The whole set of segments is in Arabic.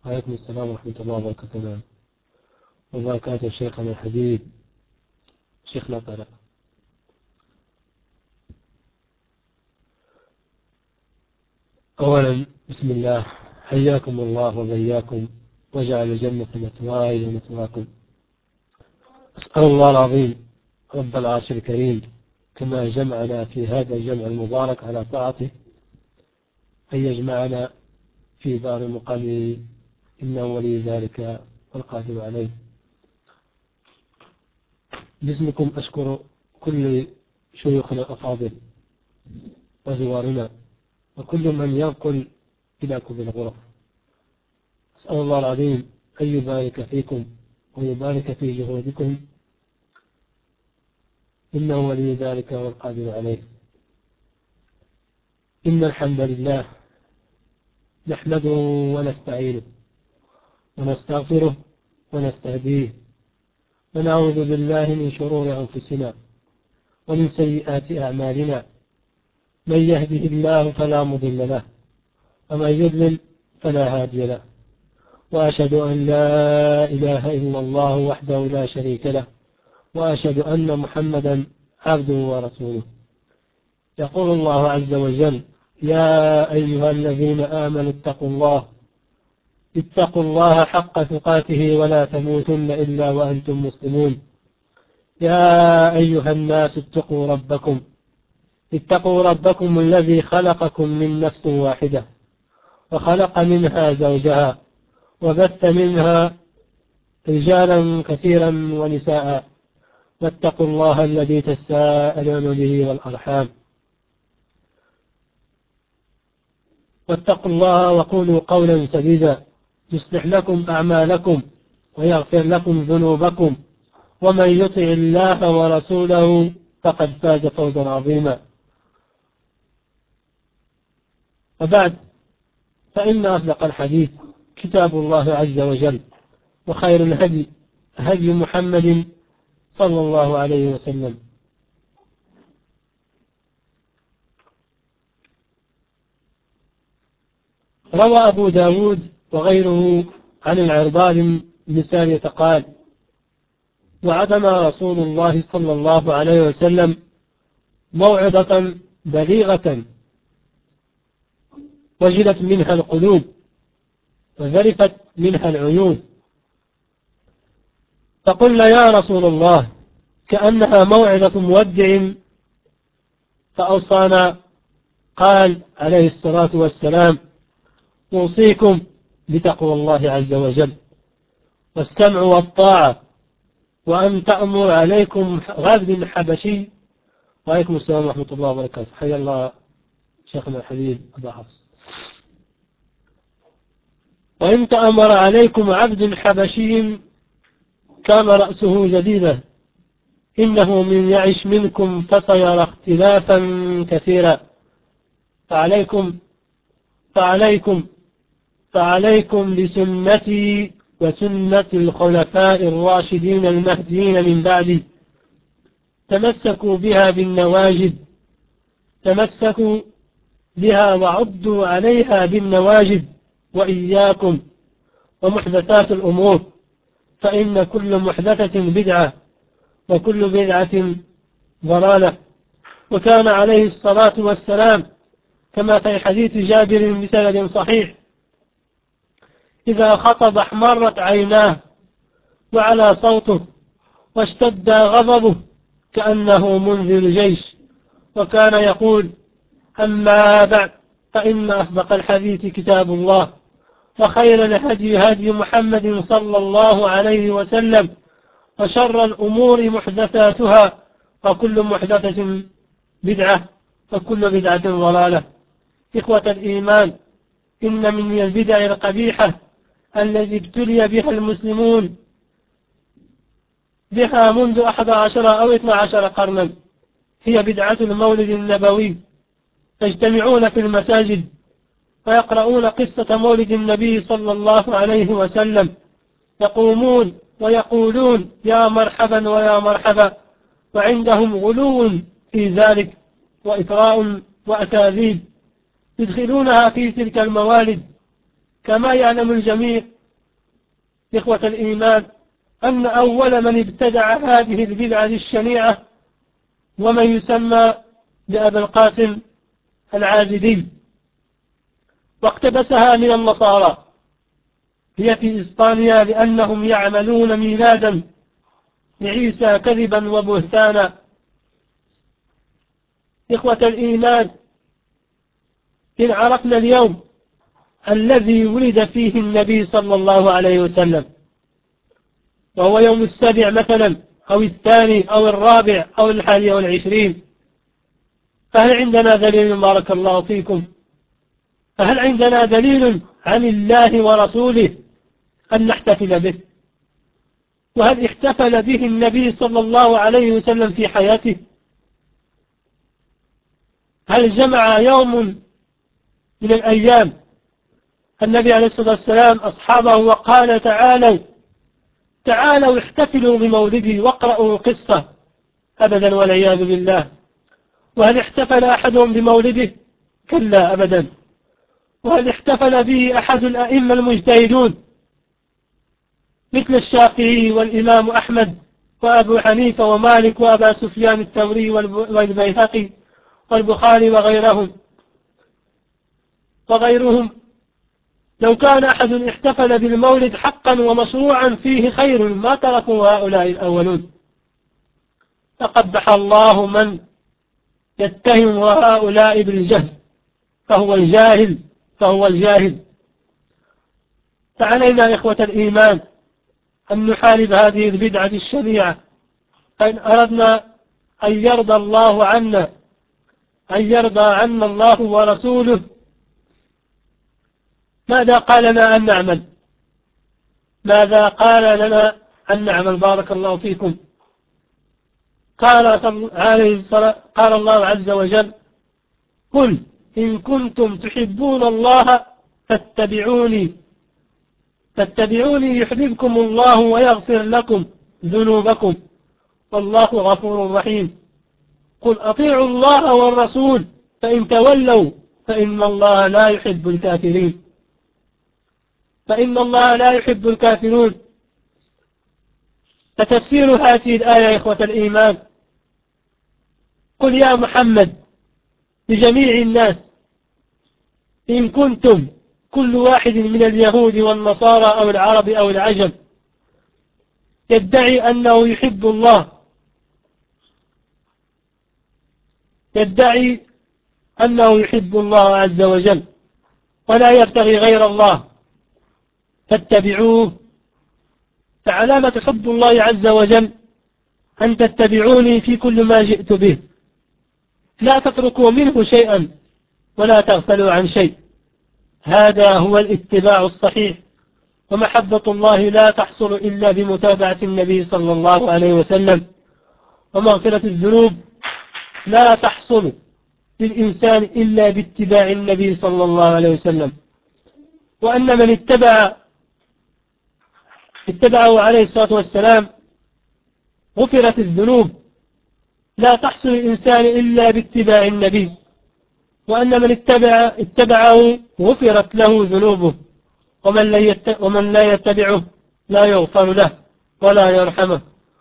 وعليكم السلام ورحمة الله وبركاته. وبركاته شيخنا الحبيب شيخنا طارق. أولا بسم الله، حياكم الله وبياكم وجعل الجنة مثواي ومثواكم. أسأل الله العظيم رب العرش الكريم كما جمعنا في هذا الجمع المبارك على طاعته أن يجمعنا في دار مقامه، إنه ولي ذلك والقادر عليه. باسمكم أشكر كل شيوخنا الأفاضل وزوارنا وكل من ينقل إليكم بالغرف. أسأل الله العظيم أن يبارك فيكم ويبارك في جهودكم، إنه ولي ذلك والقادر عليه. إن الحمد لله نحمده ونستعينه ونستغفره ونستهديه ونعوذ بالله من شرور أنفسنا ومن سيئات أعمالنا، من يهده الله فلا مضل له ومن يضلل فلا هادي له، وأشهد أن لا إله إلا الله وحده لا شريك له، وأشهد أن محمدا عبده ورسوله. يقول الله عز وجل: يا أيها الذين آمنوا اتقوا الله حق تقاته ولا تموتن إلا وأنتم مسلمون. يا أيها الناس اتقوا ربكم الذي خلقكم من نفس واحدة وخلق منها زوجها وبث منها رجالا كثيرا ونساء، واتقوا الله الذي تساءلون به والأرحام، واتقوا الله وقولوا قولا سديدا يصلح لكم أعمالكم ويغفر لكم ذنوبكم، ومن يطع الله ورسوله فقد فاز فوزا عظيما. وبعد، فإن أصدق الحديث كتاب الله عز وجل، وخير الهدي هدي محمد صلى الله عليه وسلم، روى أبو داود وغيره عن العرباض بن سارية قال: وعدنا رسول الله صلى الله عليه وسلم موعظة بليغة وجلت منها القلوب وذرفت منها العيون، فقلنا: يا رسول الله، كأنها موعظة مودع، فأوصانا. قال عليه الصلاة والسلام: أوصيكم بتقوى الله عز وجل والسمع والطاعة، وأن تأمر عليكم غبن حبشي. وعليكم السلام ورحمة الله وبركاته. حيا الله شيخنا الحبيب أبا حفص. وإن تأمر عليكم عبد حبشي كان رأسه جديدة، إنه من يعش منكم فسيرى اختلافا كثيرا، فعليكم بسنتي وسنة الخلفاء الراشدين المهديين من بعدي، تمسكوا بها وعضوا عليها بالنواجذ، وإياكم ومحدثات الأمور، فإن كل محدثة بدعة وكل بدعة ضلالة. وكان عليه الصلاة والسلام كما في حديث جابر بسند صحيح: إذا خطب احمرت عيناه وعلى صوته واشتد غضبه كأنه منذر جيش. وكان يقول: أما بعد، فإن أصدق الحديث كتاب الله، وخير الهدي هدي محمد صلى الله عليه وسلم، وشر الأمور محدثاتها، وكل محدثة بدعة، وكل بدعة ضلالة. إخوة الإيمان، إن من البدع القبيحة التي ابتلي بها المسلمون بها منذ 11 أو 12 قرنا هي بدعة المولد النبوي. يجتمعون في المساجد ويقرؤون قصة مولد النبي صلى الله عليه وسلم، يقومون ويقولون: يا مرحبا ويا مرحبا، وعندهم غلو في ذلك وإطراء وأكاذيب يدخلونها في تلك الموالد. كما يعلم الجميع إخوة الإيمان أن أول من ابتدع هذه البدعة الشنيعة ومن يسمى بأبي القاسم العازدي، واقتبسها من النصارى، هي في إسبانيا، لأنهم يعملون ميلادا لعيسى كذبا وبهتانا. إخوة الإيمان، إن عرفنا اليوم الذي ولد فيه النبي صلى الله عليه وسلم، وهو يوم السابع مثلا أو الثاني أو الرابع أو 21، فهل عندنا دليل؟ بارك الله فيكم. فهل عندنا دليل عن الله ورسوله أن نحتفل به؟ وهل احتفل به النبي صلى الله عليه وسلم في حياته؟ هل جمع يوم من الأيام النبي عليه الصلاة والسلام أصحابه وقال تعالوا احتفلوا بمولدي واقرأوا قصة؟ أبدا والعياذ بالله. وهل احتفل أحدهم بمولده؟ كلا أبدا. وهل احتفل به أحد الأئمة المجتهدون مثل الشافعي والإمام أحمد وأبو حنيفة ومالك وأبا سفيان الثوري والبيهقي والبخاري وغيرهم؟ لو كان أحد احتفل بالمولد حقا ومشروعا فيه خير ما تركوا هؤلاء الأولون. فقبح الله من يتهم هؤلاء بالجهل، فهو الجاهل. فعلينا إخوة الإيمان أن نحارب هذه البدعة الشنيعة. إن أردنا أن يرضى عنا الله ورسوله، ماذا قال لنا أن نعمل؟ بارك الله فيكم. قال الله عز وجل: قل إن كنتم تحبون الله فاتبعوني يحببكم الله ويغفر لكم ذنوبكم والله غفور رحيم. قل أطيعوا الله والرسول فإن تولوا فإن الله لا يحب الكافرون. فتفسير هذه الآية يا إخوة الإيمان: قل يا محمد لجميع الناس إن كنتم، كل واحد من اليهود والنصارى أو العرب أو العجم يدعي أنه يحب الله عز وجل ولا يبتغي غير الله، فاتبعوه. فعلامة حب الله عز وجل أن تتبعوني في كل ما جئت به، لا تتركوا منه شيئا ولا تغفلوا عن شيء. هذا هو الاتباع الصحيح. ومحبة الله لا تحصل إلا بمتابعة النبي صلى الله عليه وسلم. ومغفرة الذنوب لا تحصل للإنسان إلا باتباع النبي صلى الله عليه وسلم. وأن من اتبعه عليه الصلاة والسلام غفرت الذنوب، لا تحصل الإنسان إلا باتباع النبي. وأن من اتبعه غفرت له ذنوبه، ومن لا يتبعه لا يغفر له ولا يرحمه.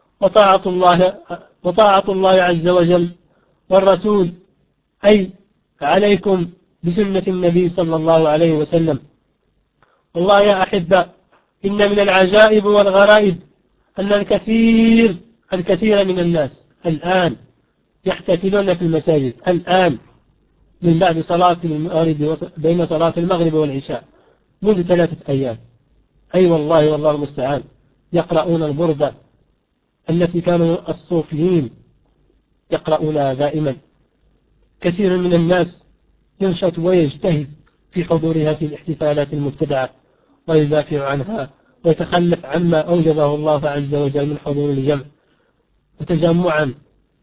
وطاعة الله عز وجل والرسول، أي عليكم بسنة النبي صلى الله عليه وسلم. والله يا أحبة، إن من العجائب والغرائب أن الكثير من الناس الآن يحتفلون في المساجد الآن من بعد صلاة المغرب، بين صلاة المغرب والعشاء منذ 3 أيام. أي والله المستعان، يقرؤون البردة التي كانوا الصوفيين يقرؤونها دائما. كثير من الناس ينشط ويجتهد في حضور هذه الاحتفالات المبتدعة ويدافع عنها ويتخلف عما أوجبه الله عز وجل من حضور الجمع وتجمعا.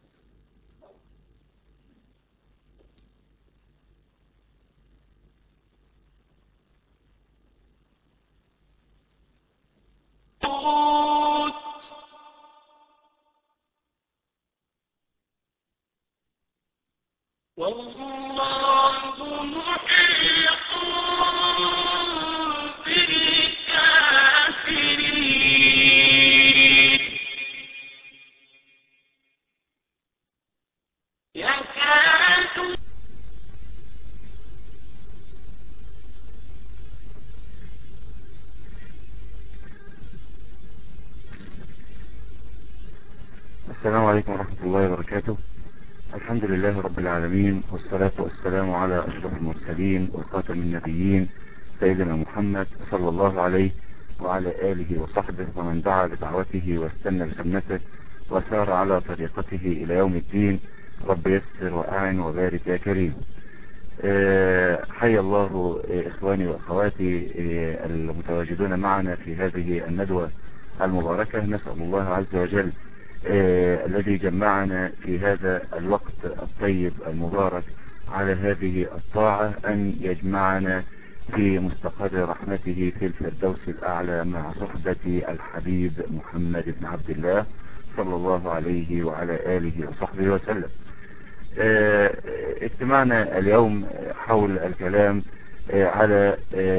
والله محيط بالكافرين. السلام عليكم ورحمة الله وبركاته. الحمد لله رب العالمين، والصلاة والسلام على أشرف المرسلين وخاتم النبيين سيدنا محمد صلى الله عليه وعلى آله وصحبه ومن دعا بدعوته واستنى بسنته وسار على طريقته إلى يوم الدين. رب يسر وأعن وبارك يا كريم. حي الله إخواني وأخواتي المتواجدون معنا في هذه الندوة المباركة. نسأل الله عز وجل الذي جمعنا في هذا الوقت الطيب المبارك على هذه الطاعة أن يجمعنا في مستقر رحمته في الفردوس الأعلى مع صحبة الحبيب محمد بن عبد الله صلى الله عليه وعلى آله وصحبه وسلم. اجتمعنا اليوم حول الكلام على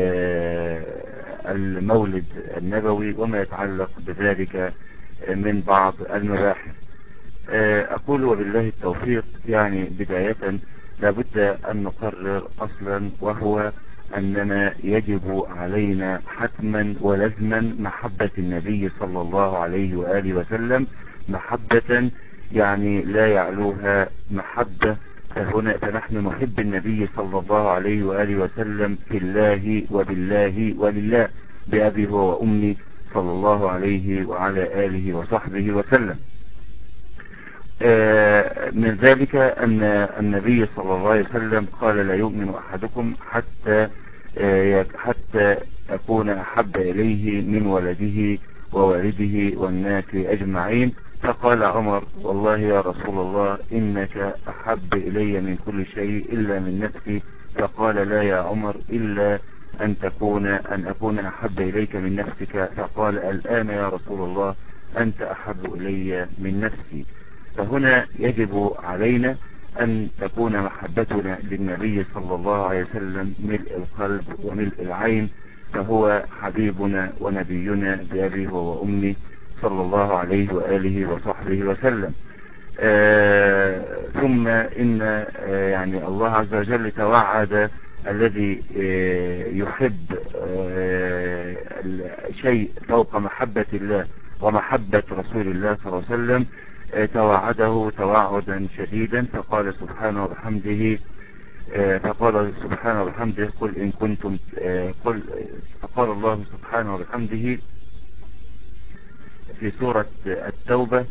المولد النبوي وما يتعلق بذلك من بعض المباحث. أقول وبالله التوفيق. يعني بداية لابد أن نقرر أصلا، وهو أننا يجب علينا حتما ولزما محبة النبي صلى الله عليه وآله وسلم، محبة يعني لا يعلوها محبة. فنحن نحب النبي صلى الله عليه وآله وسلم في الله وبالله ولله بأبي هو وأمي صلى الله عليه وعلى آله وصحبه وسلم. من ذلك أن النبي صلى الله عليه وسلم قال: لا يؤمن أحدكم حتى أكون أحب إليه من ولده ووالده والناس أجمعين. فقال عمر: والله يا رسول الله إنك أحب إلي من كل شيء إلا من نفسي. فقال: لا يا عمر، إلا أن أكون أحب إليك من نفسك. فقال: الآن يا رسول الله أنت أحب إلي من نفسي. فهنا يجب علينا أن تكون محبتنا للنبي صلى الله عليه وسلم ملء القلب وملء العين، فهو حبيبنا ونبينا بأبيه وأمي صلى الله عليه وآله وصحبه وسلم. ثم إن يعني الله عز وجل توعد الذي يحب شيء فوق محبة الله ومحبة رسول الله صلى الله عليه وسلم، توعده توعدا شديدا. فقال سبحانه وبحمده قل إن كنتم فقال الله سبحانه وبحمده في سورة التوبة: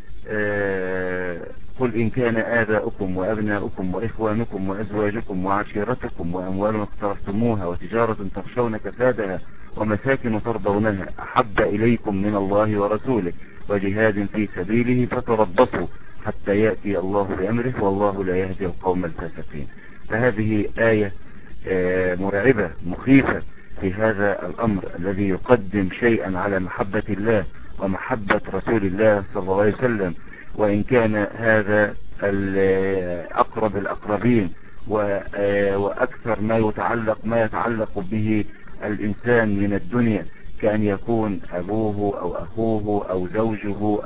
قل إن كان آباؤكم وأبناؤكم وإخوانكم وأزواجكم وعشيرتكم وأموال اقترفتموها وتجارة تخشون كسادها ومساكن ترضونها أحب إليكم من الله ورسوله وجهاد في سبيله فتربصوا حتى يأتي الله بأمره والله لا يهدي القوم الفاسقين. فهذه آية مرعبة مخيفة في هذا الأمر الذي يقدم شيئا على محبة الله ومحبة رسول الله صلى الله عليه وسلم، وإن كان هذا أقرب الأقربين وأكثر ما يتعلق به الإنسان من الدنيا، كأن يكون أبوه أو أخوه أو زوجه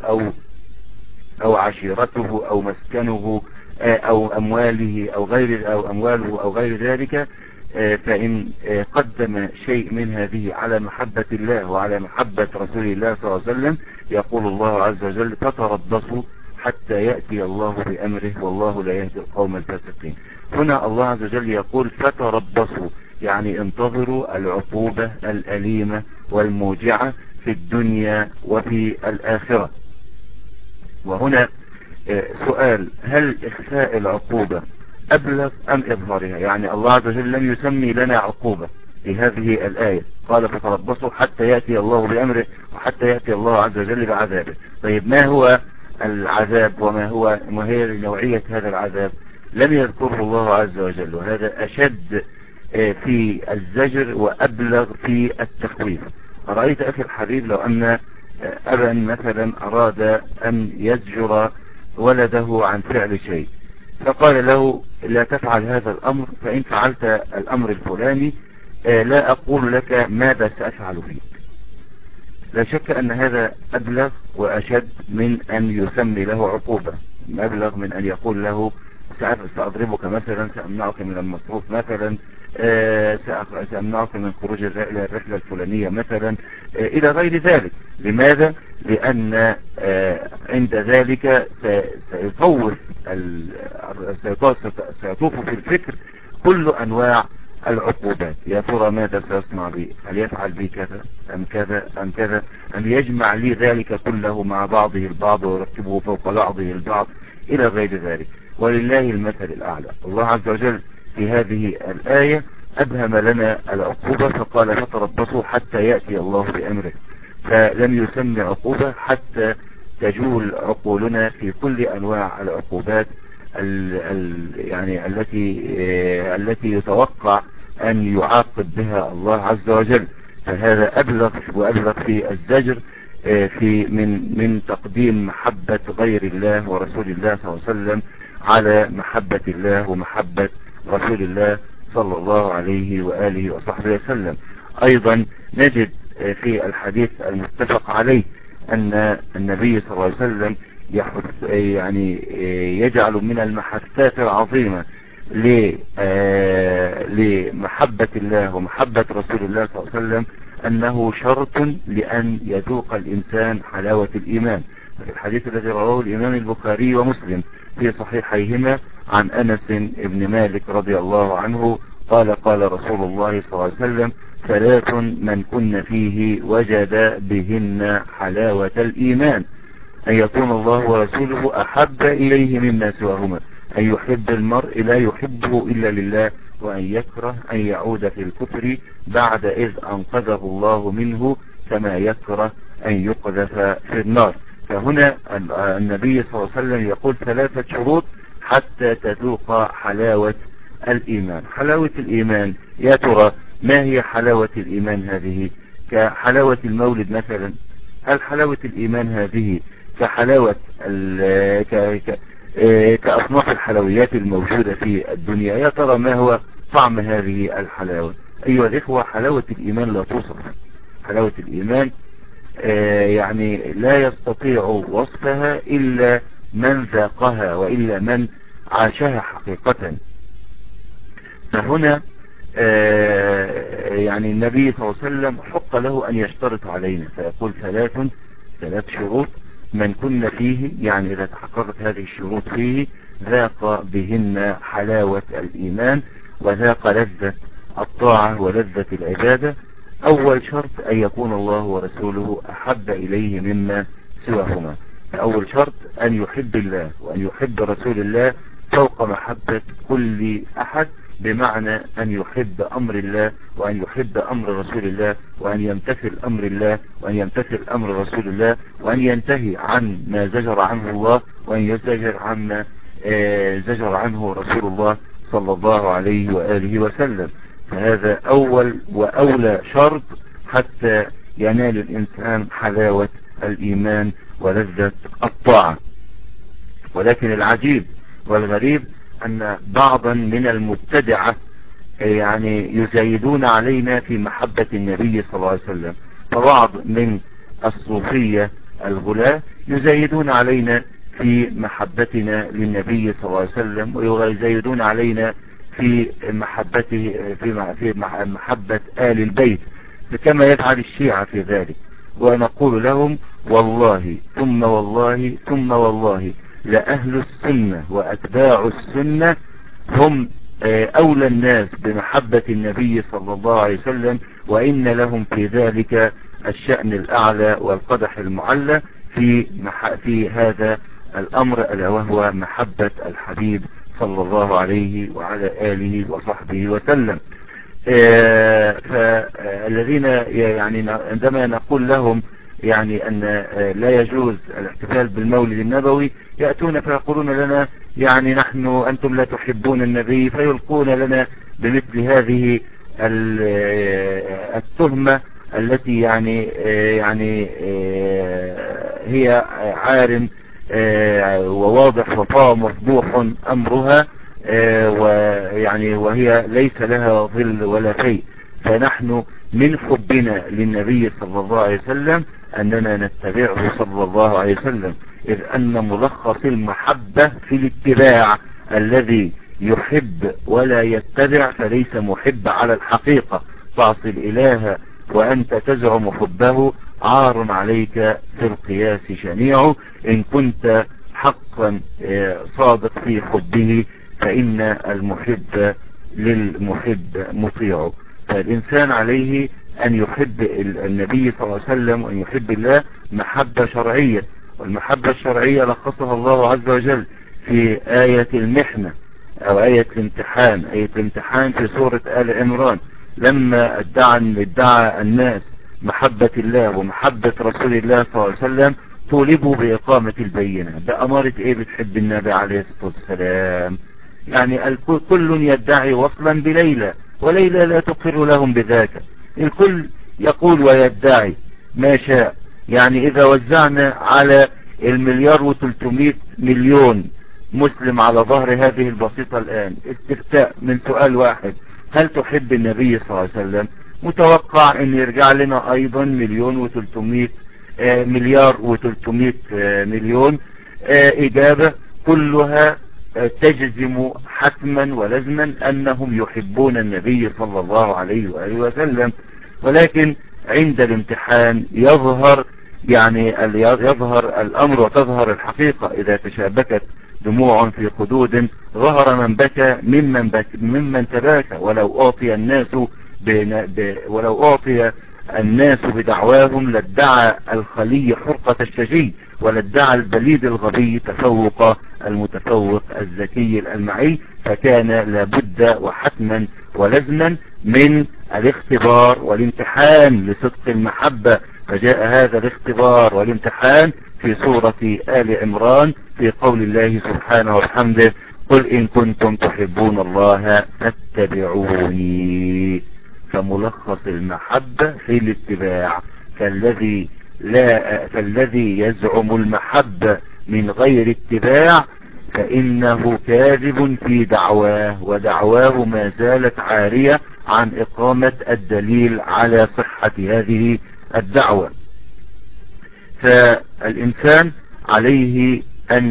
أو عشيرته أو مسكنه أو أمواله أو أمواله أو غير ذلك. فإن قدم شيء من هذه على محبة الله وعلى محبة رسول الله صلى الله عليه وسلم، يقول الله عز وجل: فتربصوا حتى يأتي الله بأمره والله لا يهدي القوم الفاسقين. هنا الله عز وجل يقول: فتربصوا، يعني انتظروا العقوبة الأليمة والموجعة في الدنيا وفي الآخرة. وهنا سؤال: هل إخفاء العقوبة أبلغ أم إظهارها؟ يعني الله عز وجل لم يسمي لنا عقوبة في هذه الآية، قال: فتربصوا حتى يأتي الله بأمره وحتى يأتي الله عز وجل بعذابه. طيب ما هو العذاب وما هي نوعية هذا العذاب؟ لم يذكره الله عز وجل، وهذا أشد في الزجر وأبلغ في التخويف. أرأيت أخي الحبيب لو أن أبا مثلا أراد أن يزجر ولده عن فعل شيء، فقال له: لا تفعل هذا الأمر، فإن فعلت الأمر الفلاني لا أقول لك ماذا سأفعل فيك. لا شك أن هذا أبلغ وأشد من أن يسمي له عقوبة، أبلغ من أن يقول له: سأضربك مثلا، سأمنعك من المصروف مثلا، سأمنعك من خروج إلى الرحلة الفلانية مثلا، إلى غير ذلك. لماذا؟ لأن عند ذلك سيطوف في الفكر كل أنواع العقوبات. يا ترى ماذا سيصنع بي؟ هل يفعل بي كذا أم كذا أم كذا، أم يجمع لي ذلك كله مع بعضه البعض ويركبه فوق بعضه البعض، إلى غير ذلك. ولله المثل الأعلى. الله عز وجل في هذه الآية أبهم لنا العقوبة فقال فتربصوا حتى يأتي الله بأمره، فلم يسمي عقوبة حتى تجول عقولنا في كل أنواع العقوبات يعني التي يتوقع أن يعاقب بها الله عز وجل. فهذا أبلغ في الزجر من تقديم محبة غير الله ورسول الله صلى الله عليه وسلم على محبة الله ومحبة رسول الله صلى الله عليه وآله وصحبه وسلم. أيضا نجد في الحديث المتفق عليه أن النبي صلى الله عليه وسلم يجعل من المحثات العظيمة لمحبة الله ومحبة رسول الله صلى الله عليه وسلم أنه شرط لأن يذوق الإنسان حلاوة الإيمان. في الحديث الذي رواه الإمام البخاري ومسلم في صحيحيهما عن أنس بن مالك رضي الله عنه قال قال رسول الله صلى الله عليه وسلم: ثلاث من كن فيه وجد بهن حلاوة الإيمان: أن يكون الله ورسوله أحب إليه مما سواهما، أن يحب المرء لا يحبه إلا لله، وأن يكره أن يعود في الكفر بعد إذ أنقذه الله منه كما يكره أن يقذف في النار. فهنا النبي صلى الله عليه وسلم يقول 3 شروط حتى تذوق حلاوة الإيمان. حلاوة الإيمان، يا ترى ما هي حلاوة الإيمان هذه؟ كحلاوة المولد مثلا؟ هل حلاوة الإيمان هذه كحلاوة كأصناف الحلويات الموجودة في الدنيا؟ يا ترى ما هو طعم هذه الحلاوة؟ أيها الإخوة، حلاوة الإيمان لا توصف. حلاوة الإيمان يعني لا يستطيع وصفها إلا من ذاقها وإلا من عاشها حقيقة. فهنا يعني النبي صلى الله عليه وسلم حق له أن يشترط علينا فيقول 3 شروط من كن فيه، يعني إذا تحققت هذه الشروط فيه ذاق بهن حلاوة الإيمان وذاق لذة الطاعة ولذة العبادة. أول شرط أن يكون الله ورسوله أحب إليه مما سواهما. أول شرط أن يحب الله وأن يحب رسول الله فوق محبة كل أحد، بمعنى أن يحب أمر الله وأن يحب أمر رسول الله وأن يمتثل أمر الله وأن يمتثل أمر رسول الله وأن ينتهي عن ما زجر عنه الله وأن يزجر عما زجر عنه رسول الله صلى الله عليه وآله وسلم. فهذا أول وأولى شرط حتى ينال الإنسان حلاوة الإيمان ولذة الطاعة. ولكن العجيب والغريب أن بعضا من المبتدعة يعني يزايدون علينا في محبة النبي صلى الله عليه وسلم. فبعض من الصوفية الغلاة يزايدون علينا في محبتنا للنبي صلى الله عليه وسلم ويزايدون علينا في محبته في محبة آل البيت كما يفعل الشيعة في ذلك. ونقول لهم: والله ثم والله ثم والله لأهل السنة وأتباع السنة هم أولى الناس بمحبة النبي صلى الله عليه وسلم، وإن لهم في ذلك الشأن الأعلى والقدح المعلى في هذا الأمر، ألا وهو محبة الحبيب صلى الله عليه وعلى آله وصحبه وسلم. فالذين يعني عندما نقول لهم يعني أن لا يجوز الاحتفال بالمولد النبوي يأتون فيقولون لنا يعني أنتم لا تحبون النبي، فيلقون لنا بمثل هذه التهمة التي يعني هي عار وواضح ومفضوح أمرها، وهي ليس لها ظل ولا شيء. فنحن من حبنا للنبي صلى الله عليه وسلم أننا نتبعه صلى الله عليه وسلم، إذ أن ملخص المحبة في الاتباع الذي يحب ولا يتبع فليس محب على الحقيقة. تعصي الإله وأنت تزعم حبه، عار عليك في القياس شنيع. إن كنت حقا صادق في حبه فإن المحب للمحب مطيع. فالإنسان عليه أن يحب النبي صلى الله عليه وسلم وأن يحب الله محبة شرعية، والمحبة الشرعية لخصها الله عز وجل في آية المحنة أو آية الامتحان. آية الامتحان في سورة آل عمران، لما ادعى الناس محبة الله ومحبة رسول الله صلى الله عليه وسلم طولبوا بإقامة البينة. ده أمارة إيه بتحب النبي عليه الصلاة والسلام؟ يعني كل يدعي وصلا بليلى وليلى لا تقر لهم بذاك. الكل يقول ويدعي ما شاء. يعني إذا وزعنا على 1,300,000,000 مسلم على ظهر هذه البسيطة الآن استفتاء من سؤال واحد: هل تحب النبي صلى الله عليه وسلم؟ متوقع أن يرجع لنا أيضا 1,300,000,000 إجابة كلها تجزم حتما ولزما أنهم يحبون النبي صلى الله عليه وآله وسلم. ولكن عند الامتحان يظهر الأمر وتظهر الحقيقة. إذا تشابكت دموع في خدود ظهر من بكى ممن تباكى. ولو أعطي الناس بدعواهم لادعى الخلي حرقة الشجي، ولادعى البليد الغبي تفوق المتفوق الذكي الألمعي. فكان لابد وحتما ولزما من الاختبار والامتحان لصدق المحبة. فجاء هذا الاختبار والامتحان في سورة آل عمران في قول الله سبحانه وبحمده: قل إن كنتم تحبون الله فاتبعوني. فملخص المحبة في الاتباع. فالذي يزعم المحبة من غير اتباع فإنه كاذب في دعواه، ودعواه ما زالت عارية عن إقامة الدليل على صحة هذه الدعوة. فالإنسان عليه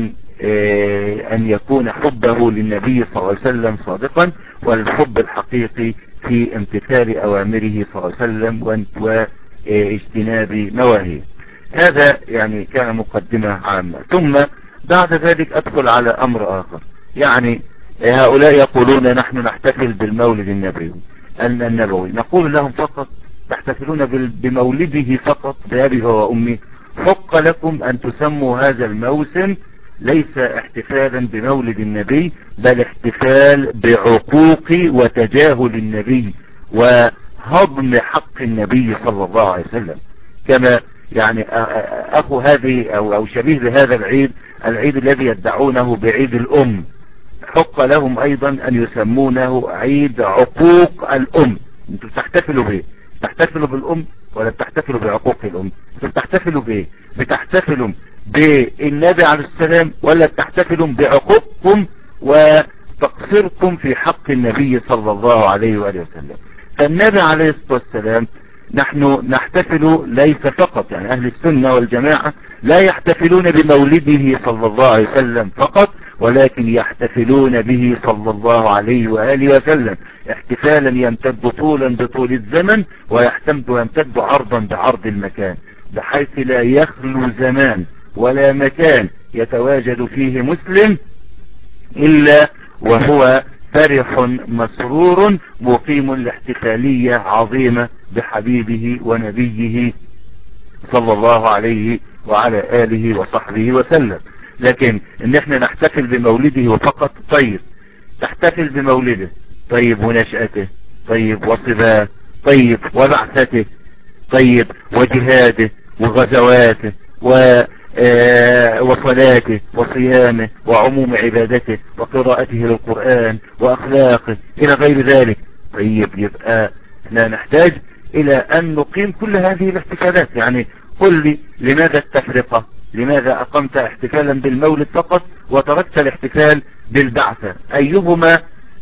أن يكون حبه للنبي صلى الله عليه وسلم صادقا، والحب الحقيقي في امتثال أوامره صلى الله عليه وسلم واجتناب نواهيه. هذا يعني كان مقدمة عامة. ثم بعد ذلك أدخل على أمر آخر. يعني هؤلاء يقولون نحن نحتفل بالمولد النبوي. نقول لهم فقط تحتفلون بمولده فقط بأبي وأمي؟ حق لكم أن تسموا هذا الموسم ليس احتفالا بمولد النبي، بل احتفال بعقوق وتجاهل النبي وهضم حق النبي صلى الله عليه وسلم. كما يعني أخو هذه أو شبيه بهذا العيد الذي يدعونه بعيد الأم، حق لهم أيضا أن يسمونه عيد عقوق الأم. انتم بتحتفلوا بإيه؟ بتحتفلوا بالأم ولا بتحتفلوا بعقوق الأم؟ انتم بتحتفلوا بإيه؟ بتحتفلوا بالنبي عليه السلام ولا بتحتفلوا بعقوقكم وتقصيركم في حق النبي صلى الله عليه وآله وسلم؟ فالنبي عليه الصلاة والسلام نحن نحتفل ليس فقط، يعني أهل السنة والجماعة لا يحتفلون بمولده صلى الله عليه وسلم فقط، ولكن يحتفلون به صلى الله عليه وآله وسلم احتفالا يمتد طولا بطول الزمن ويمتد عرضا بعرض المكان، بحيث لا يخلو زمان ولا مكان يتواجد فيه مسلم إلا وهو فرح مسرور مقيم لاحتفالية عظيمة بحبيبه ونبيه صلى الله عليه وعلى آله وصحبه وسلم. لكن ان احنا نحتفل بمولده فقط، طيب تحتفل بمولده، طيب ونشأته، طيب وصباه، طيب وبعثته، طيب وجهاده وغزواته وصلاته وصيامه وعموم عبادته وقراءته للقرآن وأخلاقه إلى غير ذلك. طيب يبقى احنا نحتاج إلى أن نقيم كل هذه الاحتفالات. يعني قل لي لماذا التفرقة؟ لماذا أقمت احتفالا بالمولد فقط وتركت الاحتفال بالبعثة؟ أيهما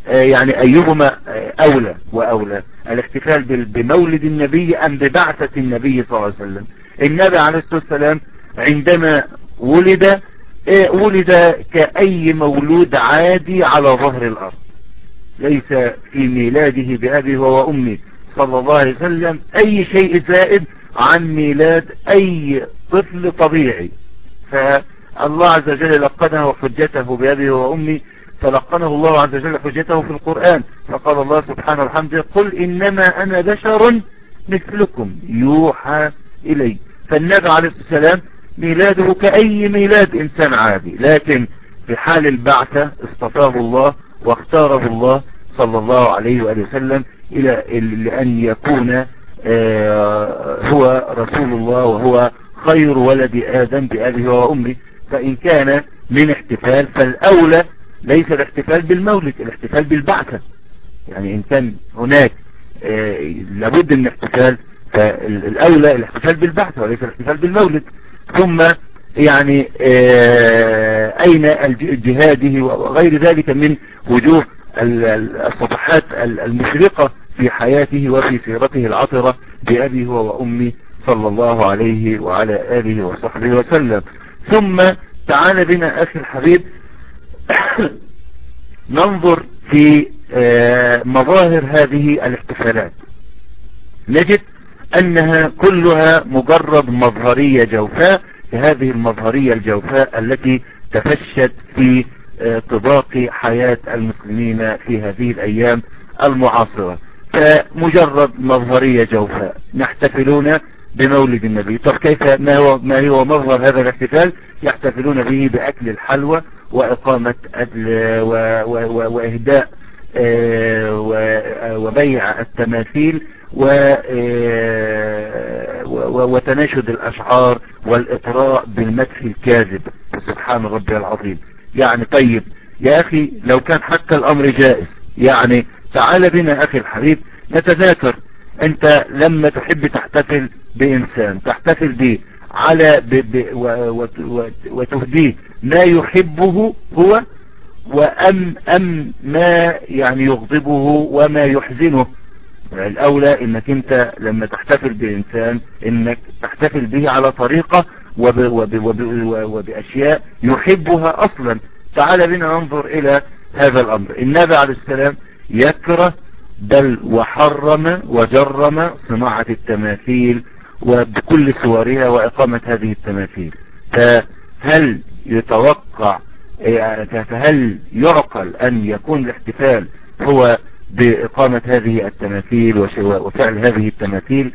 أولى وأولى، الاحتفال بمولد النبي أم ببعثة النبي صلى الله عليه وسلم؟ النبي عليه الصلاة والسلام عندما ولد ولد كأي مولود عادي على ظهر الأرض، ليس في ميلاده بأبي وأمي صلى الله عليه وسلم أي شيء زائد عن ميلاد أي طفل طبيعي. فالله عز وجل لقنه حجته بأبي وأمي، فلقنه الله عز وجل حجته في القرآن، فقال الله سبحانه وبحمده قل إنما أنا بشر مثلكم يوحى إلي. فالنبي عليه الصلاة والسلام ميلاده كأي ميلاد إنسان عادي، لكن في حال البعثة اصطفاه الله واختاره الله صلى الله عليه وآله وسلم إلى أن يكون هو رسول الله وهو خير ولد آدم بأبيه وأمه. فإن كان من احتفال فالأولى ليس الاحتفال بالمولد، الاحتفال بالبعثة. يعني إن كان هناك لابد من احتفال، فالأولى الاحتفال بالبعثة وليس الاحتفال بالمولد. ثم يعني أين جهاده وغير ذلك من وجوه الصفحات المشرقة في حياته وفي سيرته العطرة بأبيه وأمي صلى الله عليه وعلى آله وصحبه وسلم. ثم تعال بنا أخي الحبيب ننظر في مظاهر هذه الاحتفالات، نجد أنها كلها مجرد مظهرية جوفاء، هذه المظهرية الجوفاء التي تفشت في طباق حياة المسلمين في هذه الأيام المعاصرة. فمجرد مظهرية جوفاء، نحتفلون بمولد النبي. طب كيف ما هو مظهر هذا الاحتفال؟ يحتفلون به بأكل الحلوى وإقامة وإهداء وبيع التماثيل وتناشد الأشعار والإطراء بالمدح الكاذب. سبحان ربي العظيم. يعني طيب يا أخي لو كان حتى الأمر جائز، يعني تعال بنا أخي الحبيب نتذاكر، أنت لما تحب تحتفل بإنسان تحتفل به على وتهديه ما يحبه هو أم ما يعني يغضبه وما يحزنه. الأولى انك انت لما تحتفل بإنسان انك تحتفل به على طريقة وبأشياء يحبها أصلا. تعال بنا ننظر إلى هذا الأمر. النبي عليه السلام يكره بل وحرم وجرم صناعة التماثيل وبكل صورها وإقامة هذه التماثيل. فهل يتوقع فهل يعقل أن يكون الاحتفال هو بإقامة هذه التماثيل وفعل هذه التماثيل؟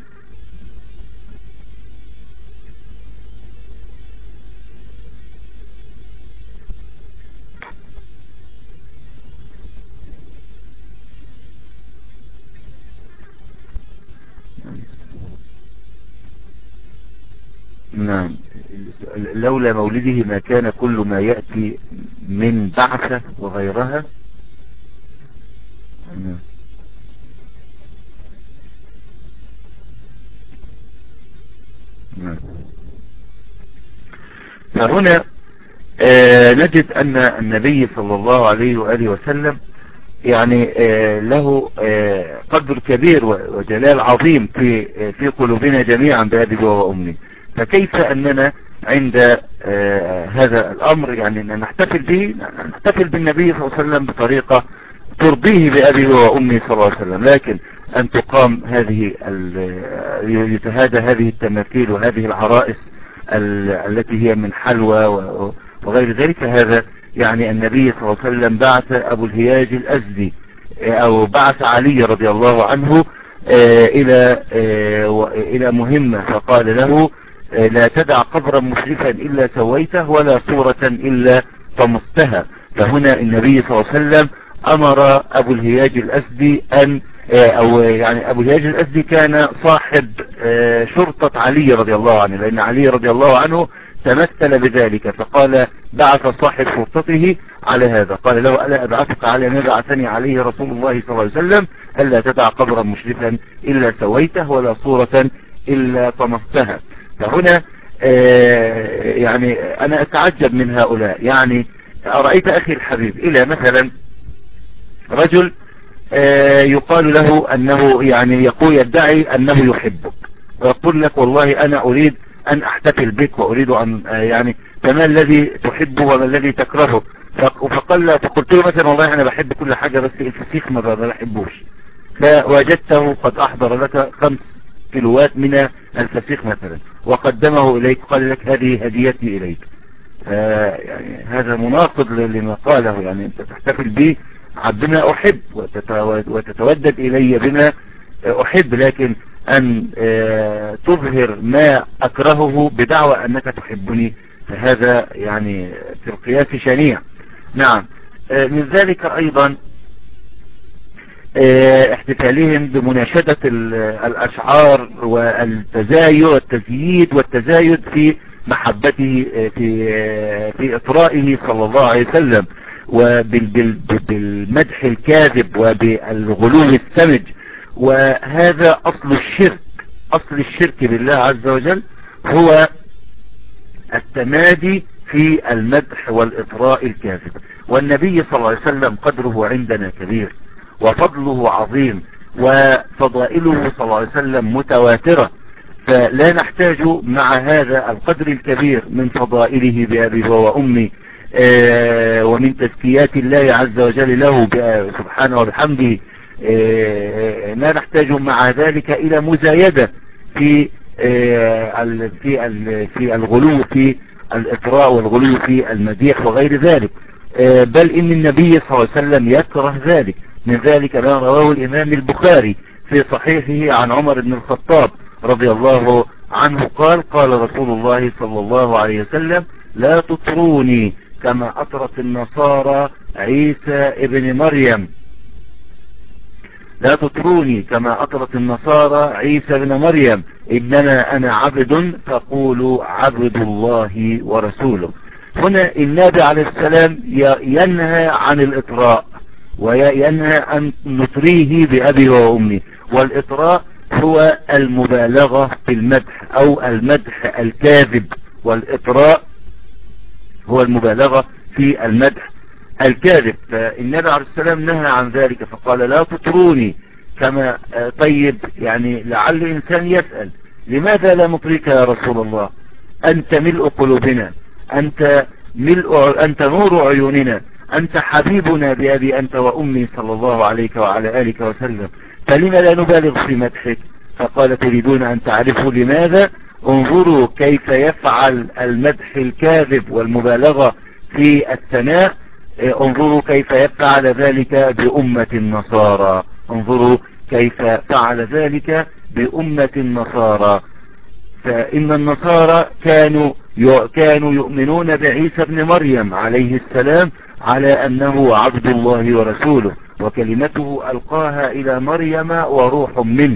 نعم. لولا مولده ما كان كل ما يأتي من بعثة وغيرها. نعم. فهنا نجد أن النبي صلى الله عليه وآله وسلم يعني له قدر كبير وجلال عظيم في قلوبنا جميعا بأبي وأمي. فكيف أننا عند هذا الأمر يعني نحتفل به، نحتفل بالنبي صلى الله عليه وسلم بطريقة ترضيه بأبي وأمي صلى الله عليه وسلم، لكن أن تقام يتهادى هذه التماثيل وهذه العرائس التي هي من حلوى وغير ذلك، هذا يعني النبي صلى الله عليه وسلم بعث أبو الهياج الأزدي أو بعث علي رضي الله عنه إلى مهمة، فقال له لا تدع قبرا مشرفا إلا سويته ولا صورة إلا طمستها. فهنا النبي صلى الله عليه وسلم أمر أبو الهياج الأسدي يعني أبو الهياج الأسدي كان صاحب شرطة علي رضي الله عنه، لأن علي رضي الله عنه تمثل بذلك، فقال بعث صاحب شرطته على هذا، قال له ألا أبعثك على ما بعثني عليه رسول الله صلى الله عليه وسلم ألا تدع قبرا مشرفا إلا سويته ولا صورة إلا طمستها. فهنا يعني أنا أتعجب من هؤلاء. يعني أرأيت أخي الحبيب إلى مثلا رجل يقال له أنه يعني يدعي أنه يحبك ويقول لك والله أنا أريد أن أحتفل بك وأريد أن يعني فما الذي تحبه وما الذي تكرهه. فقلت له مثلا والله أنا بحب كل حاجة بس الفسيخ ما بحبوش. فوجدته قد أحضر لك 5 كيلوات من الفسيخ مثلا وقدمه إليك، قال لك هذه هديتي إليك. يعني هذا مناقض لما قاله، يعني أنت تحتفل بي بما أحب وتتودد إلي بما أحب، لكن أن تظهر ما أكرهه بدعوى أنك تحبني فهذا يعني في القياس شنيع. نعم. من ذلك أيضا احتفالهم بمناشدة الأشعار والتزييد والتزايد في محبته في إطرائه صلى الله عليه وسلم، وبالمدح الكاذب وبالغلو السمج. وهذا أصل الشرك. أصل الشرك بالله عز وجل هو التمادي في المدح والإطراء الكاذب. والنبي صلى الله عليه وسلم قدره عندنا كبير وفضله عظيم وفضائله صلى الله عليه وسلم متواترة، فلا نحتاج مع هذا القدر الكبير من فضائله بأبي وأمي ومن تزكيات الله عز وجل له سبحانه وبحمده، لا نحتاج مع ذلك إلى مزايدة في الغلو في الإطراء والغلو في المديح وغير ذلك، بل إن النبي صلى الله عليه وسلم يكره ذلك. من ذلك ما رواه الإمام البخاري في صحيحه عن عمر بن الخطاب رضي الله عنه قال: قال رسول الله صلى الله عليه وسلم: لا تطروني كما أطرت النصارى عيسى ابن مريم. لا تطروني كما أطرت النصارى عيسى ابن مريم، إنما أنا عبد فقولوا عبد الله ورسوله. هنا النبي عليه السلام ينهى عن الإطراء وينهى أن نطريه بأبي وأمي، والإطراء هو المبالغة في المدح أو المدح الكاذب، والإطراء هو المبالغة في المدح الكاذب. فالنبي عليه السلام نهى عن ذلك فقال: لا تطروني كما طيب، يعني لعل إنسان يسأل: لماذا لا نطريك يا رسول الله؟ أنت ملء قلوبنا، أنت نور عيوننا، أنت حبيبنا بأبي أنت وأمي صلى الله عليك وعلى آلك وسلم، فلما لا نبالغ في مدحك؟ فقال: تريدون أن تعرفوا لماذا؟ انظروا كيف يفعل المدح الكاذب والمبالغة في الثناء، انظروا كيف يفعل ذلك بأمة النصارى، انظروا كيف فعل ذلك بأمة النصارى. فإن النصارى كانوا يؤمنون بعيسى ابن مريم عليه السلام على أنه عبد الله ورسوله وكلمته ألقاها إلى مريم وروح منه،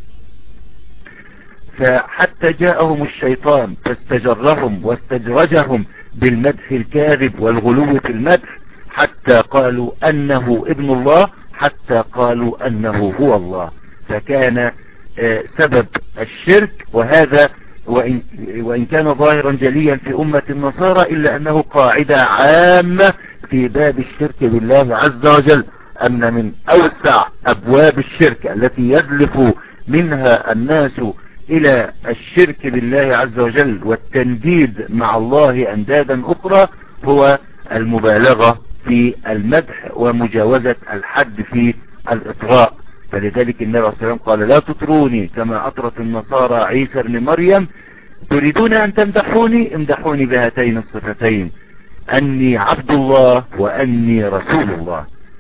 فحتى جاءهم الشيطان فاستجرهم واستجرجهم بالمدح الكاذب والغلو في المدح، حتى قالوا أنه ابن الله، حتى قالوا أنه هو الله. فكان سبب الشرك، وهذا وإن كان ظاهرا جليا في أمة النصارى إلا أنه قاعدة عامة في باب الشرك بالله عز وجل، أن من أوسع أبواب الشرك التي يدلف منها الناس إلى الشرك بالله عز وجل والتنديد مع الله أندادا أخرى هو المبالغة في المدح ومجاوزة الحد في الإطراء. فلذلك النبي عليه الصلاة والسلام قال: لا تطروني كما أطرت النصارى عيسى ابن مريم. تريدون أن تمدحوني؟ امدحوني بهاتين الصفتين: أني عبد الله وأني رسول الله.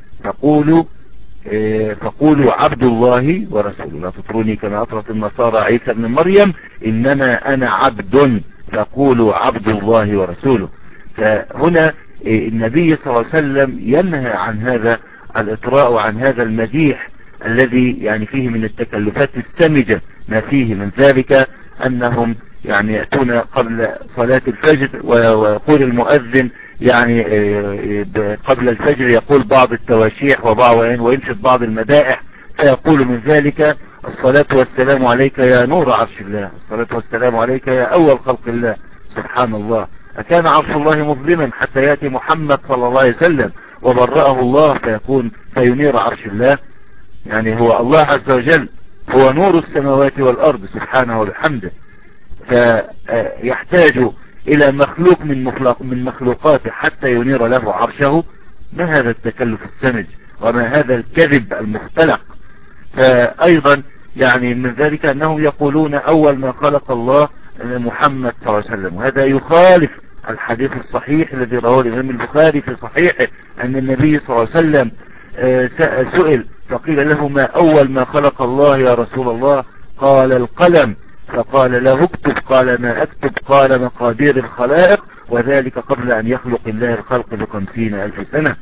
فقولوا عبد الله ورسوله. لا تطروني كما أطرت النصارى عيسى ابن مريم، إنما أنا عبد فقولوا عبد الله ورسوله. فهنا النبي صلى الله عليه وسلم ينهى عن هذا الإطراء وعن هذا المديح الذي يعني فيه من التكلفات السمجة ما فيه. من ذلك أنهم يعني يأتون قبل صلاة الفجر ويقول المؤذن يعني قبل الفجر يقول بعض التواشيح وينشد بعض المدائح، فيقول من ذلك: الصلاة والسلام عليك يا نور عرش الله، الصلاة والسلام عليك يا أول خلق الله. سبحان الله، أكان عرش الله مظلما حتى يأتي محمد صلى الله عليه وسلم وبرأه الله فينير عرش الله؟ يعني هو الله عز وجل هو نور السماوات والأرض سبحانه وبحمده. فيحتاج إلى مخلوق من مخلوقاته حتى ينير له عرشه؟ ما هذا التكلف السمج وما هذا الكذب المختلق؟ فأيضا يعني من ذلك أنهم يقولون أول ما خلق الله محمد صلى الله عليه وسلم، وهذا يخالف الحديث الصحيح الذي رواه الإمام البخاري في صحيحه أن النبي صلى الله عليه وسلم سئل فقيل له ما أول ما خلق الله يا رسول الله؟ قال القلم. فقال له اكتب. قال ما اكتب؟ قال مقادير الخلائق، وذلك قبل أن يخلق الله الخلق ب50,000 سنة.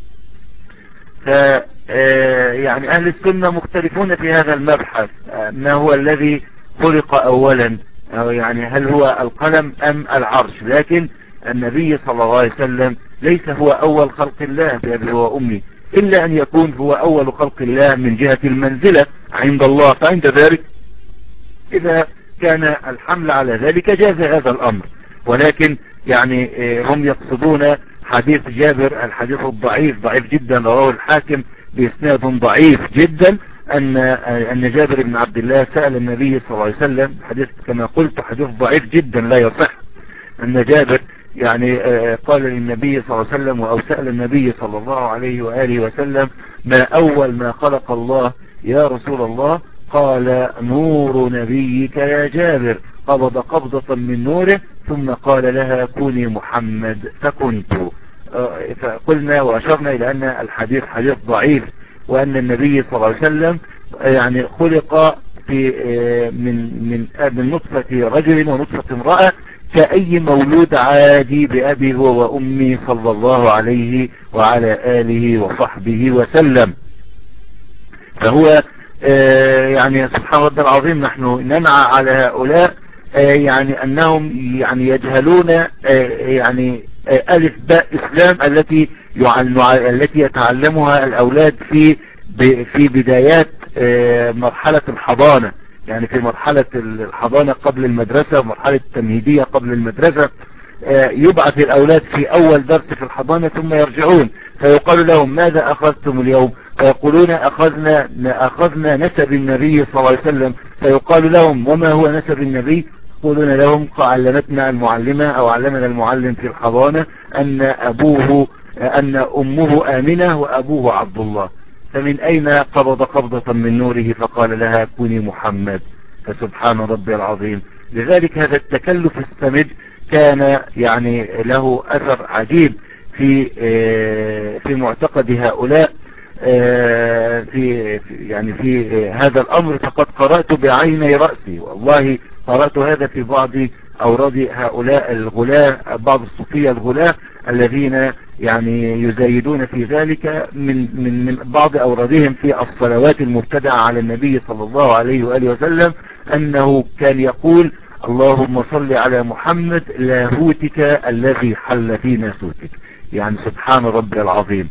يعني أهل السنة مختلفون في هذا المبحث، ما هو الذي خلق أولا، أو يعني هل هو القلم أم العرش؟ لكن النبي صلى الله عليه وسلم ليس هو أول خلق الله بأبي وأمي، إلا أن يكون هو أول خلق الله من جهة المنزلة عند الله، فعند ذلك إذا كان الحمل على ذلك جاز هذا الأمر. ولكن يعني هم يقصدون حديث جابر، الحديث الضعيف ضعيف جدا، رواه الحاكم بإسناد ضعيف جدا، أن جابر بن عبد الله سأل النبي صلى الله عليه وسلم، حديث كما قلت حديث ضعيف جدا لا يصح، أن جابر يعني قال للنبي صلى الله عليه وسلم أو سأل النبي صلى الله عليه وآله وسلم ما أول ما خلق الله يا رسول الله؟ قال نور نبيك يا جابر. قبض قبضة من نوره ثم قال لها كوني محمد فكنت. فقلنا وأشرنا إلى أن الحديث حديث ضعيف، وأن النبي صلى الله عليه وسلم يعني خلق في من نطفة رجل ونطفة امرأة كأي مولود عادي بأبي هو وأمي صلى الله عليه وعلى آله وصحبه وسلم. فهو يعني سبحان ربي العظيم نحن ننعى على هؤلاء يعني أنهم يعني يجهلون يعني ألف باء إسلام التي يتعلمها الأولاد في بدايات مرحلة الحضانة، يعني في مرحلة الحضانة قبل المدرسة ومرحلة التمهيدية قبل المدرسة. يبعث الأولاد في أول درس في الحضانة ثم يرجعون فيقال لهم ماذا أخذتم اليوم؟ فيقولون أخذنا نسب النبي صلى الله عليه وسلم. فيقال لهم وما هو نسب النبي؟ يقولون لهم علمتنا المعلمة أو علمنا المعلم في الحضانة أن أمه آمنة وأبوه عبد الله. فمن أين قبض قبضة من نوره فقال لها كوني محمد؟ فسبحان ربي العظيم. لذلك هذا التكلف السمج كان يعني له أثر عجيب في معتقد هؤلاء في هذا الأمر. فقد قرأت بعيني رأسي، والله قرأت هذا في بعض أوراد هؤلاء الغلاة، بعض الصوفية الغلاة الذين يعني يزايدون في ذلك من بعض أورادهم في الصلوات المبتدعة على النبي صلى الله عليه وآله وسلم، أنه كان يقول اللهم صل على محمد لاهوتك الذي حل في ناسوتك. يعني سبحان ربي العظيم.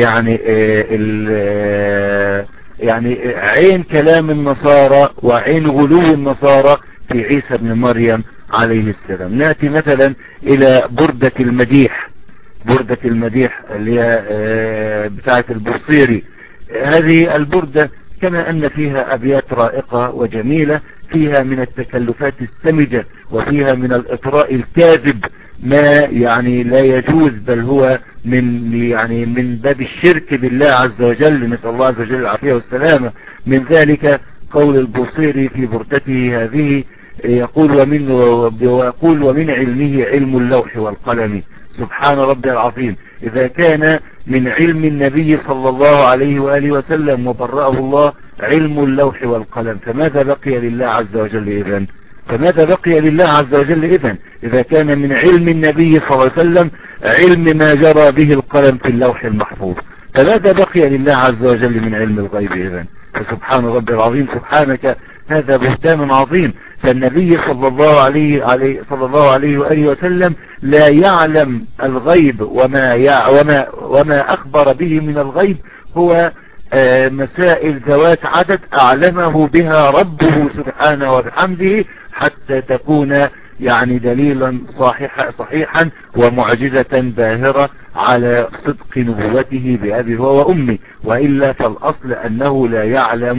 يعني عين كلام النصارى وعين غلو النصارى في عيسى بن مريم عليه السلام. نأتي مثلا إلى بردة المديح. بردة المديح اللي هي بتاعة البصيري. هذه البردة كما أن فيها أبيات رائقة وجميلة، فيها من التكلفات السمجة وفيها من الإطراء الكاذب ما يعني لا يجوز، بل هو من باب الشرك بالله عز وجل، نسأل الله عز وجل العافية والسلامة. من ذلك قول البوصيري في بردته هذه يقول ومن علمه علم اللوح والقلم. سبحان ربي العظيم. إذا كان من علم النبي صلى الله عليه وآله وسلم وبرأه الله علم اللوح والقلم، فماذا بقي لله عز وجل إذن؟ فماذا بقي لله عز وجل إذن إذا كان من علم النبي صلى الله عليه وسلم علم ما جرى به القلم في اللوح المحفوظ؟ فماذا بقي لله عز وجل من علم الغيب إذن؟ فسبحان ربي العظيم. سبحانك، هذا بهتان عظيم. فالنبي صلى الله عليه وآله وسلم لا يعلم الغيب، وما أخبر به من الغيب هو مسائل ذوات عدد أعلمه بها ربه سبحانه وبحمده، حتى تكون يعني دليلا صحيحا ومعجزة باهرة على صدق نبوته بأبي هو وأمي. وإلا فالأصل أنه لا يعلم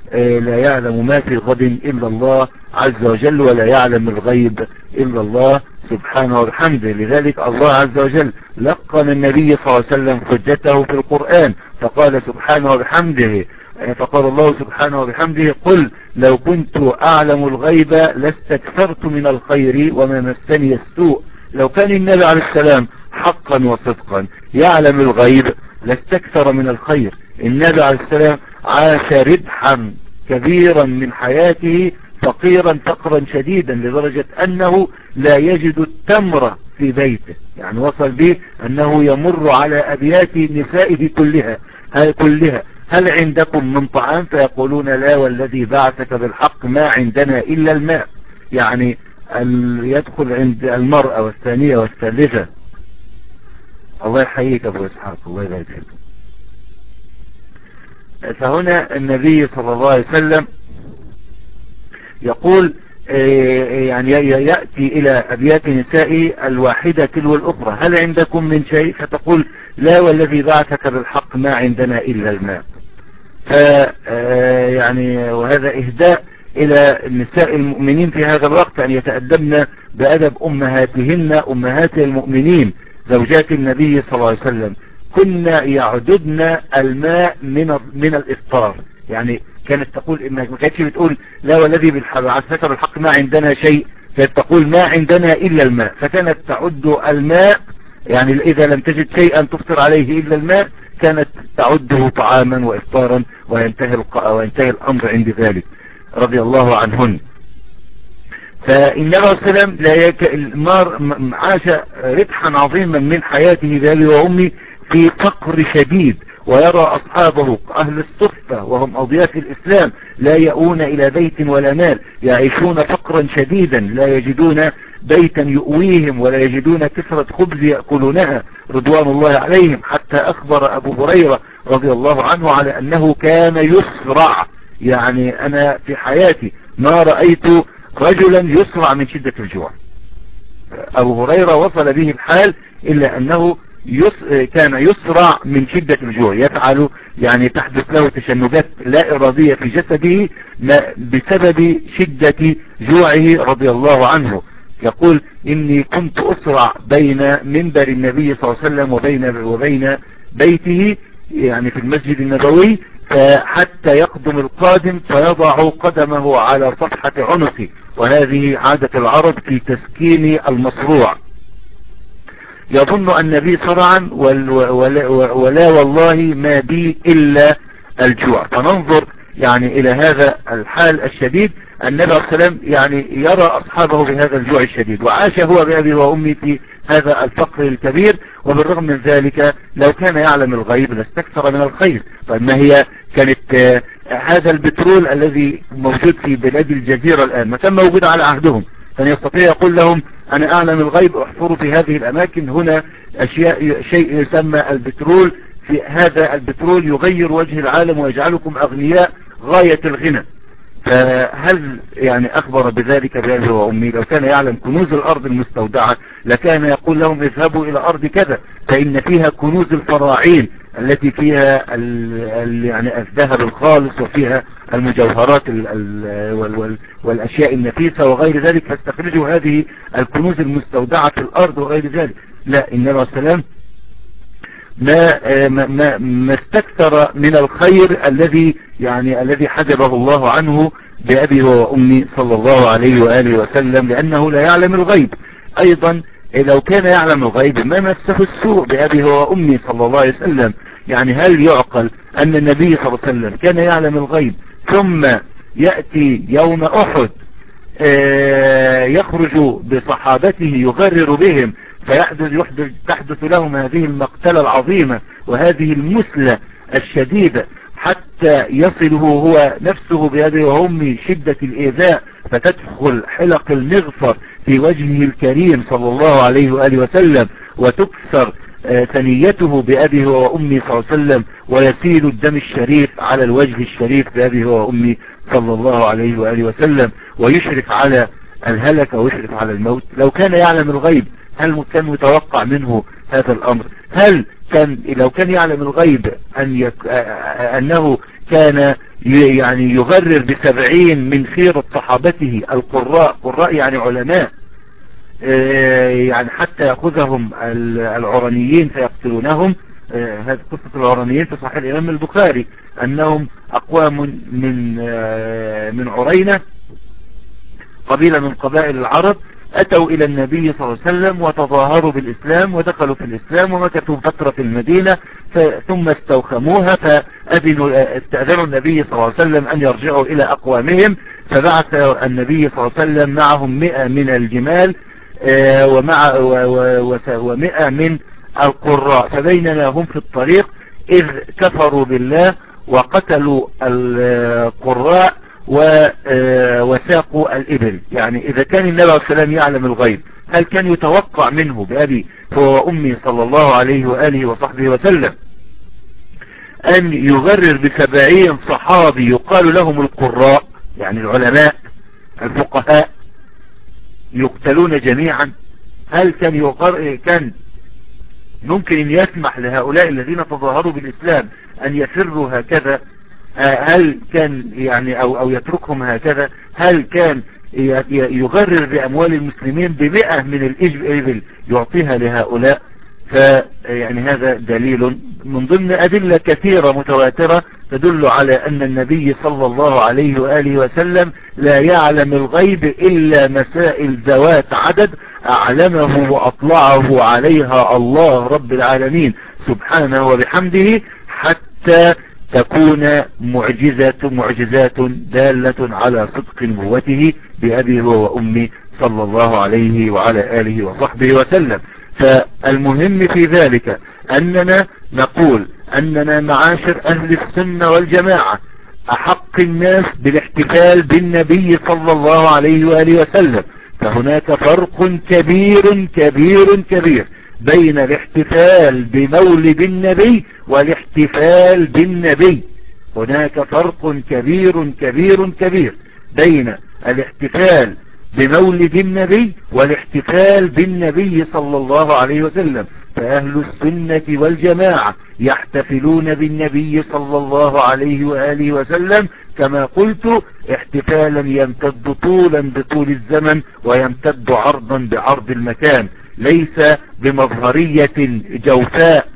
لا يعلم ما في غد إلا الله عز وجل، ولا يعلم الغيب إلا الله سبحانه وبحمده. لذلك الله عز وجل لقن النبي صلى الله عليه وسلم حجته في القرآن، فقال سبحانه وبحمده، فقال الله سبحانه وبحمده: قل لو كنت أعلم الغيب لاستكثرت من الخير وما مسني السوء. لو كان النبي عليه السلام حقا وصدقا يعلم الغيب لاستكثر من الخير. النبي عليه السلام عاش ربحا كبيرا من حياته فقيرا فقرا شديدا لدرجة أنه لا يجد التمر في بيته، يعني وصل به أنه يمر على أبيات نسائه كلها: هل عندكم من طعام؟ فيقولون: لا والذي بعثك بالحق ما عندنا إلا الماء. يعني يدخل عند المرأة والثانية والثالثة. الله يحييك أبو إسحاق، الله يبارك فيك. فهنا النبي صلى الله عليه وسلم يقول يعني يأتي إلى أبيات نسائه الواحدة تلو الأخرى: هل عندكم من شيء؟ فتقول: لا والذي بعثك بالحق ما عندنا إلا الماء. يعني وهذا إهداء إلى النساء المؤمنين في هذا الوقت أن يتأدبن بأدب أمهاتهن، أمهات المؤمنين زوجات النبي صلى الله عليه وسلم. كنا يعددن الماء من الإفطار. يعني كانت تقول إنها ما كانتش بتقول: لا والذي بعثك بالحق ما عندنا شيء، كانت تقول: ما عندنا إلا الماء. فكانت تعد الماء، يعني إذا لم تجد شيئا تفطر عليه إلا الماء كانت تعده طعاما وإفطارا، وينتهي الأمر عند ذلك رضي الله عنهن. فالنبي عليه السلام عاش ربحا عظيما من حياته بأبي وأمي في فقر شديد، ويرى أصحابه أهل الصفة وهم أضياف الإسلام لا يأوون إلى بيت ولا مال، يعيشون فقرا شديدا، لا يجدون بيتا يؤويهم ولا يجدون كسرة خبز يأكلونها رضوان الله عليهم. حتى أخبر أبو هريرة رضي الله عنه على أنه كان يسرع. يعني أنا في حياتي ما رأيت رجلا يسرع من شدة الجوع. أبو هريرة وصل به الحال إلا أنه كان يسرع من شدة الجوع، يفعل يعني تحدث له تشنجات لا إرادية في جسده بسبب شدة جوعه رضي الله عنه. يقول: إني كنت أسرع بين منبر النبي صلى الله عليه وسلم وبين بيته، يعني في المسجد النبوي، حتى يقدم القادم فيضع قدمه على صفحة عنقه. وهذه عادة العرب في تسكين المصروع. يظن النبي صرعا ولا والله ما بي إلا الجوع. فننظر يعني إلى هذا الحال الشديد. النبي عليه السلام يعني يرى أصحابه بهذا الجوع الشديد، وعاش هو بأبي وأمي في هذا الفقر الكبير. وبالرغم من ذلك لو كان يعلم الغيب لاستكثر من الخير. طيب ما هي كانت هذا البترول الذي موجود في بلاد الجزيرة الآن ما كان موجود على عهدهم؟ كان يستطيع يقول لهم: أنا أعلم الغيب، احفروا في هذه الأماكن هنا شيء يسمى البترول، في هذا البترول يغير وجه العالم ويجعلكم أغنياء غاية الغنى. فهل يعني أخبر بذلك بأبي وأمي؟ لو كان يعلم كنوز الأرض المستودعة لكان يقول لهم: اذهبوا إلى أرض كذا فإن فيها كنوز الفراعين التي فيها يعني الذهب الخالص وفيها المجوهرات والأشياء النفيسة وغير ذلك، فاستخرجوا هذه الكنوز المستودعة في الأرض وغير ذلك. لا، النبي عليه السلام ما استكثر من الخير الذي حجبه الله عنه بأبي وأمي صلى الله عليه وآله وسلم، لأنه لا يعلم الغيب. أيضا لو كان يعلم الغيب ما مسه السوء بأبي وأمي صلى الله عليه وسلم. يعني هل يعقل أن النبي صلى الله عليه وسلم كان يعلم الغيب ثم يأتي يوم أحد يخرج بصحابته يغرر بهم تحدث لهم هذه المقتلة العظيمة وهذه المسلة الشديدة حتى يصله هو نفسه بأبي وأمي شدة الإيذاء، فتدخل حلق المغفر في وجهه الكريم صلى الله عليه وآله وسلم، وتكسر ثنيته بأبيه وأمي صلى الله عليه وسلم، ويسيل الدم الشريف على الوجه الشريف بأبيه وأمي صلى الله عليه وآله وسلم، ويشرف على الهلك ويشرف على الموت. لو كان يعلم الغيب هل كان متوقع منه هذا الأمر؟ هل كان لو كان يعلم الغيب أنه كان يعني يغرر ب70 من خيرة صحابته قراء يعني علماء، يعني حتى يأخذهم العرانيين فيقتلونهم. هذه قصة العرانيين في صحيح الإمام البخاري، أنهم أقوام من عرينة، قبيلة من قبائل العرب، أتوا إلى النبي صلى الله عليه وسلم وتظاهروا بالإسلام ودخلوا في الإسلام ومكثوا فترة في المدينة، ثم استوخموها استأذنوا النبي صلى الله عليه وسلم أن يرجعوا إلى أقوامهم، فبعث النبي صلى الله عليه وسلم معهم 100 من الجمال و100 من القراء، فبينما هم في الطريق إذ كفروا بالله وقتلوا القراء وساقوا الإبل. يعني إذا كان النبي عليه السلام يعلم الغيب، هل كان يتوقع منه بأبي هو وأمي صلى الله عليه وآله وصحبه وسلم أن يغرر ب70 صحابي يقال لهم القراء، يعني العلماء الفقهاء، يقتلون جميعا؟ هل كان ممكن أن يسمح لهؤلاء الذين تظاهروا بالإسلام أن يفروا هكذا؟ هل كان يعني أو يتركهم هكذا؟ هل كان يغرر بأموال المسلمين ب100 من الإبل يعطيها لهؤلاء؟ فيعني هذا دليل من ضمن أدلة كثيرة متواترة تدل على أن النبي صلى الله عليه وآله وسلم لا يعلم الغيب إلا مسائل ذوات عدد أعلمه وأطلعه عليها الله رب العالمين سبحانه وبحمده، حتى تكون معجزات دالة على صدق نبوته بأبي هو وأمي صلى الله عليه وعلى آله وصحبه وسلم. فالمهم في ذلك أننا نقول أننا معاشر أهل السنة والجماعة أحق الناس بالاحتفال بالنبي صلى الله عليه وآله وسلم. فهناك فرق كبير كبير كبير بين الاحتفال بمولد النبي والاحتفال بالنبي. هناك فرق كبير كبير كبير بين الاحتفال بمولد النبي والاحتفال بالنبي صلى الله عليه وسلم. فأهل السنة والجماعة يحتفلون بالنبي صلى الله عليه وآله وسلم كما قلت احتفالا يمتد طولا بطول الزمن ويمتد عرضا بعرض المكان، ليس بمظهرية جوفاء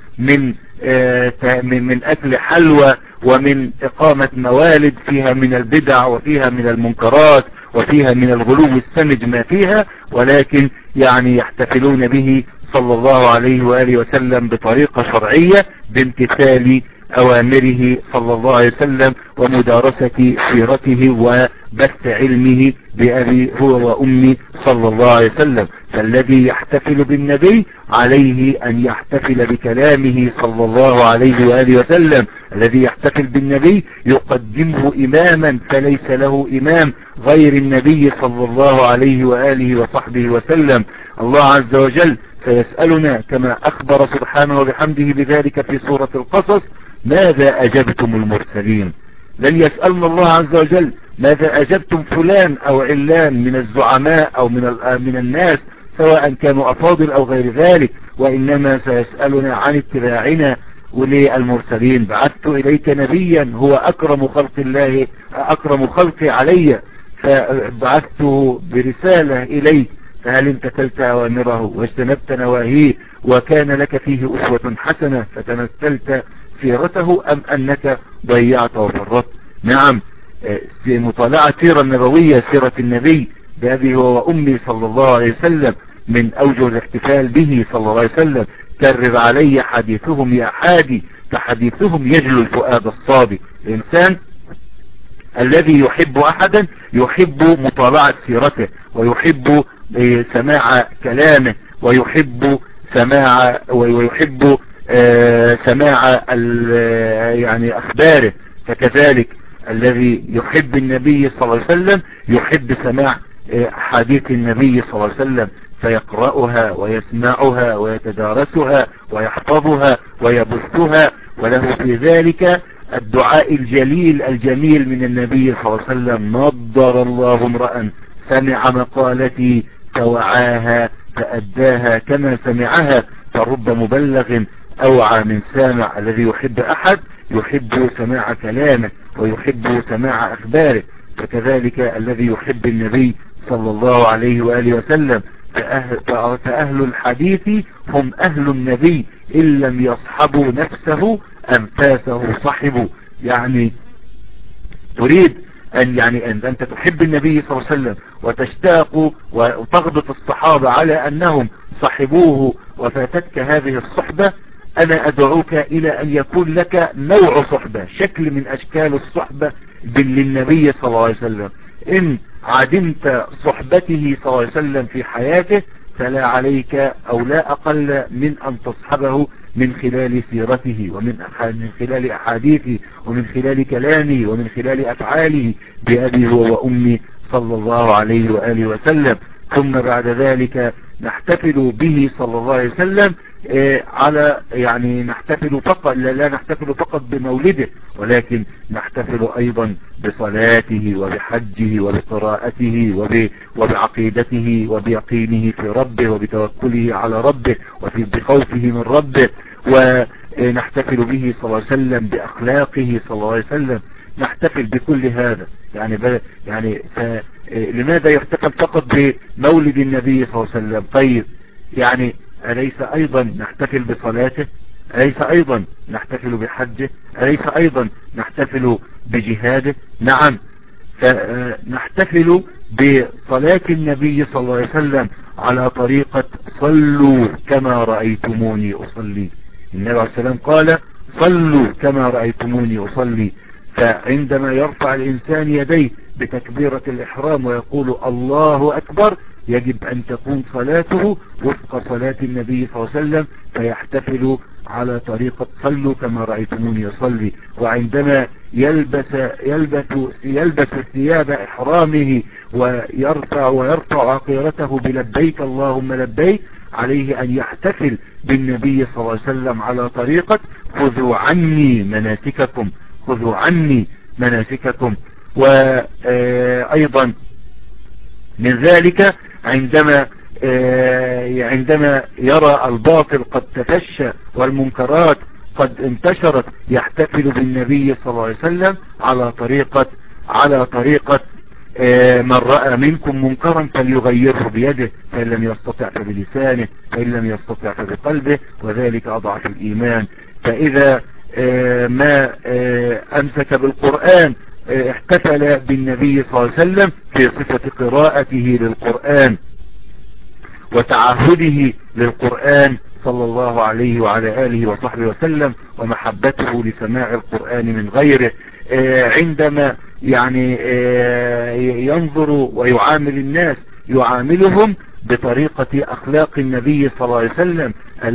من أكل حلوى ومن إقامة موالد فيها من البدع وفيها من المنكرات وفيها من الغلو السمج ما فيها، ولكن يعني يحتفلون به صلى الله عليه وآله وسلم بطريقة شرعية بامتثال أوامره صلى الله عليه وسلم ومدارسة سيرته وبث علمه بأبي هو وأمي صلى الله عليه وسلم. فالذي يحتفل بالنبي عليه أن يحتفل بكلامه صلى الله عليه وآله وسلم. الذي يحتفل بالنبي يقدمه إماما فليس له إمام غير النبي صلى الله عليه وآله وصحبه وسلم. الله عز وجل سيسألنا كما أخبر سبحانه وبحمده بذلك في سورة القصص: ماذا أجبتم المرسلين؟ لن يسألنا الله عز وجل ماذا أجبتم فلان أو علان من الزعماء أو من الناس سواء كانوا أفاضل أو غير ذلك، وإنما سيسألنا عن اتباعنا وللمرسلين. بعثت إليك نبيا هو أكرم خلق الله، أكرم خلقي علي، فبعثته برسالة إليك، فهل امتثلت أوامره واجتنبت نواهيه وكان لك فيه أسوة حسنة فتمثلت سيرته أم أنك ضيعت وفرطت؟ نعم، مطالعة سيرة النبوية، سيرة النبي بأبي وأمي صلى الله عليه وسلم من أوجه الاحتفال به صلى الله عليه وسلم. كرر علي حديثهم يا حادي، فحديثهم يجلو الفؤاد الصادق. الإنسان الذي يحب أحدا يحب مطالعة سيرته ويحب سماع كلامه ويحب سماع يعني أخباره. فكذلك الذي يحب النبي صلى الله عليه وسلم يحب سماع حديث النبي صلى الله عليه وسلم، فيقرأها ويسمعها ويتدارسها ويحفظها ويبثها، وله في ذلك الدعاء الجميل من النبي صلى الله عليه وسلم: نضر الله امرأ سمع مقالتي فوعاها فأداها كما سمعها. فرب مبلغ أوعى من سامع. الذي يحب أحد يحب سماع كلامه ويحب سماع أخباره. فكذلك الذي يحب النبي صلى الله عليه وآله وسلم فأهل الحديث هم أهل النبي إن لم يصحبوا نفسه أنفاسه صحبوا. يعني تريد أن أنت تحب النبي صلى الله عليه وسلم وتشتاق وتغبط الصحابة على أنهم صحبوه وفاتتك هذه الصحبة. أنا أدعوك إلى أن يكون لك نوع صحبة، شكل من أشكال الصحبة للنبي صلى الله عليه وسلم. إن عدمت صحبته صلى الله عليه وسلم في حياته فلا عليك أو لا أقل من أن تصحبه من خلال سيرته ومن خلال أحاديثه ومن خلال كلامه ومن خلال أفعاله بأبي هو وأمي صلى الله عليه وآله وسلم. ثم بعد ذلك نحتفل به صلى الله عليه وسلم على نحتفل فقط لا نحتفل فقط بمولده، ولكن نحتفل أيضا بصلاته وبحجه وبقراءته وبعقيدته وبيقينه في ربه وبتوكله على ربه وبخوفه من ربه. ونحتفل به صلى الله عليه وسلم بأخلاقه صلى الله عليه وسلم. نحتفل بكل هذا. لماذا يحتفل فقط بمولد النبي صلى الله عليه وسلم؟ طيب أليس أيضا نحتفل بصلاته؟ أليس أيضا نحتفل بحجه؟ أليس أيضا نحتفل بجهاده؟ نعم، نحتفل بصلاة النبي صلى الله عليه وسلم على طريقة صلوا كما رأيتموني أصلي. النبي عليه السلام قال صلوا كما رأيتموني أصلي. فعندما يرفع الإنسان يديه بتكبيرة الإحرام ويقول الله أكبر يجب أن تكون صلاته وفق صلاة النبي صلى الله عليه وسلم، فيحتفل على طريقة صلوا كما رأيتموني يصلي. وعندما يلبس ثياب إحرامه ويرفع عقيرته بلبيك اللهم لبيك، عليه أن يحتفل بالنبي صلى الله عليه وسلم على طريقة خذوا عني مناسككم، خذوا عني مناسككم. وأيضا من ذلك عندما يرى الباطل قد تفشى والمنكرات قد انتشرت يحتفل بالنبي صلى الله عليه وسلم على طريقة من رأى منكم منكرا فليغيره بيده، فإن لم يستطع فبلسانه، فإن لم يستطع فبقلبه، وذلك أضعف الإيمان. فإذا ما أمسك بالقرآن احتفل بالنبي صلى الله عليه وسلم في صفة قراءته للقرآن وتعهده للقرآن صلى الله عليه وعلى آله وصحبه وسلم ومحبته لسماع القرآن من غيره. عندما ينظر ويعامل الناس يعاملهم بطريقة أخلاق النبي صلى الله عليه وسلم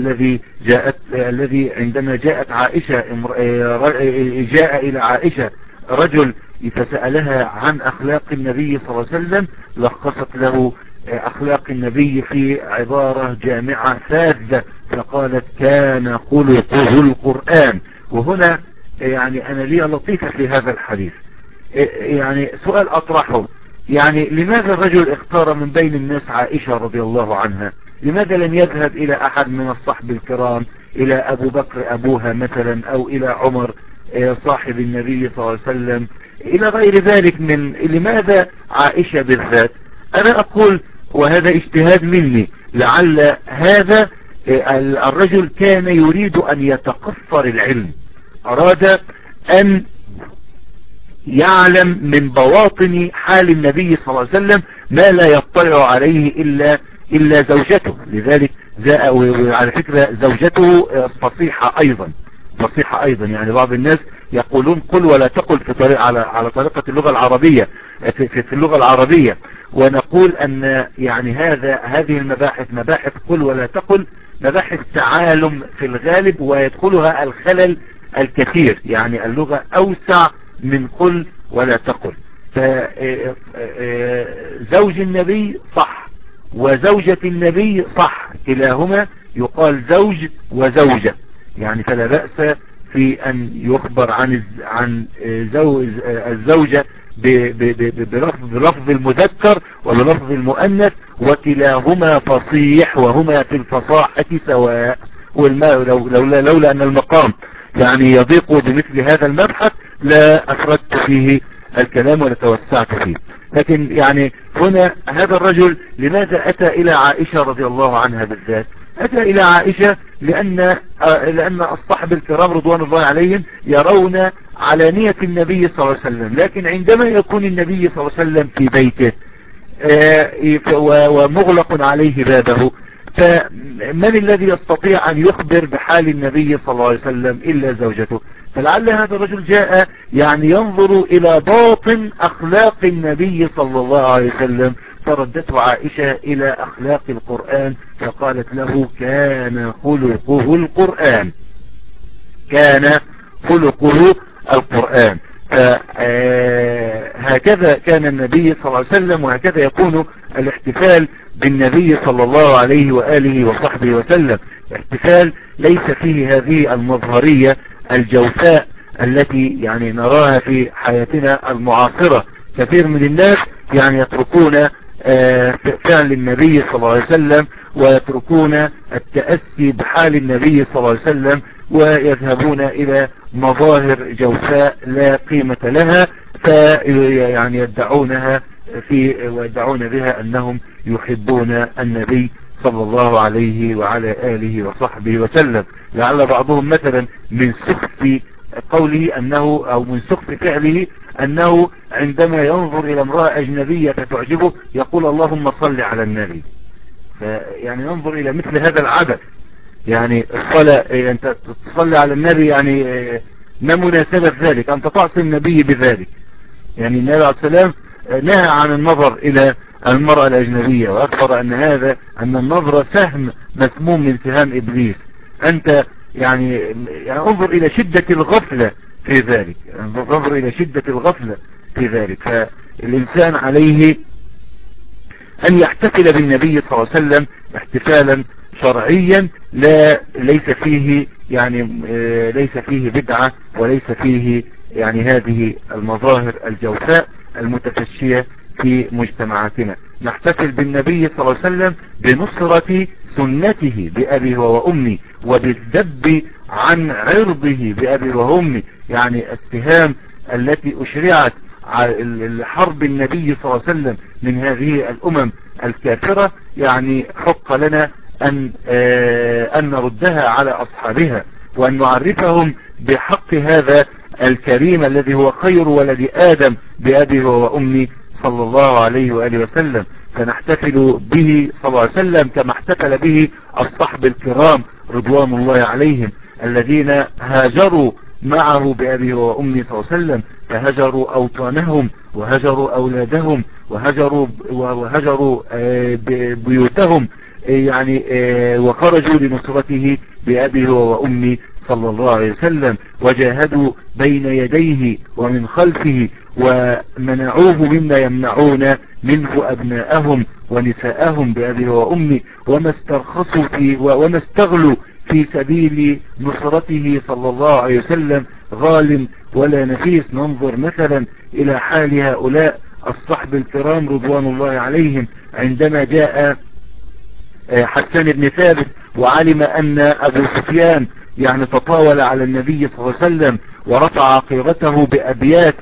الذي عندما جاءت عائشة جاء إلى عائشة رجل فسألها عن أخلاق النبي صلى الله عليه وسلم، لخصت له أخلاق النبي في عبارة جامعة فاذة فقالت كان خلقه القرآن. وهنا أنا لي لطيفة في هذا الحديث، سؤال أطرحه، لماذا الرجل اختار من بين الناس عائشة رضي الله عنها؟ لماذا لم يذهب إلى أحد من الصحب الكرام، إلى أبو بكر أبوها مثلا، أو إلى عمر صاحب النبي صلى الله عليه وسلم، إلى غير ذلك لماذا عائشة بالذات؟ أنا أقول وهذا اجتهاد مني، لعل هذا الرجل كان يريد أن يتقفر العلم، أراد أن يعلم من بواطن حال النبي صلى الله عليه وسلم ما لا يطلع عليه إلا زوجته. لذلك وعلى فكرة زوجته فصيحة أيضا، بعض الناس يقولون قل ولا تقل على طريقة اللغة العربية في اللغة العربية، ونقول أن هذه المباحث مباحث قل ولا تقل مباحث تعالم في الغالب، ويدخلها الخلل الكثير، اللغة أوسع من قل ولا تقل. فزوج النبي صح وزوجة النبي صح، كلاهما يقال زوج وزوجة، فلا بأس في أن يخبر عن الزوجة بلفظ المذكر وبلفظ المؤنث، وكلاهما فصيح وهما في الفصاحة سواء. لولا أن المقام يعني يضيق بمثل هذا المبحث لا أفردت فيه الكلام ولا توسعت فيه. لكن يعني هنا هذا الرجل لماذا أتى إلى عائشة رضي الله عنها بالذات؟ أتى إلى عائشة لأن الصحب الكرام رضوان الله عليهم يرون علانية النبي صلى الله عليه وسلم، لكن عندما يكون النبي صلى الله عليه وسلم في بيته ومغلق عليه بابه، فمن الذي يستطيع أن يخبر بحال النبي صلى الله عليه وسلم إلا زوجته؟ فلعل هذا الرجل جاء يعني ينظر إلى باطن أخلاق النبي صلى الله عليه وسلم، فردته عائشة إلى أخلاق القرآن فقالت له كان خلقه القرآن، كان خلقه القرآن. هكذا كان النبي صلى الله عليه وسلم، وهكذا يكون الاحتفال بالنبي صلى الله عليه وآله وصحبه وسلم، احتفال ليس فيه هذه المظهرية الجوفاء التي يعني نراها في حياتنا المعاصرة. كثير من الناس يعني يتركون فعل النبي صلى الله عليه وسلم ويتركون التأسي بحال النبي صلى الله عليه وسلم ويذهبون إلى مظاهر جوفاء لا قيمة لها، فيعني ويدعون بها أنهم يحبون النبي صلى الله عليه وعلى آله وصحبه وسلم. لعل بعضهم مثلا من سخف قوله أنه أو من سخف فعله أنه عندما ينظر إلى امرأة أجنبية فتعجبه يقول اللهم صل على النبي. يعني ينظر إلى مثل هذا العبث، يعني الصلاة أنت تصلي على النبي، يعني ما مناسبة ذلك؟ أنت تعصي النبي بذلك. يعني النبي عليه السلام نهى عن النظر إلى المرأة الأجنبية، وأخبر أن النظر سهم مسموم من سهام إبليس. أنت يعني انظر إلى شدة الغفلة في ذلك، انظر إلى شدة الغفلة في ذلك. فالإنسان عليه أن يحتفل بالنبي صلى الله عليه وسلم احتفالا شرعيا ليس فيه بدعة، وليس فيه يعني هذه المظاهر الجوفاء المتفشية في مجتمعاتنا. نحتفل بالنبي صلى الله عليه وسلم بنصرة سنته بأبي وأمي، وبالذب عن عرضه بأبي وأمي. يعني السهام التي أشرعت حرب النبي صلى الله عليه وسلم من هذه الأمم الكافرة، يعني حق لنا أن نردها على أصحابها، وأن نعرفهم بحق هذا الكريم الذي هو خير ولد آدم بأبي وأمي صلى الله عليه وآله وسلم. فنحتفل به صلى الله عليه وسلم كما احتفل به الصحب الكرام رضوان الله عليهم، الذين هاجروا معه بأبي وأمي صلى الله عليه وسلم، فهجروا أوطانهم وهجروا أولادهم وهجروا بيوتهم، يعني وخرجوا لنصرته بأبي وأمي صلى الله عليه وسلم، وجاهدوا بين يديه ومن خلفه، ومنعوه مما يمنعون منه أبناءهم ونساءهم بأبي وأمي، وما استغلوا في سبيل نصرته صلى الله عليه وسلم غال ولا نفيس. ننظر مثلا إلى حال هؤلاء الصحب الكرام رضوان الله عليهم عندما جاء حسان بن ثابت وعلم أن أبو سفيان يعني تطاول على النبي صلى الله عليه وسلم ورفع عقيرته بأبيات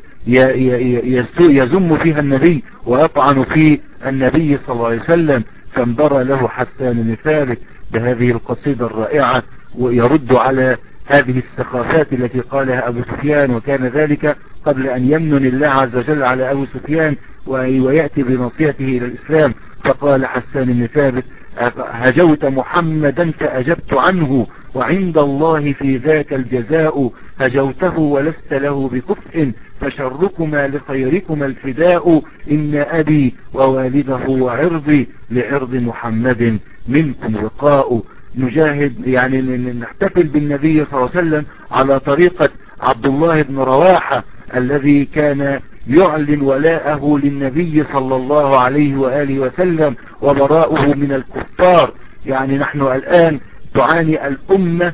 يزم فيها النبي ويطعن في النبي صلى الله عليه وسلم، فانبرى له حسان بن ثابت بهذه القصيدة الرائعة ويرد على هذه السخافات التي قالها أبو سفيان، وكان ذلك قبل أن يمنن الله عز وجل على أبو سفيان ويأتي بنصيحته إلى الإسلام. فقال حسان بن ثابت هجوت محمدا فأجبت عنه، وعند الله في ذاك الجزاء، هجوته ولست له بكفء، فشركما لخيركما الفداء، إن أبي ووالده وعرضي لعرض محمد منكم وقاء. نجاهد يعني نحتفل بالنبي صلى الله عليه وسلم على طريقة عبد الله بن رواحة الذي كان يعلن ولاءه للنبي صلى الله عليه وآله وسلم وبراءه من الكفار. يعني نحن الآن تعاني الأمة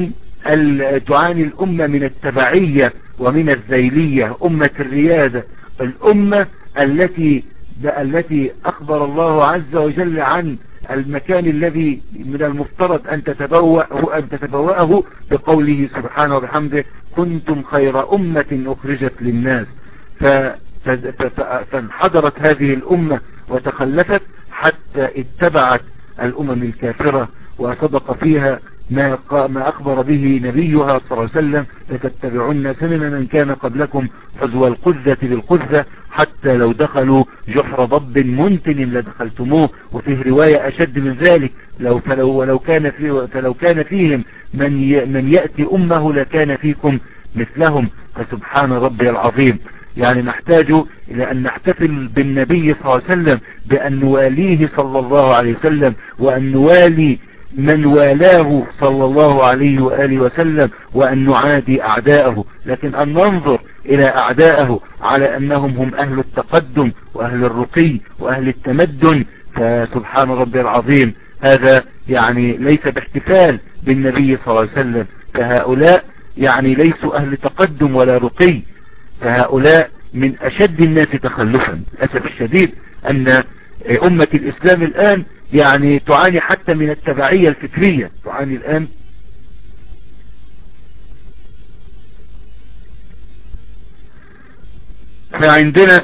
من التبعية ومن الذيلية، أمة الريادة، الأمة التي أخبر الله عز وجل عن المكان الذي من المفترض أن تتبوأه بقوله سبحانه وبحمده كنتم خير أمة أخرجت للناس. فانحدرت هذه الأمة وتخلفت حتى اتبعت الأمم الكافرة وصدق فيها ما أخبر به نبيها صلى الله عليه وسلم لتتبعن سنن من كان قبلكم حذو القذة بالقذة حتى لو دخلوا جحر ضب منتن لدخلتموه. وفيه رواية أشد من ذلك ولو كان فيهم من يأتي أمه لكان فيكم مثلهم. فسبحان ربي العظيم. يعني نحتاج إلى أن نحتفل بالنبي صلى الله عليه وسلم بأن نواليه صلى الله عليه وسلم وأن نوالي من والاه صلى الله عليه وآله وسلم وأن نعادي أعداءه. لكن أن ننظر إلى أعداءه على أنهم هم أهل التقدم وأهل الرقي وأهل التمدن فسبحان ربي العظيم هذا يعني ليس باحتفال بالنبي صلى الله عليه وسلم. فهؤلاء يعني ليسوا أهل تقدم ولا رقي. فهؤلاء من أشد الناس تخلفا. للأسف الشديد أن أمة الإسلام الآن يعني تعاني حتى من التبعية الفكرية. تعاني الآن فعندنا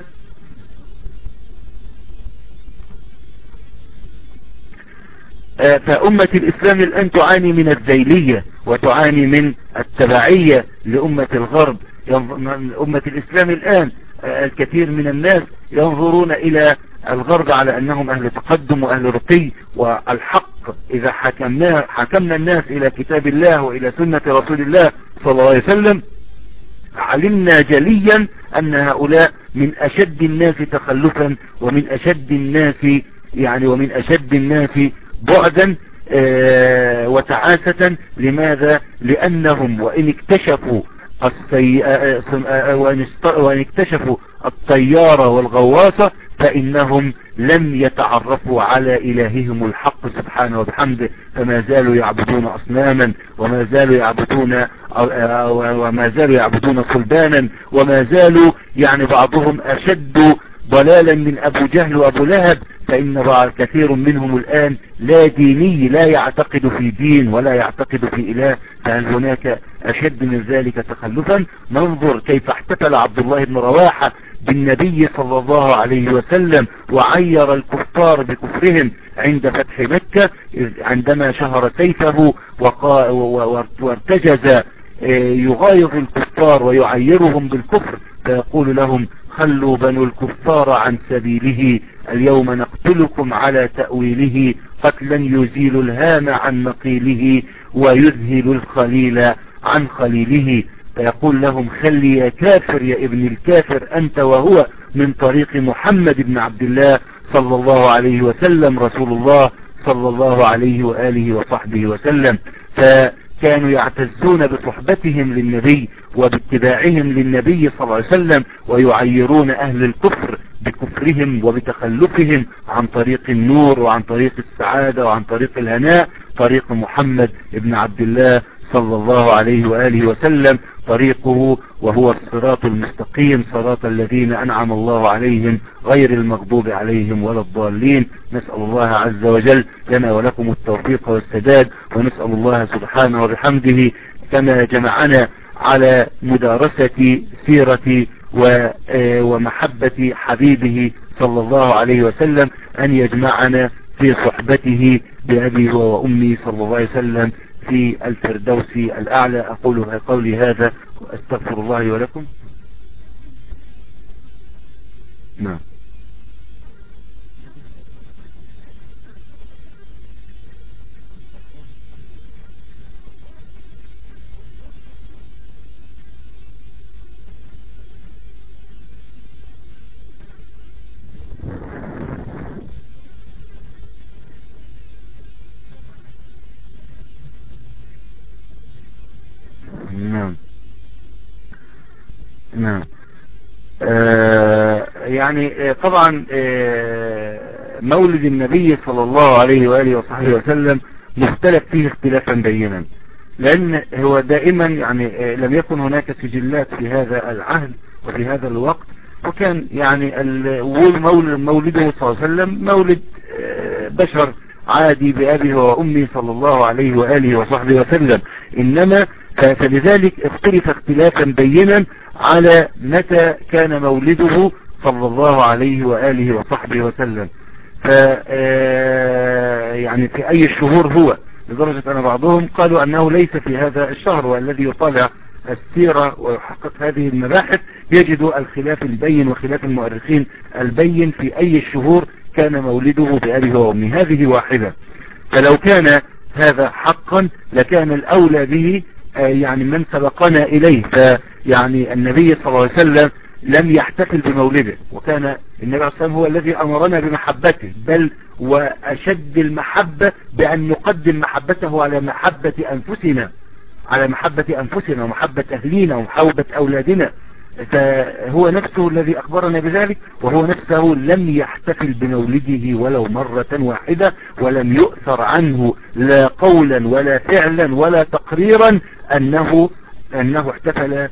فأمة الإسلام الآن تعاني من الذيلية وتعاني من التبعية لأمة الغرب. أمة الإسلام الآن الكثير من الناس ينظرون إلى الغرب على أنهم أهل تقدم وأهل رقي. والحق إذا حكمنا الناس إلى كتاب الله وإلى سنة رسول الله صلى الله عليه وسلم علمنا جليا أن هؤلاء من أشد الناس تخلفا ومن أشد الناس بعدا وتعاسة. لماذا؟ لأنهم وإن اكتشفوا الطيارة والغواصة فإنهم لم يتعرفوا على إلههم الحق سبحانه وبحمده. فما زالوا يعبدون أصناما وما زالوا يعبدون صلبانا وما زالوا يعني بعضهم أشد ضلالا من أبو جهل وأبو لهب. فإن كثير منهم الآن لا ديني لا يعتقد في دين ولا يعتقد في إله. فهل هناك أشد من ذلك تخلفا؟ ننظر كيف احتفل عبد الله بن رواحة بالنبي صلى الله عليه وسلم وعير الكفار بكفرهم عند فتح مكة عندما شهر سيفه وارتجز يغايظ الكفار ويعيرهم بالكفر فيقول لهم خلوا بنو الكفار عن سبيله اليوم نقتلكم على تأويله قتلا يزيل الهام عن مقيله ويذهل الخليل عن خليله. فيقول لهم خلي يا كافر يا ابن الكافر أنت وهو من طريق محمد بن عبد الله صلى الله عليه وسلم رسول الله صلى الله عليه وآله وصحبه وسلم. فكانوا يعتزون بصحبتهم للنبي وباتباعهم للنبي صلى الله عليه وسلم ويعيرون أهل الكفر بكفرهم وبتخلفهم عن طريق النور وعن طريق السعادة وعن طريق الهناء طريق محمد ابن عبد الله صلى الله عليه وآله وسلم طريقه وهو الصراط المستقيم صراط الذين أنعم الله عليهم غير المغضوب عليهم ولا الضالين. نسأل الله عز وجل لنا ولكم التوفيق والسداد ونسأل الله سبحانه وبحمده كما جمعنا على مدارسة سيرة ومحبة حبيبه صلى الله عليه وسلم أن يجمعنا في صحبته بأبي وأمي صلى الله عليه وسلم في الفردوس الأعلى. أقول قولي هذا وأستغفر الله ولكم. نعم. نعم نعم. يعني طبعا مولد النبي صلى الله عليه وآله وصحبه وسلم مختلف فيه اختلافا بينا لأن هو دائما يعني لم يكن هناك سجلات في هذا العهد وفي هذا الوقت وكان يعني مولده صلى الله عليه وسلم مولد بشر عادي بأبيه وأمي صلى الله عليه وآله وصحبه وسلم. إنما فلذلك اختلف اختلافا بينا على متى كان مولده صلى الله عليه وآله وصحبه وسلم. يعني في أي الشهور هو، لدرجة أن بعضهم قالوا أنه ليس في هذا الشهر، والذي يطالع السيرة ويحقق هذه المباحث يجد الخلاف البين وخلاف المؤرخين البين في أي الشهور كان مولده بأبيه وأمه. هذه واحدة. فلو كان هذا حقا لكان الأولى به يعني من سبقنا إليه. فيعني النبي صلى الله عليه وسلم لم يحتفل بمولده، وكان النبي عليه الصلاة والسلام هو الذي أمرنا بمحبته، بل وأشد المحبة بأن نقدم محبته على محبة أنفسنا، على محبة أنفسنا ومحبة أهلينا ومحبة أولادنا. فهو نفسه الذي أخبرنا بذلك، وهو نفسه لم يحتفل بمولده ولو مرة واحدة، ولم يؤثر عنه لا قولا ولا فعلا ولا تقريرا أنه احتفل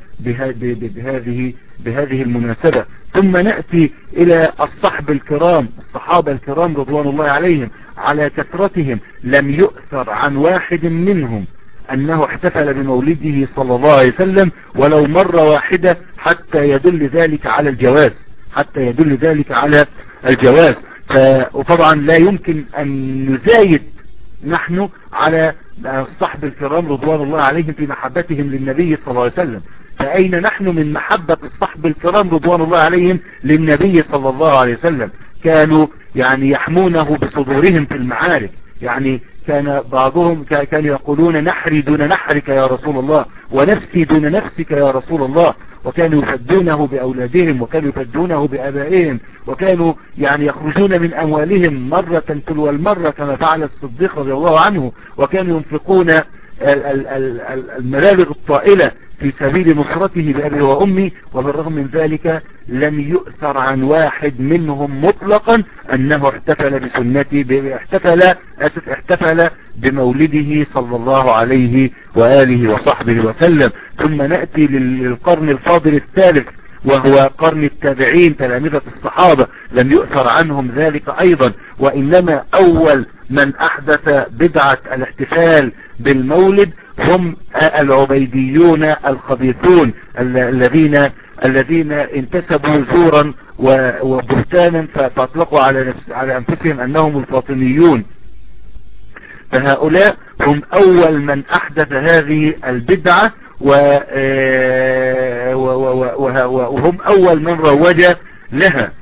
بهذه المناسبة. ثم نأتي إلى الصحب الكرام، الصحابة الكرام رضوان الله عليهم على كثرتهم، لم يؤثر عن واحد منهم أنه احتفل بمولده صلى الله عليه وسلم ولو مرة واحدة، حتى يدل ذلك على الجواز، حتى يدل ذلك على الجواز. وطبعا لا يمكن أن نزايد نحن على الصحب الكرام رضوان الله عليهم في محبتهم للنبي صلى الله عليه وسلم. فأين نحن من محبة الصحب الكرام رضوان الله عليهم للنبي صلى الله عليه وسلم؟ كانوا يعني يحمونه بصدورهم في المعارك. يعني كان بعضهم كانوا يقولون نحري دون نحرك يا رسول الله، ونفسي دون نفسك يا رسول الله. وكانوا يفدونه بأولادهم، وكانوا يفدونه بأبائهم، وكانوا يعني يخرجون من أموالهم مرة تلو المرة كما فعل الصديق رضي الله عنه، وكانوا ينفقون المبالغ الطائلة في سبيل نصرته بأبيه وأمي. وبالرغم من ذلك لم يؤثر عن واحد منهم مطلقا أنه احتفل بسنته، احتفل بمولده صلى الله عليه وآله وصحبه وسلم. ثم نأتي للقرن الفاضل الثالث، وهو قرن التابعين تلامذة الصحابة، لم يؤثر عنهم ذلك أيضا. وإنما أول من أحدث بدعة الاحتفال بالمولد هم العبيديون الخبيثون الذين انتسبوا زورا وبهتانا، فاطلقوا على أنفسهم أنهم الفاطميون. فهؤلاء هم أول من أحدث هذه البدعة، وهم أول من روج لها.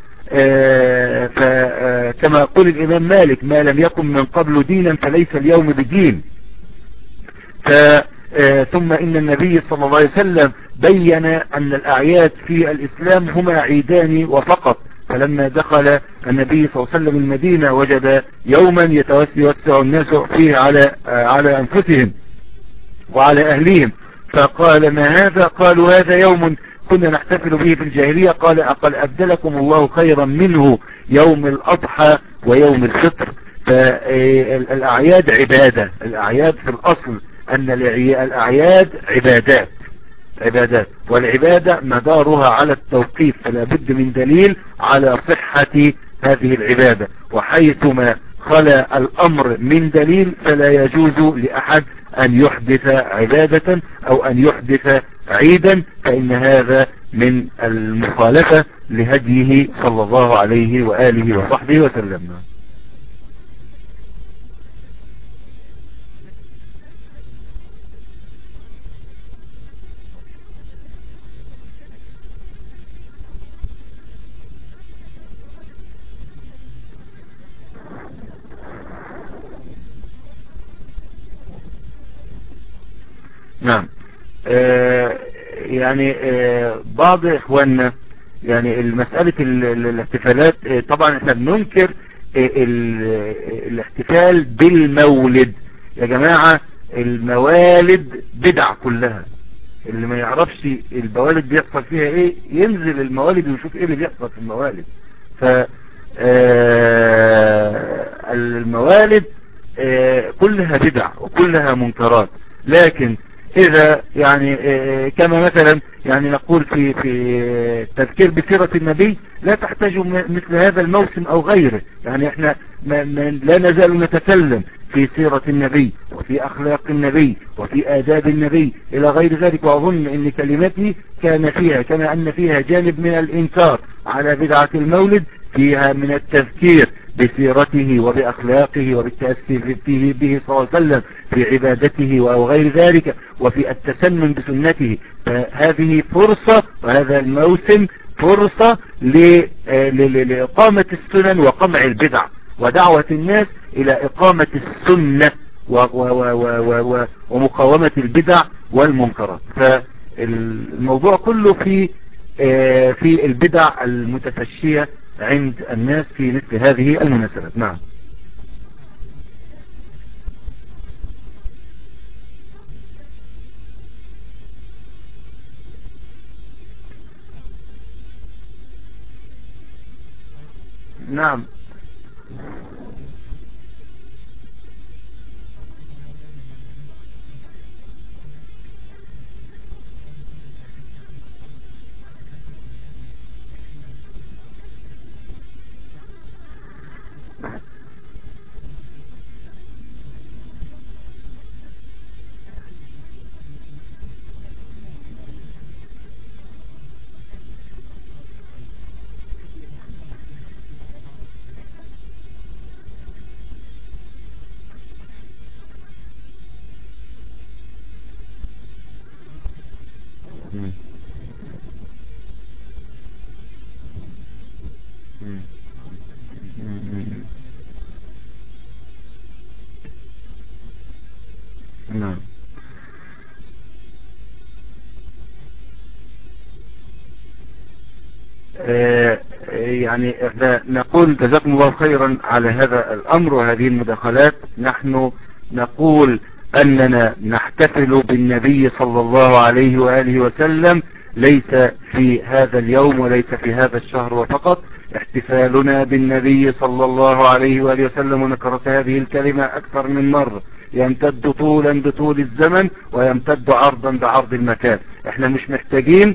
فكما يقول الإمام مالك: ما لم يكن من قبل دينا فليس اليوم بدين. ثم إن النبي صلى الله عليه وسلم بين أن الأعياد في الإسلام هما عيدان وفقط. فلما دخل النبي صلى الله عليه وسلم المدينة وجد يوما يتوسع الناس فيه على أنفسهم وعلى أهليهم، فقال: ما هذا؟ قالوا: هذا يوم كنا نحتفل به في الجاهلية. قال: أقل أبدلكم الله خيرا منه يوم الأضحى ويوم الفطر. فالأعياد عبادة. الأعياد في الأصل أن الأعياد عبادات، والعبادة مدارها على التوقيف، فلا بد من دليل على صحة هذه العبادة. وحيثما خلا الأمر من دليل فلا يجوز لأحد أن يحدث عبادة أو أن يحدث عيدا، فإن هذا من المخالفة لهديه صلى الله عليه وآله وصحبه وسلم. نعم. يعني بعض إخواننا يعني المسألة الاحتفالات، طبعا احنا بننكر الاحتفال بالمولد. يا جماعة الموالد بدع كلها. اللي ما يعرفش الموالد بيحصل فيها ايه ينزل الموالد ويشوف ايه اللي بيحصل في الموالد. فالموالد كلها بدع وكلها منكرات. لكن إذا يعني كما مثلا يعني نقول في التذكير بسيرة النبي لا تحتاج مثل هذا الموسم أو غيره. يعني احنا لا نزال نتكلم في سيرة النبي وفي أخلاق النبي وفي آداب النبي إلى غير ذلك. وأظن أن كلمتي كما أن فيها جانب من الإنكار على بدعة المولد، فيها من التذكير بسيرته وبأخلاقه وبالتأسي فيه به صلى الله عليه وسلم في عبادته وغير ذلك، وفي التسنن بسنته. فهذه فرصة، وهذا الموسم فرصة لإقامة السنن وقمع البدع ودعوة الناس إلى إقامة السنة ومقاومة البدع والمنكرات. فالموضوع كله في البدع المتفشية عند الناس في مثل هذه المناسبات. نعم. نعم. نعم. يعني احنا نقول جزاكم الله خيرا على هذا الأمر وهذه المداخلات. نحن نقول أننا نحتفل بالنبي صلى الله عليه وآله وسلم ليس في هذا اليوم وليس في هذا الشهر وفقط. احتفالنا بالنبي صلى الله عليه وآله وسلم، ونكرت هذه الكلمة أكثر من مرة، يمتد طولا بطول الزمن ويمتد عرضا بعرض المكان. احنا مش محتاجين.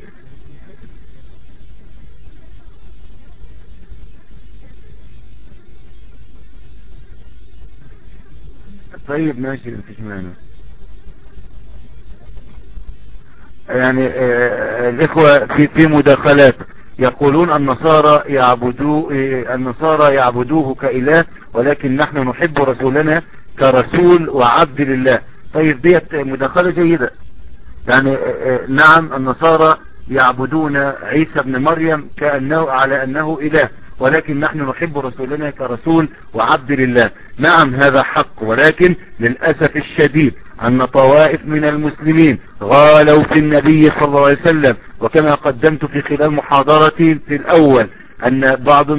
طيب ماشي، مفيش مانع. يعني الإخوة في مداخلات يقولون النصارى يعبدوه كإله، ولكن نحن نحب رسولنا كرسول وعبد لله. طيب ديت مداخلة جيدة. يعني نعم، النصارى يعبدون عيسى ابن مريم كأنه على أنه إله، ولكن نحن نحب رسولنا كرسول وعبد لله. نعم هذا حق، ولكن للأسف الشديد أن طوائف من المسلمين غالوا في النبي صلى الله عليه وسلم. وكما قدمت في خلال محاضرتي في الأول أن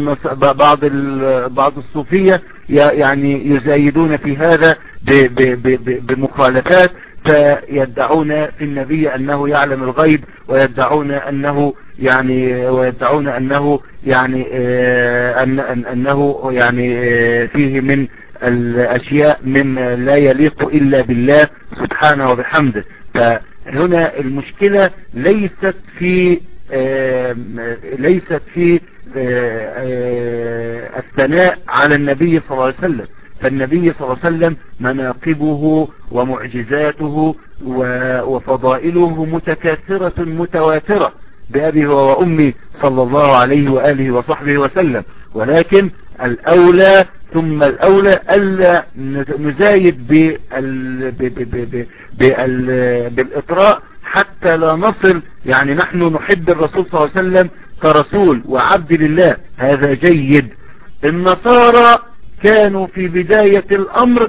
بعض الصوفية يعني يزايدون في هذا بمخالفات، فيدعون في النبي أنه يعلم الغيب، ويدعون أنه أنه فيه من الأشياء مما لا يليق إلا بالله سبحانه وبحمده. فهنا المشكلة ليست في الثناء على النبي صلى الله عليه وسلم. فالنبي صلى الله عليه وسلم مناقبه ومعجزاته وفضائله متكاثرة متواترة بأبي وأمي صلى الله عليه وآله وصحبه وسلم. ولكن الأولى ثم الأولى ألا نزايد بالإطراء حتى لا نصل. يعني نحن نحب الرسول صلى الله عليه وسلم كرسول وعبد لله، هذا جيد. النصارى كانوا في بداية الأمر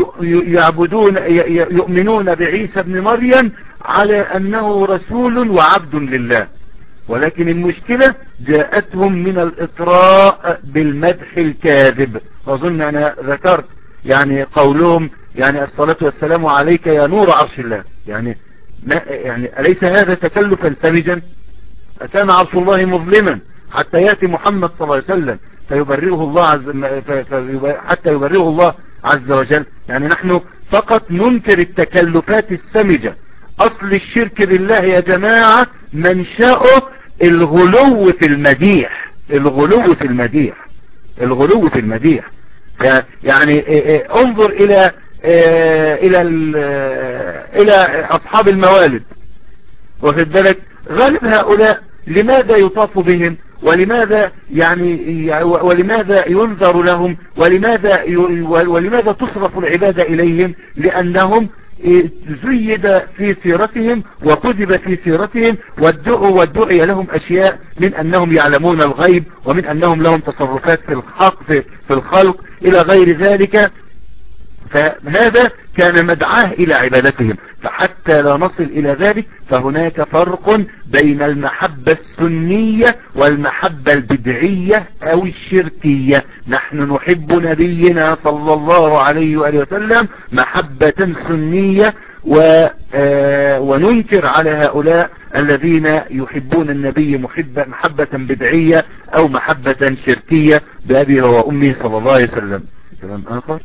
يؤمنون بعيسى ابن مريم على أنه رسول وعبد لله، ولكن المشكلة جاءتهم من الإطراء بالمدح الكاذب. أظن أنا ذكرت يعني قولهم الصلاة والسلام عليك يا نور عرش الله. يعني أليس هذا تكلفا سمجا؟ كان عرش الله مظلما حتى يأتي محمد صلى الله عليه وسلم فيبرئه الله حتى يبرئه الله عز وجل. يعني نحن فقط ننكر التكلفات السمجة. أصل الشرك بالله يا جماعة منشأه الغلو في المديح، الغلو في المديح، الغلو في المديح. يعني انظر إلى أصحاب الموالد، واخد بالك، غالب هؤلاء لماذا يطاف بهم، ولماذا ولماذا ينذر لهم، ولماذا تصرف العبادة إليهم؟ لأنهم زيد في سيرتهم وكذب في سيرتهم، وادعي لهم أشياء من أنهم يعلمون الغيب، ومن أنهم لهم تصرفات في الخلق إلى غير ذلك. فهذا كان مدعاه إلى عبادتهم. فحتى لا نصل إلى ذلك فهناك فرق بين المحبة السنية والمحبة البدعية أو الشركية. نحن نحب نبينا صلى الله عليه وآله وسلم محبة سنية، وننكر على هؤلاء الذين يحبون النبي محبة بدعية أو محبة شركية بأبي وأمي صلى الله عليه وسلم. كلام آخر.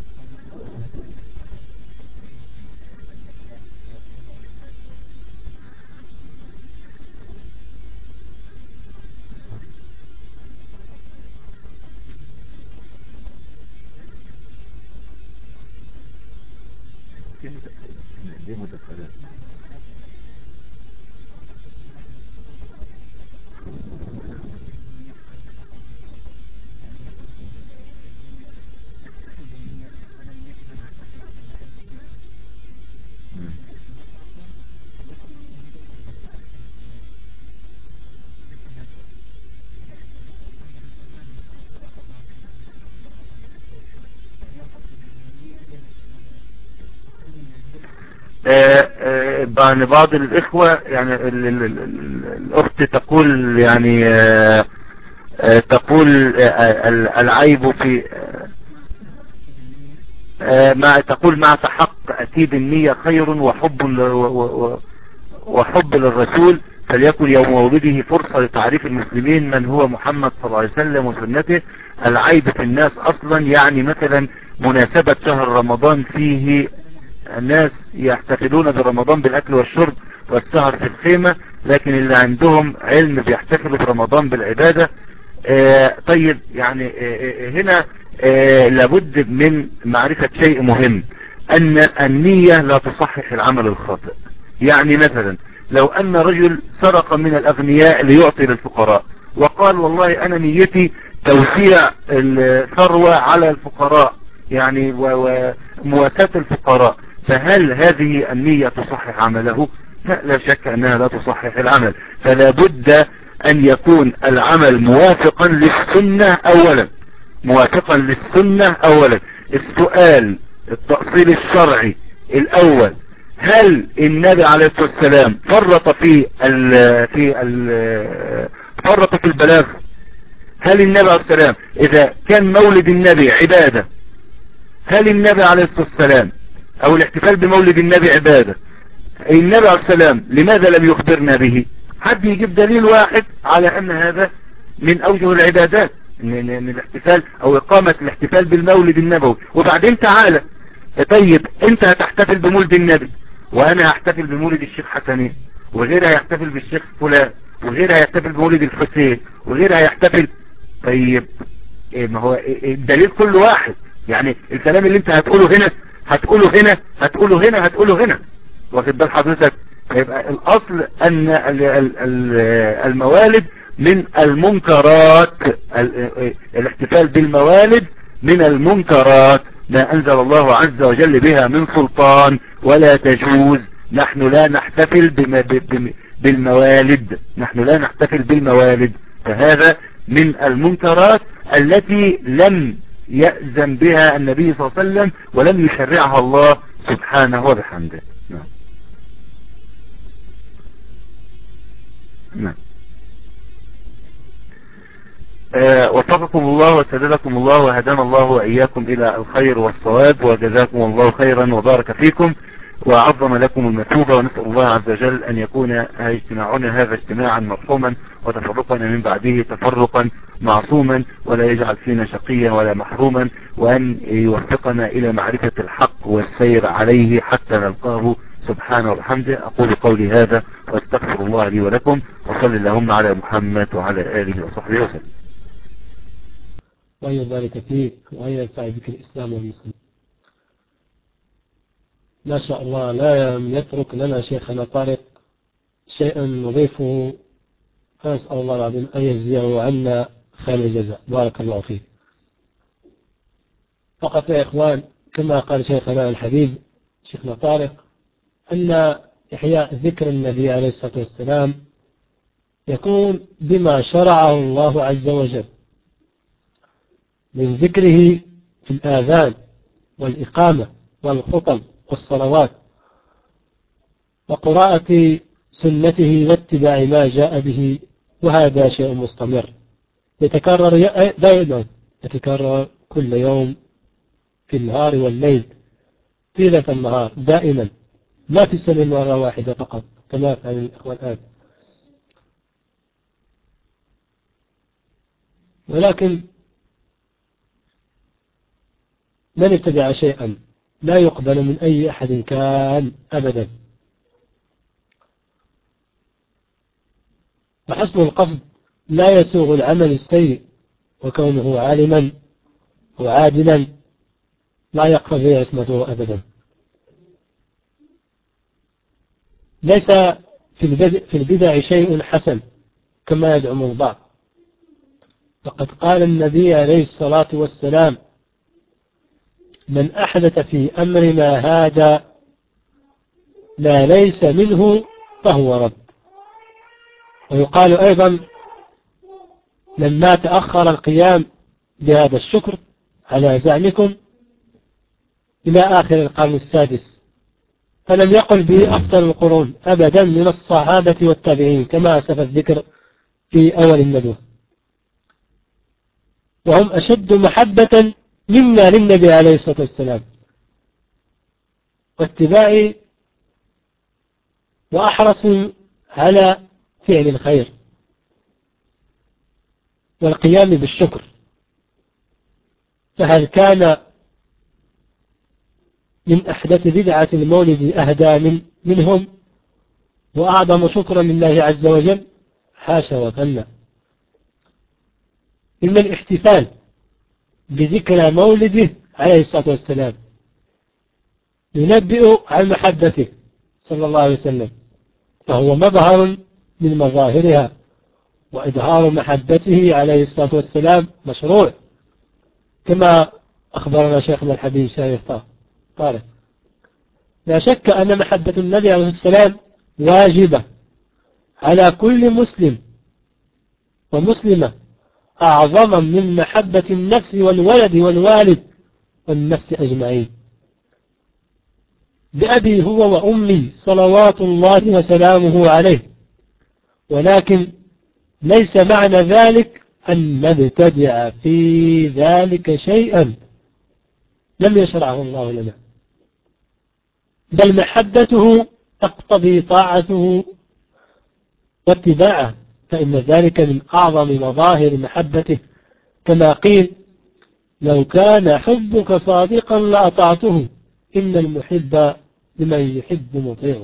دي مدخلات. يعني بعض الإخوة، يعني الأخت تقول يعني تقول العيب في تقول مع تحق أكيد النية خير وحب للرسول، فليكن يوم مولده فرصة لتعريف المسلمين من هو محمد صلى الله عليه وسلم وسنته. العيب في الناس أصلا، يعني مثلا مناسبة شهر رمضان فيه الناس يحتفلون برمضان بالأكل والشرب والسهر في الخيمة، لكن اللي عندهم علم بيحتفلوا برمضان بالعبادة. طيب يعني هنا لابد من معرفة شيء مهم، أن النية لا تصحح العمل الخاطئ. يعني مثلا لو أن رجل سرق من الأغنياء ليعطي للفقراء، وقال والله أنا نيتي توزيع الثروة على الفقراء، يعني ومواساة الفقراء، فهل هذه النية تصحح عمله؟ لا شك أنها لا تصحح العمل. فلا بد أن يكون العمل موافقا للسنة أولا، موافقا للسنة أولا. السؤال التأصيل الشرعي الأول، هل النبي عليه الصلاة والسلام فرط في البلاغ؟ هل النبي عليه الصلاة والسلام إذا كان مولد النبي عبادة، هل النبي عليه الصلاة والسلام او الاحتفال بمولد النبي عبادة، النبي عليه السلام لماذا لم يخبرنا به؟ حد يجيب دليل واحد على ان هذا من اوجه العبادات، ان الاحتفال او اقامة الاحتفال بالمولد النبوي. وبعدين تعالى، طيب انت هتحتفل بمولد النبي، وانا هحتفل بمولد الشيخ حسنين، وغيرها هيحتفل بالشيخ فلان، وغيرها هيحتفل بمولد الحسين، وغيرها هيحتفل. طيب ما هو الدليل كل واحد، يعني الكلام اللي انت هتقوله هنا هتقوله هنا هتقوله هنا هتقوله هنا، واخد بال حضرتك؟ يبقى الاصل ان الموالد من المنكرات، الاحتفال بالموالد من المنكرات، ما انزل الله عز وجل بها من سلطان، ولا تجوز. نحن لا نحتفل بالموالد، نحن لا نحتفل بالموالد، فهذا من المنكرات التي لم يأذن بها النبي صلى الله عليه وسلم ولم يشرعها الله سبحانه وبحمده. نعم. نعم. وفقكم الله وسددكم الله وهدانا الله وإياكم إلى الخير والصواب، وجزاكم الله خيرا وبارك فيكم وعظم لكم المثوبة، ونسأل الله عز وجل أن يكون اجتماعنا هذا اجتماعا مرحوما، وتفرقنا من بعده تفرقا معصوما، ولا يجعل فينا شقيا ولا محروما، وأن يوفقنا إلى معرفة الحق والسير عليه حتى نلقاه سبحانه وبحمده. أقول قولي هذا وأستغفر الله لي ولكم، وصل اللهم على محمد وعلى آله وصحبه وسلم. وأن يبارك فيك وأن ينفع بك الإسلام والمسلمين. ما شاء الله، لا يترك لنا شيخنا طارق شيئا نضيفه، أسأل الله العظيم أن يجزيه عنا خير الجزاء. بارك الله فيك. فقط يا إخوان، كما قال شيخنا الحبيب شيخنا طارق، أن إحياء ذكر النبي عليه الصلاة والسلام يكون بما شرعه الله عز وجل من ذكره في الآذان والإقامة والخطب والصلوات، وقراءة سنته واتباع ما جاء به، وهذا شيء مستمر يتكرر دائما، يتكرر كل يوم في النهار والليل طيلة النهار دائما، لا في السنة مرة واحدة فقط كما فعل الإخوة الآن. ولكن من ابتدع شيئا لا يقبل من أي أحد كان أبدا. وحسن القصد لا يسوغ العمل السيء، وكونه عالما وعادلا لا يقتضي عصمته أبدا. ليس في البدع شيء حسن كما يزعم البعض، فقد قال النبي عليه الصلاة والسلام: من أحدث في أمرنا هذا ما ليس منه فهو رد. ويقال أيضا: لما تأخر القيام بهذا الشكر على زعمكم إلى آخر القرن السادس، فلم يقل به أفضل القرون أبدا من الصحابة والتابعين كما أسف الذكر في أول الندوة، وهم أشد محبة منا للنبي عليه الصلاة والسلام واتباع، وأحرص على فعل الخير والقيام بالشكر. فهل كان من أحدث بدعة المولد أهدى منهم وأعظم شكرا لله عز وجل؟ حاشا وكلا. إن الاحتفال بذكرى مولده عليه الصلاة والسلام ينبئ عن محبته صلى الله عليه وسلم، فهو مظهر من مظاهرها، وإظهار محبته عليه الصلاة والسلام مشروع كما أخبرنا شيخنا الحبيب شريف طارق. لا شك أن محبة النبي عليه السلام واجبة على كل مسلم ومسلمة، أعظم من محبة النفس والولد والوالد والنفس أجمعين. بأبي هو وأمي صلوات الله وسلامه عليه. ولكن ليس معنى ذلك أن نبتدع في ذلك شيئا لم يشرعه الله لنا، بل محبته تقتضي طاعته واتباعه، فإن ذلك من أعظم مظاهر محبته، كما قيل: لو كان حبك صادقا لأطعته، إن المحب لمن يحب مطيع.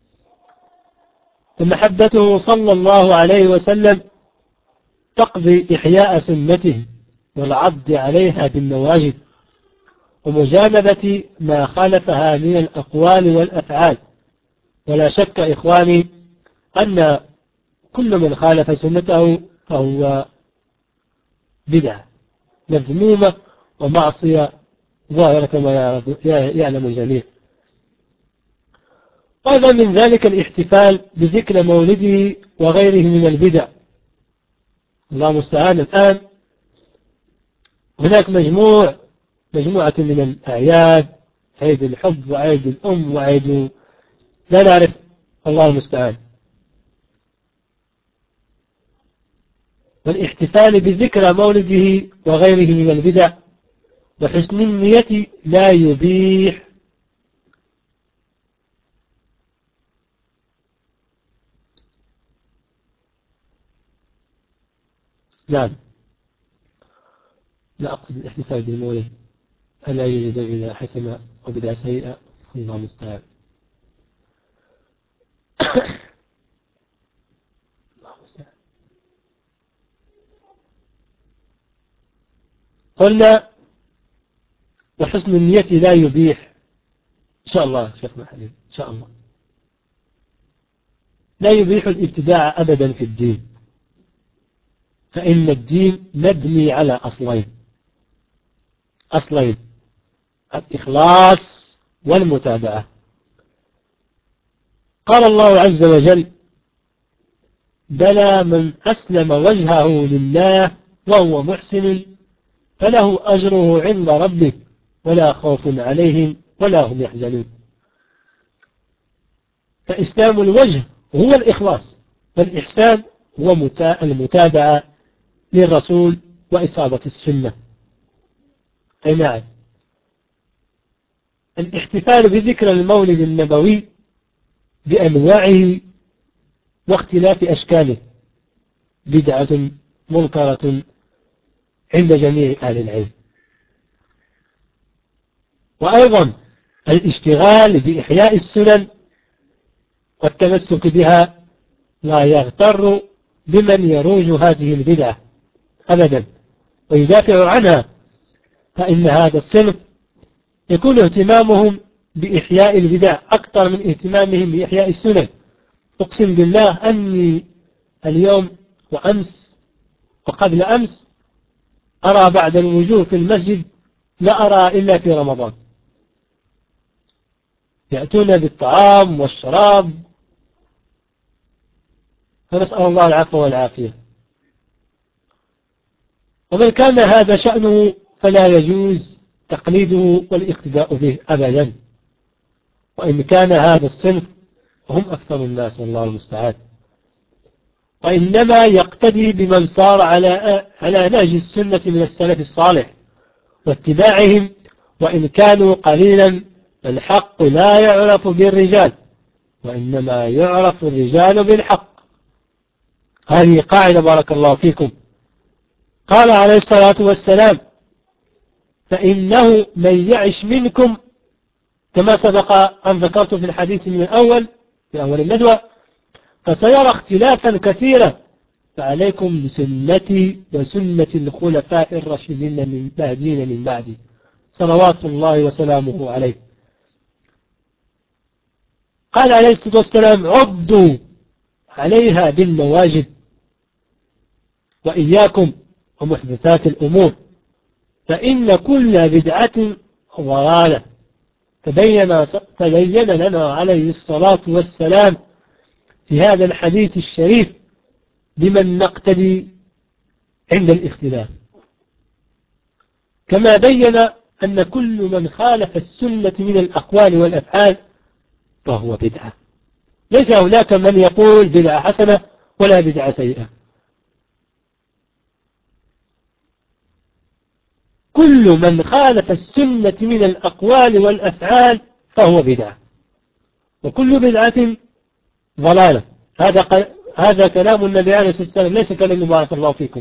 فمحبته صلى الله عليه وسلم تقضي إحياء سنته والعض عليها بالنواجذ، ومجانبة ما خالفها من الأقوال والأفعال. ولا شك إخواني أن كل من خالف سنته فهو بدعة مذمومة ومعصية ظاهرة كما يعلم الجميع. وهذا من ذلك الاحتفال بذكر مولده وغيره من البدع. الله المستعان. الآن هناك مجموعة من الأعياد، عيد الحب وعيد الأم وعيد لا نعرف، الله المستعان. والاحتفال بذكرى مولده وغيره من البدع وحسن النية لا يبيح نعم، لا أقصد الاحتفال بالمولد ألا يوجد بدعة حسنة وبدعة سيئة، الله المستعان. قلنا وحسن النية لا يبيح. إن شاء الله شيخنا حليم إن شاء الله لا يبيح الابتداع أبدا في الدين، فإن الدين مبني على أصلين الإخلاص والمتابعة. قال الله عز وجل: بلى من أسلم وجهه لله وهو محسن فله أجره عند ربه ولا خوف عليهم ولا هم يحزنون. فإسلام الوجه هو الإخلاص، والإحسان هو المتابعة للرسول وإصابة السنة. أي نعم، الاحتفال بذكر المولد النبوي بأنواعه واختلاف أشكاله بدعة منكرة عند جميع أهل العلم. وأيضا الاشتغال بإحياء السنن والتمسك بها لا يغتر بمن يروج هذه البدعة أبدا ويدافع عنها، فإن هذا الصنف يكون اهتمامهم بإحياء البدع أكثر من اهتمامهم بإحياء السنن. أقسم بالله أني اليوم وأمس وقبل أمس أرى بعد الوجوه في المسجد لا أرى إلا في رمضان، يأتون بالطعام والشراب، فنسأل الله العفو والعافية. ومن كان هذا شأنه فلا يجوز تقليده والاقتداء به أبدا، وإن كان هذا الصنف هم أكثر الناس والله المستعان، وإنما يقتدي بمن صار على نهج السنة من السلف الصالح واتباعهم، وإن كانوا قليلا. الحق لا يعرف بالرجال وإنما يعرف الرجال بالحق. هذه قاعدة بارك الله فيكم. قال عليه الصلاة والسلام: فإنه من يعش منكم، كما سبق أن ذكرت في الحديث من في أول الندوة، فسيرى اختلافا كثيرا، فعليكم بسنتي وسنة الخلفاء الراشدين المهديين من بعدي صلوات الله وسلامه عليه. قال عليه الصلاة والسلام: عضوا عليها بالنواجذ، وإياكم ومحدثات الأمور، فإن كل بدعة ضلالة. تبين لنا عليه الصلاة والسلام في هذا الحديث الشريف بمن نقتدي عند الاختلاف، كما بين أن كل من خالف السنة من الأقوال والأفعال فهو بدعة. ليس هناك من يقول بدعة حسنة ولا بدعة سيئة، كل من خالف السنة من الأقوال والأفعال فهو بدعة، وكل بدعة ضلالة. هذا كلام النبي عليه الصلاة والسلام، ليس كلام بارك الله فيكم.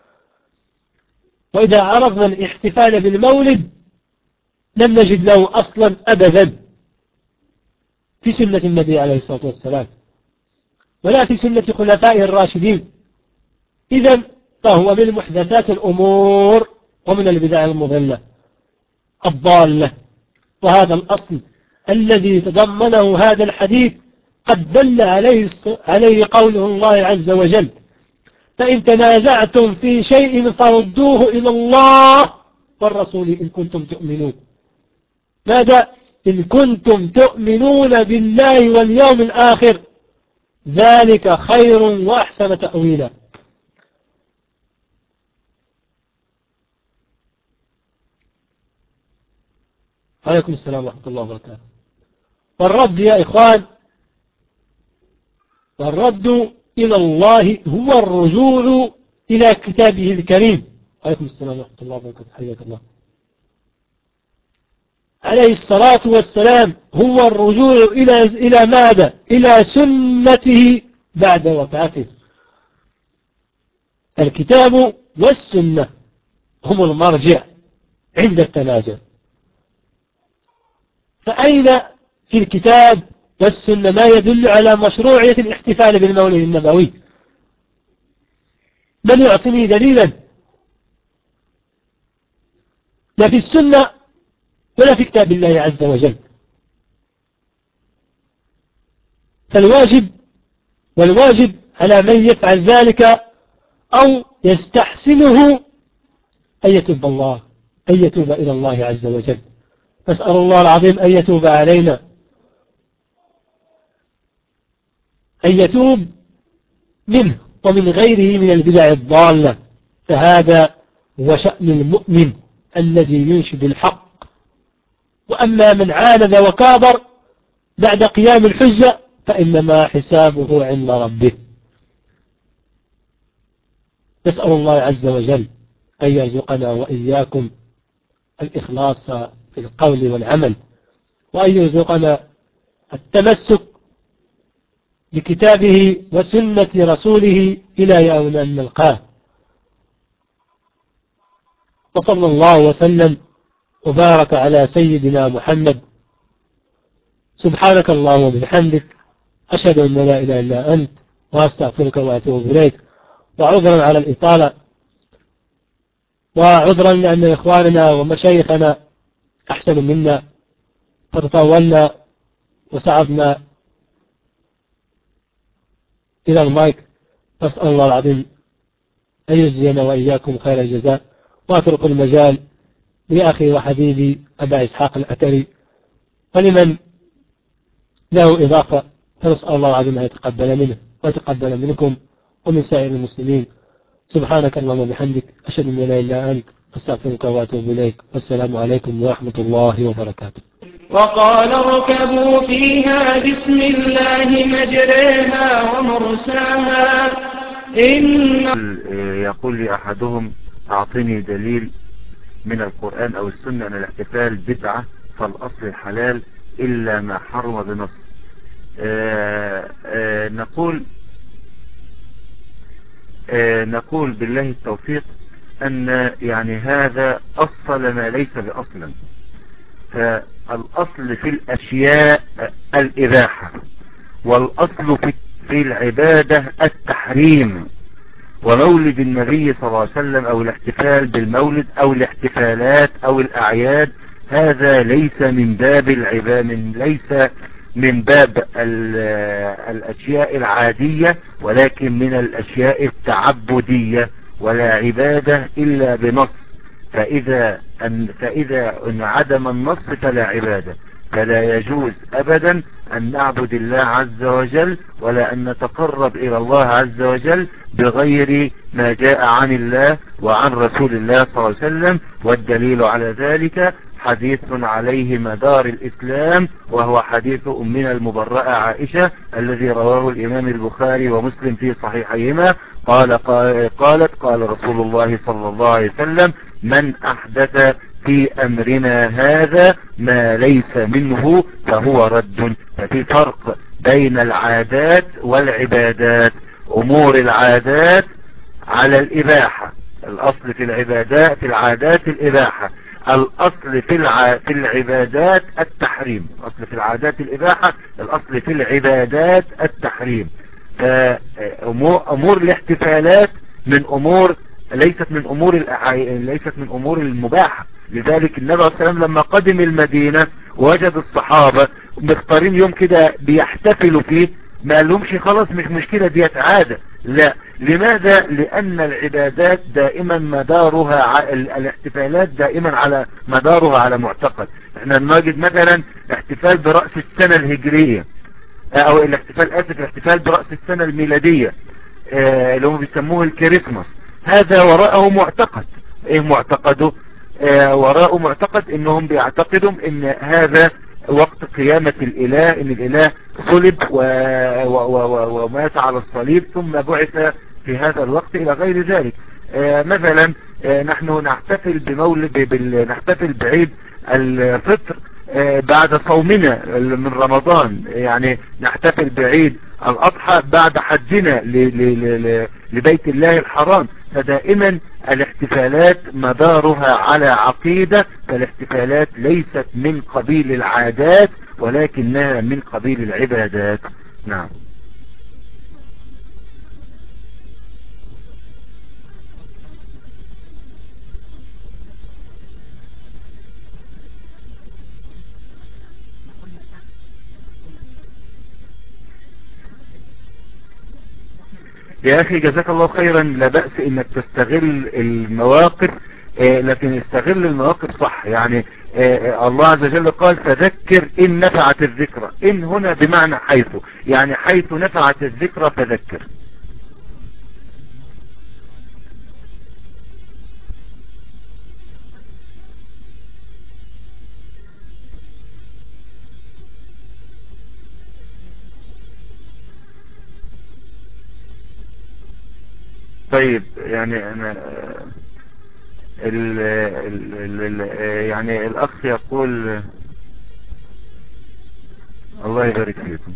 وإذا عرضنا الاحتفال بالمولد لم نجد له أصلا أبدا في سنة النبي عليه الصلاة والسلام ولا في سنة خلفائه الراشدين. إذن فهو من محدثات الأمور ومن البدع المضلة الضالة. وهذا الأصل الذي تضمنه هذا الحديث قد دل عليه قوله الله عز وجل: فإن تنازعتم في شيء فردوه إلى الله والرسول إن كنتم تؤمنون. ماذا؟ إن كنتم تؤمنون بالله واليوم الآخر، ذلك خير وأحسن تأويلا. عليكم السلام ورحمة الله وبركاته. والرد يا إخوان، والرد إلى الله هو الرجوع إلى كتابه الكريم. عليكم السلام ورحمة الله وبركاته، حياك الله. عليه الصلاة والسلام هو الرجوع إلى ماذا؟ إلى سنته بعد وفاته. الكتاب والسنة هم المرجع عند التنازع. فأين في الكتاب والسنة ما يدل على مشروعية الاحتفال بالمولد النبوي. من يعطيني دليلا؟ لا في السنة ولا في كتاب الله عز وجل. والواجب على من يفعل ذلك أو يستحسنه أن يتوب إلى الله عز وجل. نسأل الله العظيم أن يتوب علينا، أن يتوب منه ومن غيره من البدع الضالة. فهذا هو شأن المؤمن الذي ينشد الحق. وأما من عاند وكابر بعد قيام الحجة فإنما حسابه عند ربه. نسأل الله عز وجل أن يرزقنا وإياكم الإخلاص في القول والعمل، وأن يرزقنا التمسك بكتابه وسنة رسوله إلى يوم أن نلقاه. وصلى الله وسلم وبارك على سيدنا محمد. سبحانك اللهم وبحمدك، أشهد أن لا إله إلا أنت، وأستغفرك وأتوب إليك. وعذرا على الإطالة، وعذرا لأن إخواننا ومشايخنا أحسن منا فتطولنا وصعدنا إلى المايك. أسأل الله العظيم أن يجزينا وإياكم خير الجزاء، وأترك المجال لأخي وحبيبي أبا إسحاق الأتري، ولمن له إضافة فنسأل الله العظيم أن يتقبل منه ويتقبل منكم ومن سائر المسلمين. سبحانك اللهم وبحمدك، أشهد أن لا إله إلا أنت، أستغفرك وأتوب إليك. والسلام عليكم ورحمة الله وبركاته. وقال اركبوا فيها بسم الله مجريها ومرساها. يقول لي أحدهم أعطني دليل من القرآن أو السنة أن الاحتفال بدعة، فالأصل الحلال إلا ما حرم بنص. نقول بالله التوفيق أن يعني هذا أصل ما ليس بأصلا. فالأصل في الأشياء الإباحة، والأصل في العبادة التحريم. ومولد النبي صلى الله عليه وسلم أو الاحتفال بالمولد أو الاحتفالات أو الأعياد هذا ليس من باب ليس من باب الأشياء العادية، ولكن من الأشياء التعبدية، ولا عبادة إلا بنص. فإذا انعدم النص فلا عبادة. فلا يجوز أبدا أن نعبد الله عز وجل ولا أن نتقرب إلى الله عز وجل بغير ما جاء عن الله وعن رسول الله صلى الله عليه وسلم. والدليل على ذلك حديث عليه مدار الإسلام، وهو حديث أمنا المبرأة عائشة الذي رواه الإمام البخاري ومسلم في صحيحيهما. قالت قال رسول الله صلى الله عليه وسلم: من أحدث في أمرنا هذا ما ليس منه فهو رد. ففي فرق بين العادات والعبادات. أمور العادات على الإباحة، الأصل في العادات الإباحة، الأصل في العبادات التحريم. الأصل في العادات الإباحة، الأصل في العبادات التحريم. أمور الاحتفالات ليست من أمور المباحة. لذلك النبي عليه الصلاة والسلام لما قدم المدينة وجد الصحابة مختارين يوم كده بيحتفلوا فيه، ما قالهمش خلاص مش مشكلة ديت عادة. لا. لماذا؟ لأن العبادات دائما الاحتفالات دائما على مدارها على معتقد. احنا نجد مثلا احتفال برأس السنة الهجرية، او الاحتفال برأس السنة الميلادية اللي هم بيسموه الكريسماس. هذا وراءه معتقد. ايه معتقده؟ وراءه معتقد انهم بيعتقدوا ان هذا وقت قيامة الإله، ان الإله صلب ومات على الصليب ثم بعث في هذا الوقت الى غير ذلك. مثلا نحن نحتفل بعيد الفطر بعد صومنا من رمضان، يعني نحتفل بعيد الأضحى بعد حجنا لبيت الله الحرام. فدائما الاحتفالات مدارها على عقيدة، فالاحتفالات ليست من قبيل العادات ولكنها من قبيل العبادات. نعم. يا أخي جزاك الله خيرا، لا بأس إنك تستغل المواقف، لكن استغل المواقف صح. يعني الله عز وجل قال فذكر إن نفعت الذكرى. إن هنا بمعنى حيث، يعني حيث نفعت الذكرى فذكر. طيب يعني أنا يعني الأخ يقول الله يبارك فيكم.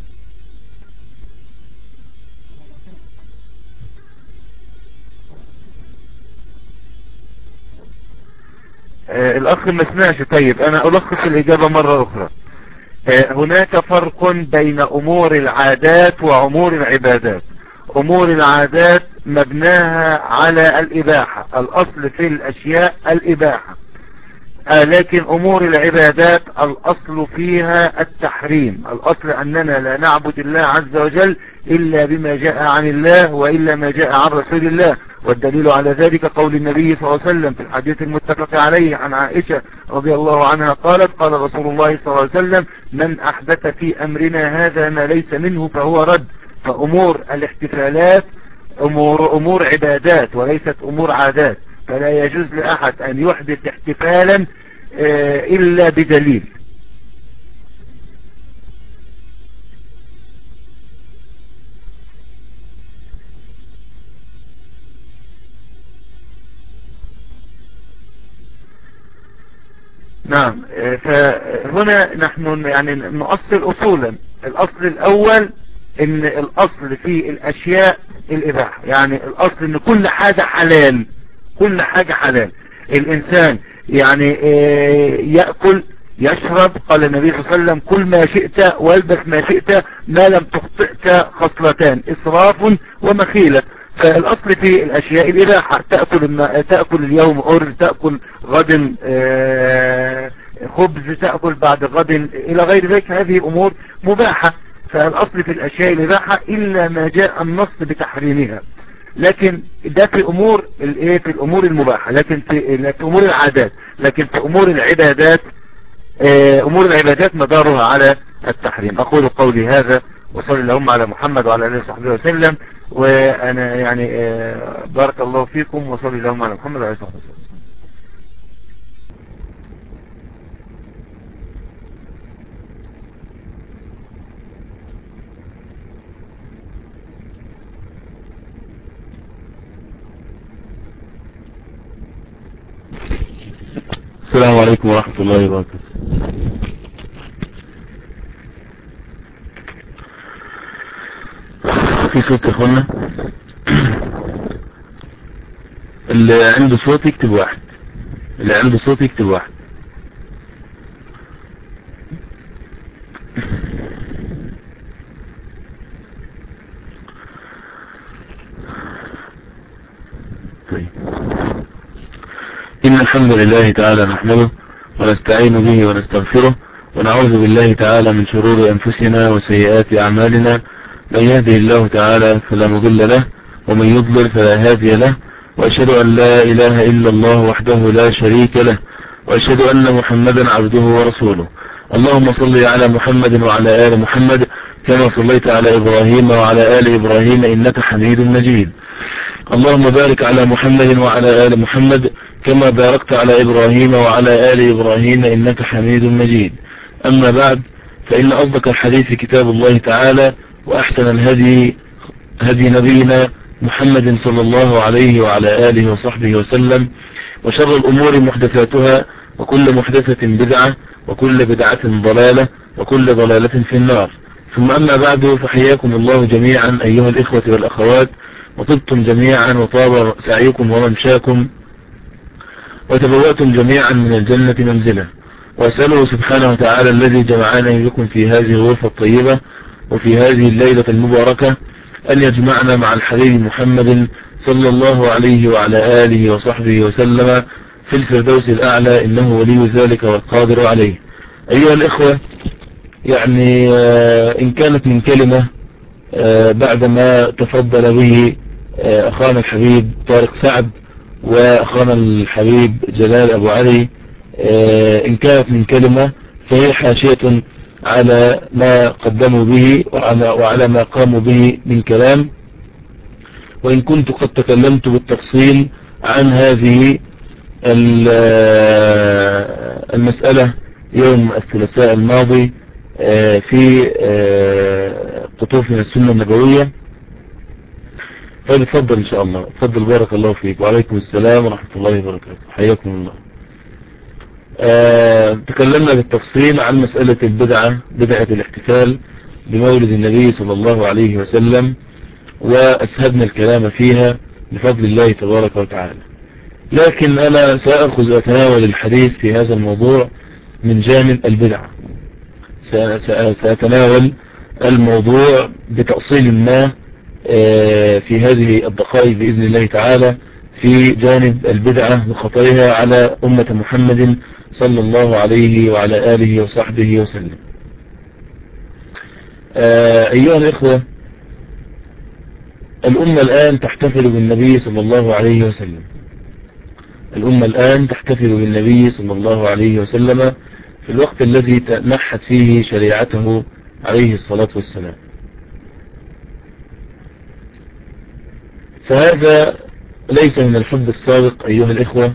الأخ ما سمعش. طيب أنا ألخص الإجابة مرة أخرى. هناك فرق بين أمور العادات وأمور العبادات. أمور العادات مبناها على الإباحة، الأصل في الأشياء الإباحة، لكن أمور العبادات الأصل فيها التحريم. الأصل أننا لا نعبد الله عز وجل إلا بما جاء عن الله وإلا ما جاء عن رسول الله. والدليل على ذلك قول النبي صلى الله عليه وسلم في الحديث المتفق عليه عن عائشة رضي الله عنها قالت قال رسول الله صلى الله عليه وسلم من أحدث في أمرنا هذا ما ليس منه فهو رد. فأمور الاحتفالات أمور عبادات وليست أمور عادات، فلا يجوز لأحد أن يحدث احتفالا إلا بدليل. نعم. فهنا نحن يعني نؤصل أصولا. الأصل الأول ان الاصل في الاشياء الاباحة، يعني الاصل ان كل حاجة حلال، كل حاجة حلال. الانسان يعني يأكل يشرب، قال النبي صلى الله عليه وسلم كل ما شئت والبس ما شئت ما لم تخطئك خصلتان اسراف ومخيلة. فالاصل في الاشياء الاباحة. تأكل اليوم ارز، تأكل غد خبز، تأكل بعد غد الى غير ذلك، هذه امور مباحة. فالأصل في الأشياء الإباحة إلا ما جاء النص بتحريمها. لكن ده في أمور في الأمور المباحة، لكن في أمور العادات. لكن في أمور العبادات أمور العبادات مدارها على التحريم. أقول قولي هذا وصلى اللهم على محمد وعلى آله وصحبه وسلم. وأنا يعني بارك الله فيكم وصلى اللهم على محمد وعلى آله وصحبه وسلم. السلام عليكم ورحمة الله وبركاته. في صوت يا اخوانا؟ اللي عنده صوت يكتب واحد، اللي عنده صوت يكتب واحد. طيب، إن الحمد لله تعالى نحمده ونستعين به ونستغفره ونعوذ بالله تعالى من شرور أنفسنا وسيئات أعمالنا. من يهده الله تعالى فلا مضل له ومن يضلل فلا هادي له، وأشهد أن لا إله إلا الله وحده لا شريك له، وأشهد أن محمدا عبده ورسوله. اللهم صل على محمد وعلى آل محمد كما صليت على إبراهيم وعلى آل إبراهيم إنك حميد مجيد. اللهم بارك على محمد وعلى آل محمد كما باركت على إبراهيم وعلى آل إبراهيم إنك حميد مجيد. أما بعد، فإن أصدق الحديث كتاب الله تعالى، وأحسن الهدي هدي نبينا محمد صلى الله عليه وعلى آله وصحبه وسلم، وشر الأمور محدثاتها، وكل محدثة بدعة، وكل بدعة ضلالة، وكل ضلالة في النار. ثم أما بعد، فحياكم الله جميعا أيها الإخوة والأخوات، وطبتم جميعا وطاب سعيكم وممشاكم، وتبوأتم جميعا من الجنة منزلا. وأسأله سبحانه وتعالى الذي جمعنا بكم في هذه الغرفة الطيبة وفي هذه الليلة المباركة أن يجمعنا مع الحبيب محمد صلى الله عليه وعلى آله وصحبه وسلم في الفردوس الأعلى، إنه ولي ذلك والقادر عليه. أيها الإخوة، يعني إن كانت من كلمة بعدما تفضل به أخانا الحبيب طارق سعد وأخانا الحبيب جلال أبو علي، إن كانت من كلمة فهي حاشية على ما قدموا به وعلى ما قاموا به من كلام، وإن كنت قد تكلمت بالتفصيل عن هذه المسألة يوم الثلاثاء الماضي في قطوف من السنة النبوية. فبتفضل إن شاء الله. تفضل، بارك الله فيك. وعليكم السلام ورحمة الله وبركاته. حياكم الله. تكلمنا بالتفصيل عن مسألة بدعة الاحتفال بمولد النبي صلى الله عليه وسلم، وأسهبنا الكلام فيها بفضل الله تبارك وتعالى. لكن أنا سأخذ وأتناول الحديث في هذا الموضوع من جانب البدعة. سأتناول الموضوع بتأصيل ما في هذه الدقائق بإذن الله تعالى في جانب البدعة وخطرها على أمة محمد صلى الله عليه وعلى آله وصحبه وسلم. أيها الإخوة، الأمة الآن تحتفل بالنبي صلى الله عليه وسلم. الأمة الآن تحتفل بالنبي صلى الله عليه وسلم في الوقت الذي تنحت فيه شريعته عليه الصلاة والسلام. فهذا ليس من الحب الصادق أيها الإخوة.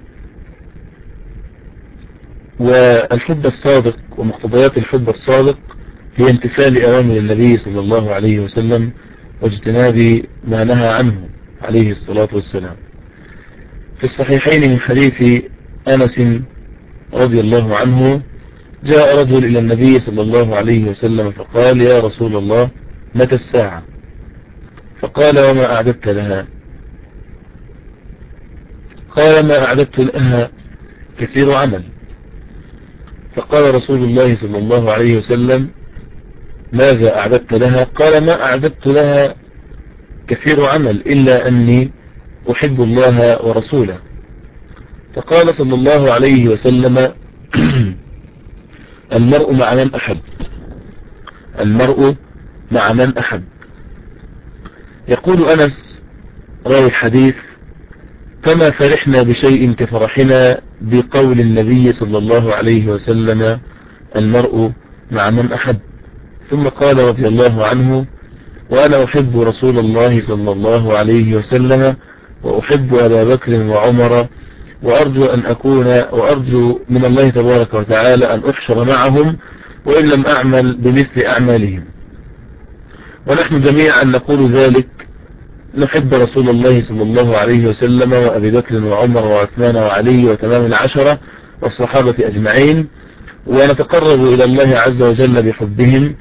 والحب الصادق ومقتضيات الحب الصادق هي امتثال أوامر النبي صلى الله عليه وسلم واجتناب ما نهى عنه عليه الصلاة والسلام. في الصحيحين من حديث أنس رضي الله عنه، جاء رجل إلى النبي صلى الله عليه وسلم فقال: يا رسول الله، متى الساعة؟ فقال: وما أعددت لها؟ قال: ما أعددت لها كثير عمل. فقال رسول الله صلى الله عليه وسلم: ماذا أعددت لها؟ قال: ما أعددت لها كثير عمل إلا أني أحب الله ورسوله. فقال صلى الله عليه وسلم: المرء مع من أحب. المرء مع من أحب. يقول أنس راوي الحديث: فما فرحنا بشيء كفرحنا بقول النبي صلى الله عليه وسلم: المرء مع من أحب. ثم قال رضي الله عنه: وأنا أحب رسول الله صلى الله عليه وسلم، وأحب أبا بكر وعمر، وأرجو من الله تبارك وتعالى أن أحشر معهم وإن لم أعمل بمثل أعمالهم. ونحن جميعا نقول ذلك، نحب رسول الله صلى الله عليه وسلم وأبي بكر وعمر وعثمان وعلي وتمام العشرة والصحابة أجمعين، ونتقرب إلى الله عز وجل بحبهم،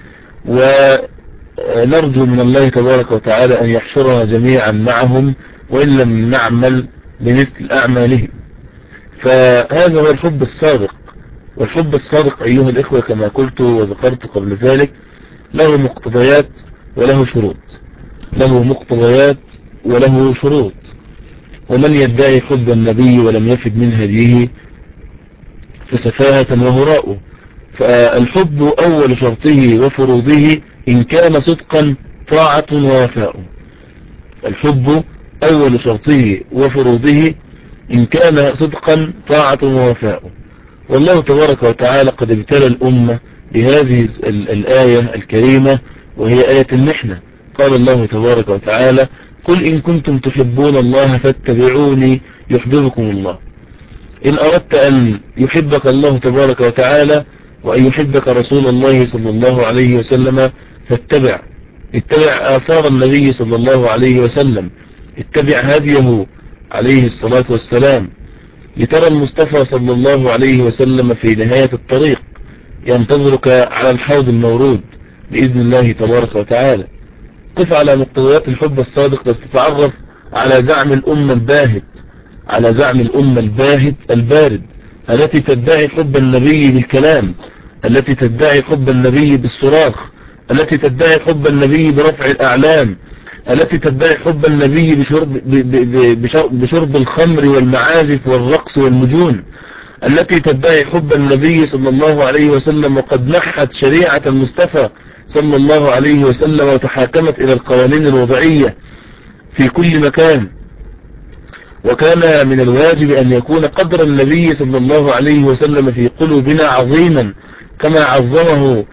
ونرجو من الله تبارك وتعالى أن يحشرنا جميعا معهم وإن لم نعمل بمثل أعمالهم. فهذا هو الحب الصادق. والحب الصادق أيها الإخوة كما قلت وذكرت قبل ذلك له مقتضيات وله شروط. له مقتضيات وله شروط. ومن يدعي حب النبي ولم يفد من هديه فسفاهة وهراء. فالحب أول شرطه وفروضه إن كان صدقا طاعة ووفاء. الحب أول شرطه وفروضه إن كان صدقا طاعة ووفاء. والله تبارك وتعالى قد ابتلى الأمة بهذه الآية الكريمة وهي آية المحنة. قال الله تبارك وتعالى: قل إن كنتم تحبون الله فاتبعوني يحببكم الله. إن أردت أن يحبك الله تبارك وتعالى وأن يحبك رسول الله صلى الله عليه وسلم اتبع آثار النبي صلى الله عليه وسلم، اتبع هديه عليه الصلاة والسلام، لترى المصطفى صلى الله عليه وسلم في نهاية الطريق ينتظرك على الحوض المورود بإذن الله تبارك وتعالى. قف على مقتضيات الحب الصادق لتتعرف على زعم الأمة الباهت، على زعم الأمة الباهت البارد التي تدعي حب النبي بالكلام، التي تدعي حب النبي بالصراخ، التي تدعي حب النبي برفع الأعلام، التي تدعي حب النبي بشرب الخمر والمعازف والرقص والمجون، التي تدعي حب النبي صلى الله عليه وسلم وقد نحت شريعة المصطفى صلى الله عليه وسلم وتحاكمت إلى القوانين الوضعية في كل مكان. وكان من الواجب أن يكون قدر النبي صلى الله عليه وسلم في قلوبنا عظيما كما عظمه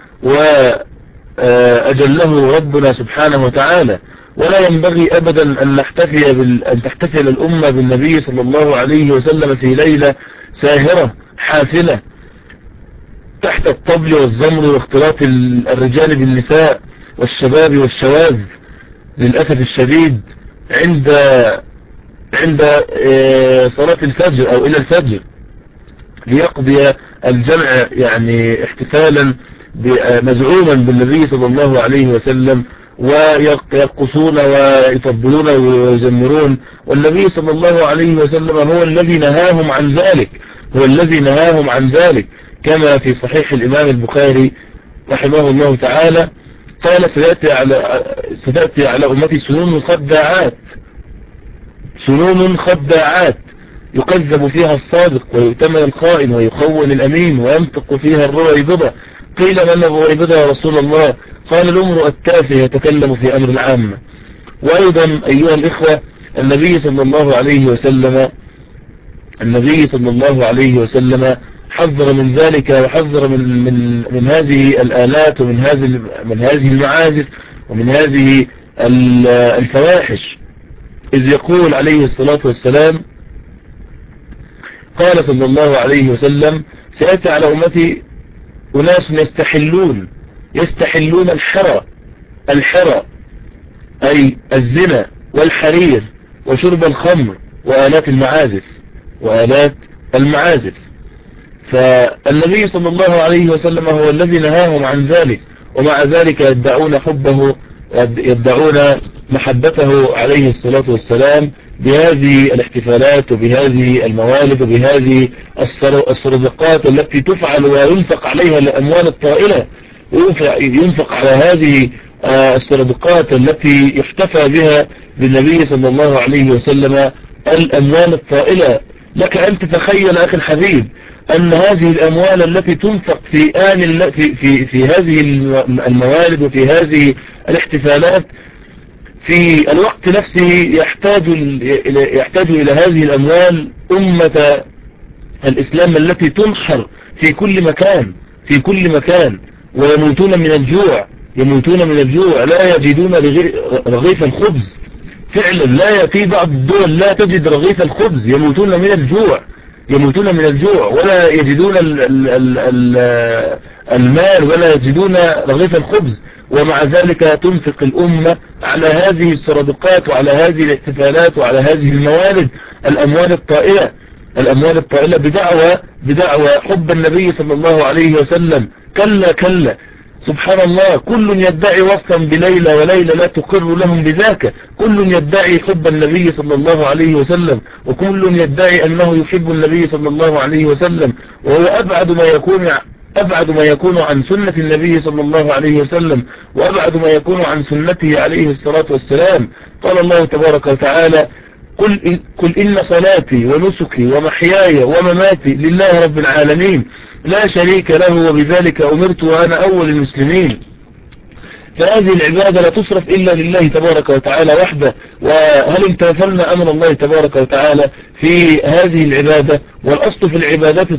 وأجله ربنا سبحانه وتعالى. ولا ينبغي أبدا أن تحتفل الأمة بالنبي صلى الله عليه وسلم في ليلة ساهرة حافلة تحت الطبل والزمر واختلاط الرجال بالنساء والشباب والشواذ للأسف الشديد عند صلاة الفجر أو إلى الفجر ليقضي الجمع يعني احتفالا مزعوما بالنبي صلى الله عليه وسلم، ويرقصون ويطبلون ويزمرون. والنبي صلى الله عليه وسلم هو الذي نهاهم عن ذلك، هو الذي نهاهم عن ذلك، كما في صحيح الإمام البخاري رحمه الله تعالى قال ستأتي على أمتي سنون خداعات يكذب فيها الصادق ويؤتمن الخائن ويخون الأمين وينطق فيها الرويبضة. قيل من الرويبضة يا رسول الله؟ قال الأمر التافه يتكلم في أمر العامة. وأيضا أيها الإخوة النبي صلى الله عليه وسلم حذر من ذلك، وحذر من هذه الآلات ومن هذه المعازف ومن هذه الفواحش، إذ يقول عليه الصلاة والسلام قال صلى الله عليه وسلم سيأتي على أمتي أناس يستحلون الحرى أي الزنا والحرير وشرب الخمر وآلات المعازف. فالنبي صلى الله عليه وسلم هو الذي نهاهم عن ذلك، ومع ذلك يدعون حبه، يدعون محبته عليه الصلاة والسلام بهذه الاحتفالات وبهذه الموالد وبهذه الصدقات التي تفعل وينفق عليها الأموال الطائلة، ينفق على هذه الصدقات التي يحتفى بها بالنبي صلى الله عليه وسلم الأموال الطائلة. لك أن تتخيل أخي الحبيب أن هذه الأموال التي تنفق في هذه الموالد وفي هذه الاحتفالات في الوقت نفسه يحتاج إلى هذه الأموال أمة الإسلام التي تنحر في كل مكان ويموتون من الجوع لا يجدون رغيف الخبز. فعلا في بعض الدول لا تجد رغيف الخبز، يموتون من الجوع ولا يجدون المال ولا يجدون رغيف الخبز، ومع ذلك تنفق الأمة على هذه الصدقات وعلى هذه الاحتفالات وعلى هذه الموالد الأموال الطائلة بدعوى حب النبي صلى الله عليه وسلم. كلا سبحان الله، كل يدعي وصلا بليلى وليلى لا تقر لهم بذاك، كل يدعي حب النبي صلى الله عليه وسلم، وكل يدعي أنه يحب النبي صلى الله عليه وسلم، وهو أبعد ما يكون عن سنة النبي صلى الله عليه وسلم، وأبعد ما يكون عن سنته عليه الصلاة والسلام. قال الله تبارك وتعالى قل إن صلاتي ونسكي ومحياي ومماتي لله رب العالمين لا شريك له وبذلك أمرت وأنا أول المسلمين. فهذه العبادة لا تصرف إلا لله تبارك وتعالى وحده. وهل امتثلنا أمر الله تبارك وتعالى في هذه العبادة؟ والأصل في العبادات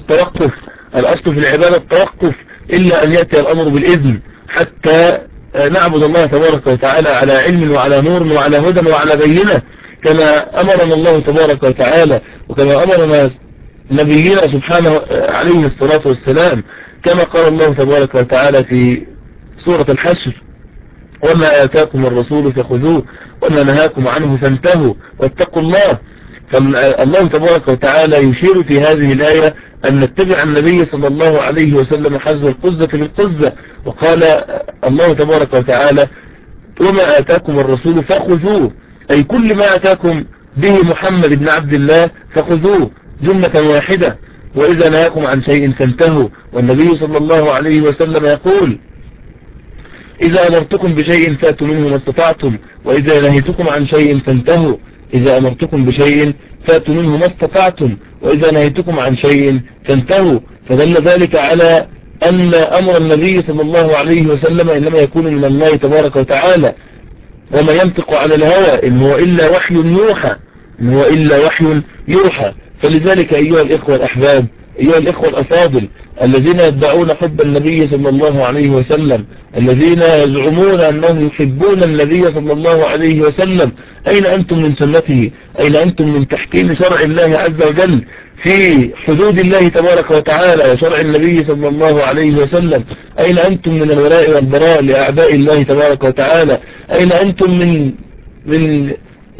التوقف إلا أن يأتي الأمر بالإذن حتى نعبد الله تبارك وتعالى على علم وعلى نور وعلى هدى وعلى بينة، كما أمرنا الله تبارك وتعالى وكما أمرنا نبينا سبحانه عليه الصلاة والسلام، كما قال الله تبارك وتعالى في سورة الحشر وما آتاكم الرسول فخذوه وما نهاكم عنه فانتهوا واتقوا الله. فالله تبارك وتعالى يشير في هذه الآية أن نتبع النبي صلى الله عليه وسلم حذو القزة بالقزة. وقال الله تبارك وتعالى وما آتاكم الرسول فخذوه، أي كل ما آتاكم به محمد بن عبد الله فخذوه جملة واحدة. وإذا نهاكم عن شيء فانتهوا. والنبي صلى الله عليه وسلم يقول إذا أمرتكم بشيء فأتوا منه ما استطعتم، وإذا نهيتكم عن شيء فانتهوا. إذا أمرتكم بشيء فأتوا منه ما استطعتم، وإذا نهيتكم عن شيء فانتهوا. فدل ذلك على أن أمر النبي صلى الله عليه وسلم إنما يكون من الله تبارك وتعالى، وما ينطق على الهوى إن هو إلا وحي يوحى، إن هو إلا وحي يوحى. فلذلك أيها الإخوة الأحباب، أيها الإخوة الأفاضل الذين يدعون حب النبي صلى الله عليه وسلم، الذين يزعمون أنهم يحبون النبي صلى الله عليه وسلم، أين أنتم من سنته؟ أين أنتم من تحكيم شرع الله عز وجل في حدود الله تبارك وتعالى وشرع النبي صلى الله عليه وسلم؟ أين أنتم من الولاء والبراء لأعداء الله تبارك وتعالى؟ أين أنتم من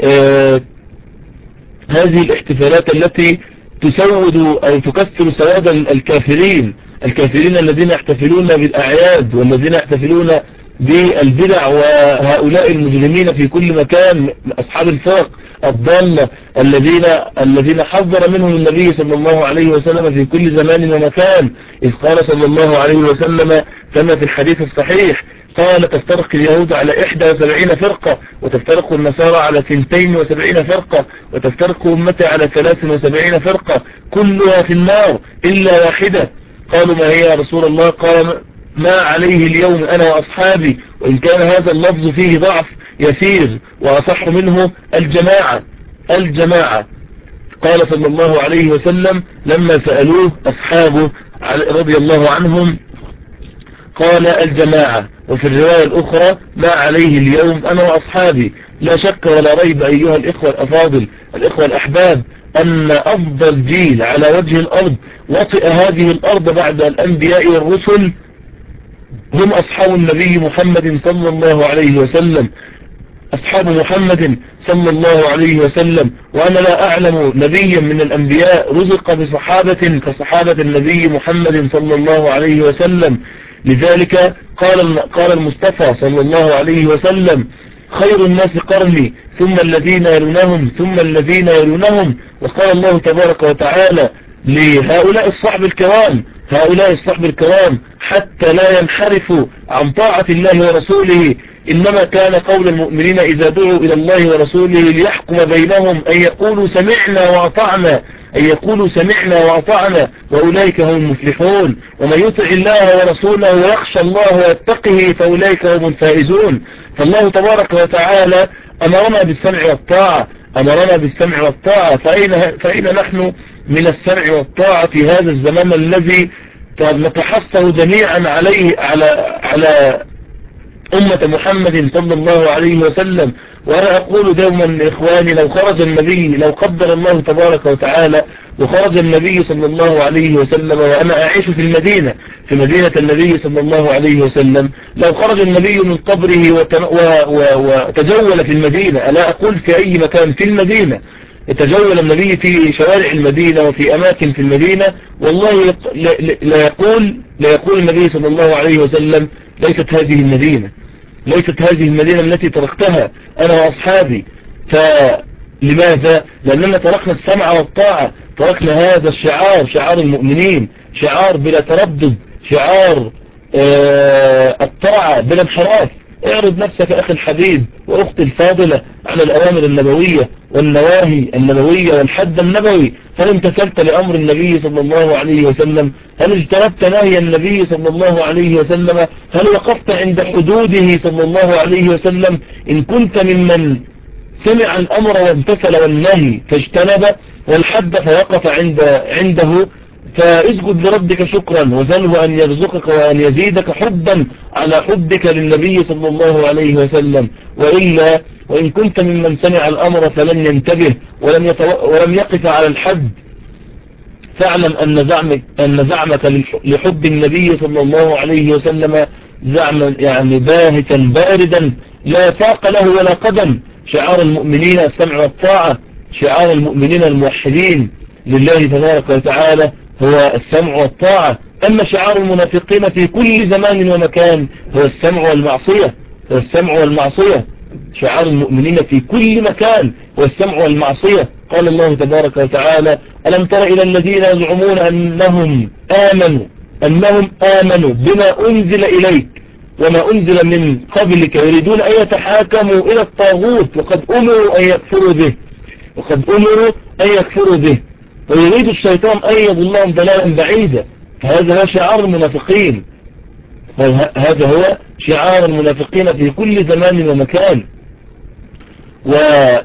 هذه الاحتفالات التي تسود أو تكثر سواد الكافرين الذين يحتفلون بالأعياد والذين يحتفلون بالبدع، وهؤلاء المجرمين في كل مكان، أصحاب الفرق الضالة الذين حذر منهم النبي صلى الله عليه وسلم في كل زمان ومكان، إذ قال صلى الله عليه وسلم كما في الحديث الصحيح قال تفترق اليهود على 71 فرقة، وتفترق النصارى على 72 فرقة، وتفترق أمتي على 73 فرقة، كلها في النار إلا واحدة. قالوا ما هي يا رسول الله؟ قال ما عليه اليوم أنا وأصحابي، وإن كان هذا اللفظ فيه ضعف يسير، وأصح منه الجماعة. قال صلى الله عليه وسلم لما سألوه أصحابه رضي الله عنهم قال الجماعة. وفي الرواية الأخرى ما عليه اليوم أنا وأصحابي. لا شك ولا ريب أيها الإخوة الأفاضل الإخوة الأحباب أن أفضل جيل على وجه الأرض وطئ هذه الأرض بعد الأنبياء والرسل هم أصحاب النبي محمد صلى الله عليه وسلم، أصحاب محمد صلى الله عليه وسلم. وأنا لا أعلم نبيا من الأنبياء رزق بصحابة كصحابة النبي محمد صلى الله عليه وسلم. لذلك قال المصطفى صلى الله عليه وسلم خير الناس قرني ثم الذين يلونهم ثم الذين يلونهم. وقال الله تبارك وتعالى لهؤلاء الصحب الكرام حتى لا ينحرفوا عن طاعة الله ورسوله، إنما كان قول المؤمنين إذا دعوا إلى الله ورسوله ليحكم بينهم أن يقولوا سمعنا وأطعنا وأولئك هم المفلحون. ومن يطع الله ورسوله ويخشى الله ويتقه فأولئك هم الفائزون. فالله تبارك وتعالى أمرنا بالسمع والطاعة، فأين نحن من السمع والطاعة في هذا الزمان الذي نتحصر جميعا عليه على أمة محمد صلى الله عليه وسلم. وأنا أقول دوما إخواني لو قدر الله تبارك وتعالى وخرج النبي صلى الله عليه وسلم وأنا أعيش في مدينة النبي صلى الله عليه وسلم، لو خرج النبي من قبره وتجول في المدينة، ألا أقول في أي مكان في المدينة، يتجول النبي في شوارع المدينة وفي أماكن في المدينة، والله لا يقول النبي صلى الله عليه وسلم ليست هذه المدينة التي تركتها أنا وأصحابي. فلماذا؟ لأننا تركنا السمع والطاعة، تركنا هذا الشعار، شعار المؤمنين، شعار بلا تردد، شعار الطاعة بلا انحراف. اعرض نفسك أخي الحبيب وأختي الفاضلة على الأوامر النبوية والنواهي النبوية والحد النبوي. هل امتثلت لأمر النبي صلى الله عليه وسلم؟ هل اجتنبت نهي النبي صلى الله عليه وسلم؟ هل وقفت عند حدوده صلى الله عليه وسلم؟ إن كنت ممن سمع الأمر وامتثل والنهي فاجتنب والحد فوقف عنده، فاسجد لربك شكرا وسله أن يرزقك وأن يزيدك حبا على حبك للنبي صلى الله عليه وسلم. وإلا وإن كنت ممن سمع الأمر فلم ينتبه ولم يقف على الحد، فاعلم أن زعمك لحب النبي صلى الله عليه وسلم زعما يعني باهتا باردا لا ساق له ولا قدم. شعار المؤمنين السمع والطاعة، شعار المؤمنين الموحدين لله تبارك وتعالى هو السمع والطاعة. أما شعار المنافقين في كل زمان ومكان هو السمع والمعصية. شعار المؤمنين في كل مكان هو السمع والمعصية. قال الله تبارك وتعالى: ألم تر إلى الذين يزعمون أنهم آمنوا بما أنزل إليك وما أنزل من قبلك يريدون أن يتحاكموا إلى الطاغوت وقد أمروا أن يكفروا به ويريد الشيطان أن يضلهم ضلالا بعيدا. هذا هو شعار المنافقين، هذا هو شعار المنافقين في كل زمان ومكان. ولما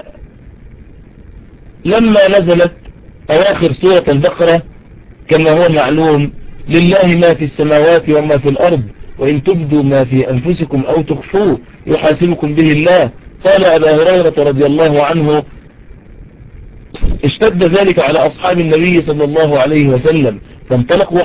نزلت أواخر سورة البقرة كما هو معلوم: لله ما في السماوات وما في الأرض وإن تبدوا ما في أنفسكم أو تخفوه يحاسبكم به الله. قال أبا هريرة رضي الله عنه: اشتد ذلك على أصحاب النبي صلى الله عليه وسلم فانطلقوا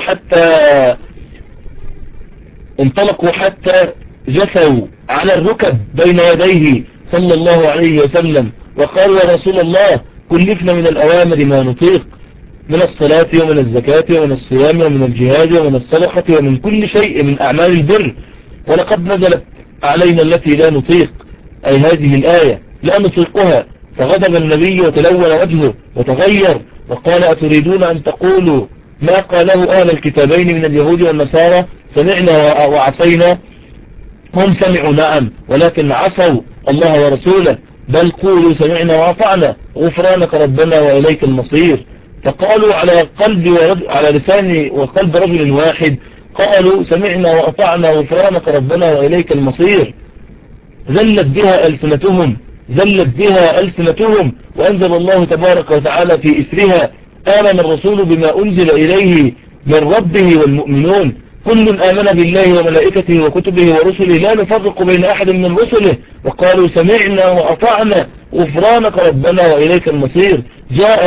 حتى جثوا على الركب بين يديه صلى الله عليه وسلم وقالوا: يا رسول الله كلفنا من الأوامر ما نطيق، من الصلاة ومن الزكاة ومن الصيام ومن الجهاد ومن الصدقة ومن كل شيء من أعمال البر، ولقد نزلت علينا التي لا نطيق، أي هذه الآية لا نطيقها. فغضب النبي وتلون وجهه وتغير وقال: أتريدون أن تقولوا ما قاله أهل الكتابين من اليهود والنصارى: سمعنا وعصينا؟ هم سمعوا نعم ولكن عصوا الله ورسوله، بل قولوا سمعنا وأطعنا غفرانك ربنا وإليك المصير. فقالوا على لسان وقلب رجل واحد، قالوا سمعنا وأطعنا غفرانك ربنا وإليك المصير. زلت بها ألسنتهم وأنزل الله تبارك وتعالى في إسرها: آمن الرسول بما أنزل إليه من ربه والمؤمنون كل آمن بالله وملائكته وكتبه ورسله لا نفرق بين أحد من رسله وقالوا سمعنا وأطعنا غفرانك ربنا وإليك المصير. جاء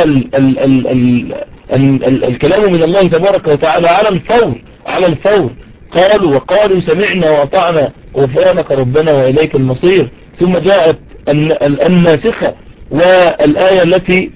الكلام من الله تبارك وتعالى على الفور وقالوا سمعنا وأطعنا غفرانك ربنا وإليك المصير. ثم جاءت الناسخة والآية التي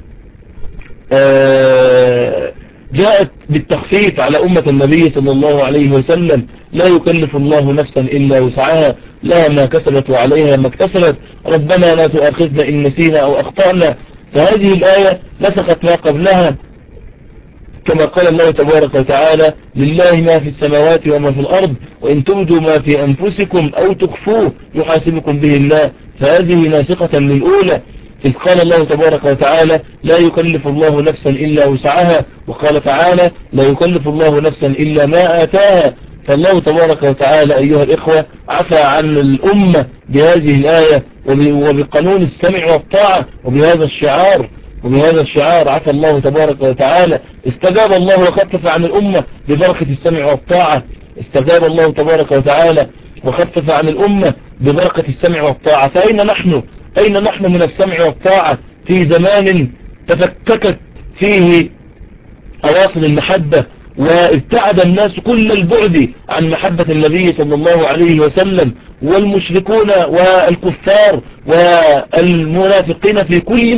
جاءت بالتخفيف على أمة النبي صلى الله عليه وسلم: لا يكلف الله نفسا إلا وسعها لها ما كسبت وعليها ما اكتسبت ربنا لا تؤاخذنا إن نسينا أو أخطأنا. فهذه الآية نسخت ما قبلها كما قال الله تبارك وتعالى: لله ما في السماوات وما في الأرض وإن تبدوا ما في أنفسكم أو تخفوه يحاسبكم به الله. فهذه ناسخة للأولى، إذ قال الله تبارك وتعالى: لا يكلف الله نفسا إلا وسعها، وقال تعالى: لا يكلف الله نفسا إلا ما آتاها. فالله تبارك وتعالى أيها الإخوة عفى عن الأمة بهذه الآية وبقانون السمع والطاعة وبهذا الشعار عفى الله تبارك وتعالى. استجاب الله وخفف عن الأمة ببركة السمع والطاعة، استجاب الله تبارك وتعالى وخفف عن الأمة ببركة السمع والطاعة. فأين نحن من السمع والطاعة في زمان تفككت فيه أواصر المحبة وابتعد الناس كل البعد عن محبة النبي صلى الله عليه وسلم، والمشركون والكفار والمنافقين في كل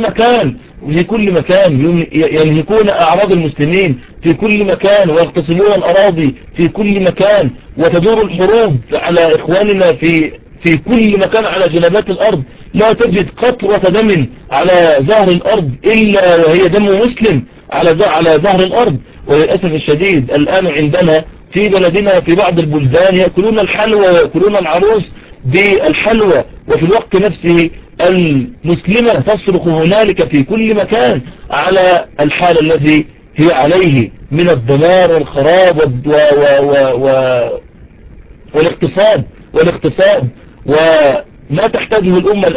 مكان ينهكون أعراض المسلمين في كل مكان ويغتصبون الأراضي في كل مكان، وتدور الحروب على إخواننا في كل مكان على جنبات الأرض. لا تجد قطرة دم على ظهر الأرض إلا وهي دم مسلم على ظهر الأرض. وللأسف الشديد الآن عندنا في بلدنا وفي بعض البلدان يأكلون الحلوى ويأكلون العروس بالحلوى، وفي الوقت نفسه المسلمة تصرخ هنالك في كل مكان على الحال الذي هي عليه من الدمار والخراب والاغتصاب. وما تحتاجه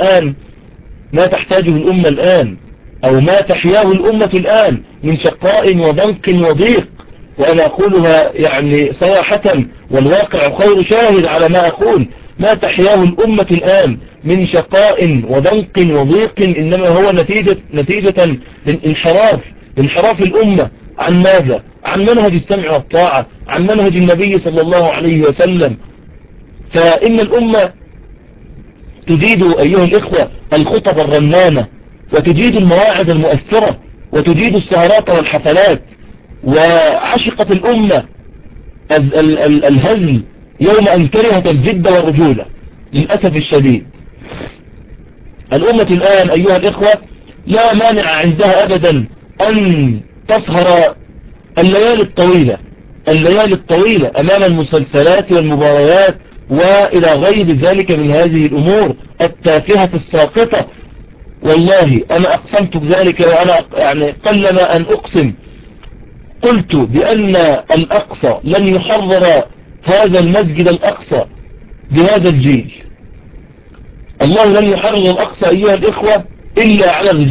الأمة الآن أو ما تحياه الأمة الآن من شقاء وضنك وضيق، وأنا أقولها يعني صراحة والواقع خير شاهد على ما أقول، ما تحياه الأمة الآن من شقاء وضنك وضيق إنما هو نتيجة لانحراف الأمة عن ماذا؟ عن منهج السمع والطاعة، عن منهج النبي صلى الله عليه وسلم. فإن الأمة تجيد أيها الإخوة الخطب الرنانة، وتجيد المواعظ المؤثرة، وتجيد السهرات والحفلات، وعشقت الأمة الهزل يوم أن كرهت الجد والرجولة. للأسف الشديد الأمة الآن أيها الإخوة لا مانع عندها أبدا أن تسهر الليالي الطويلة أمام المسلسلات والمباريات وإلى غير ذلك من هذه الأمور التافهة الساقطة. والله أنا أقسمت بذلك، وأنا يعني قلما أن أقسم قلت بأن الأقصى لن يحرر هذا المسجد الأقصى بهذا الجيل. الله لن يحرر الأقصى أيها الإخوة إلا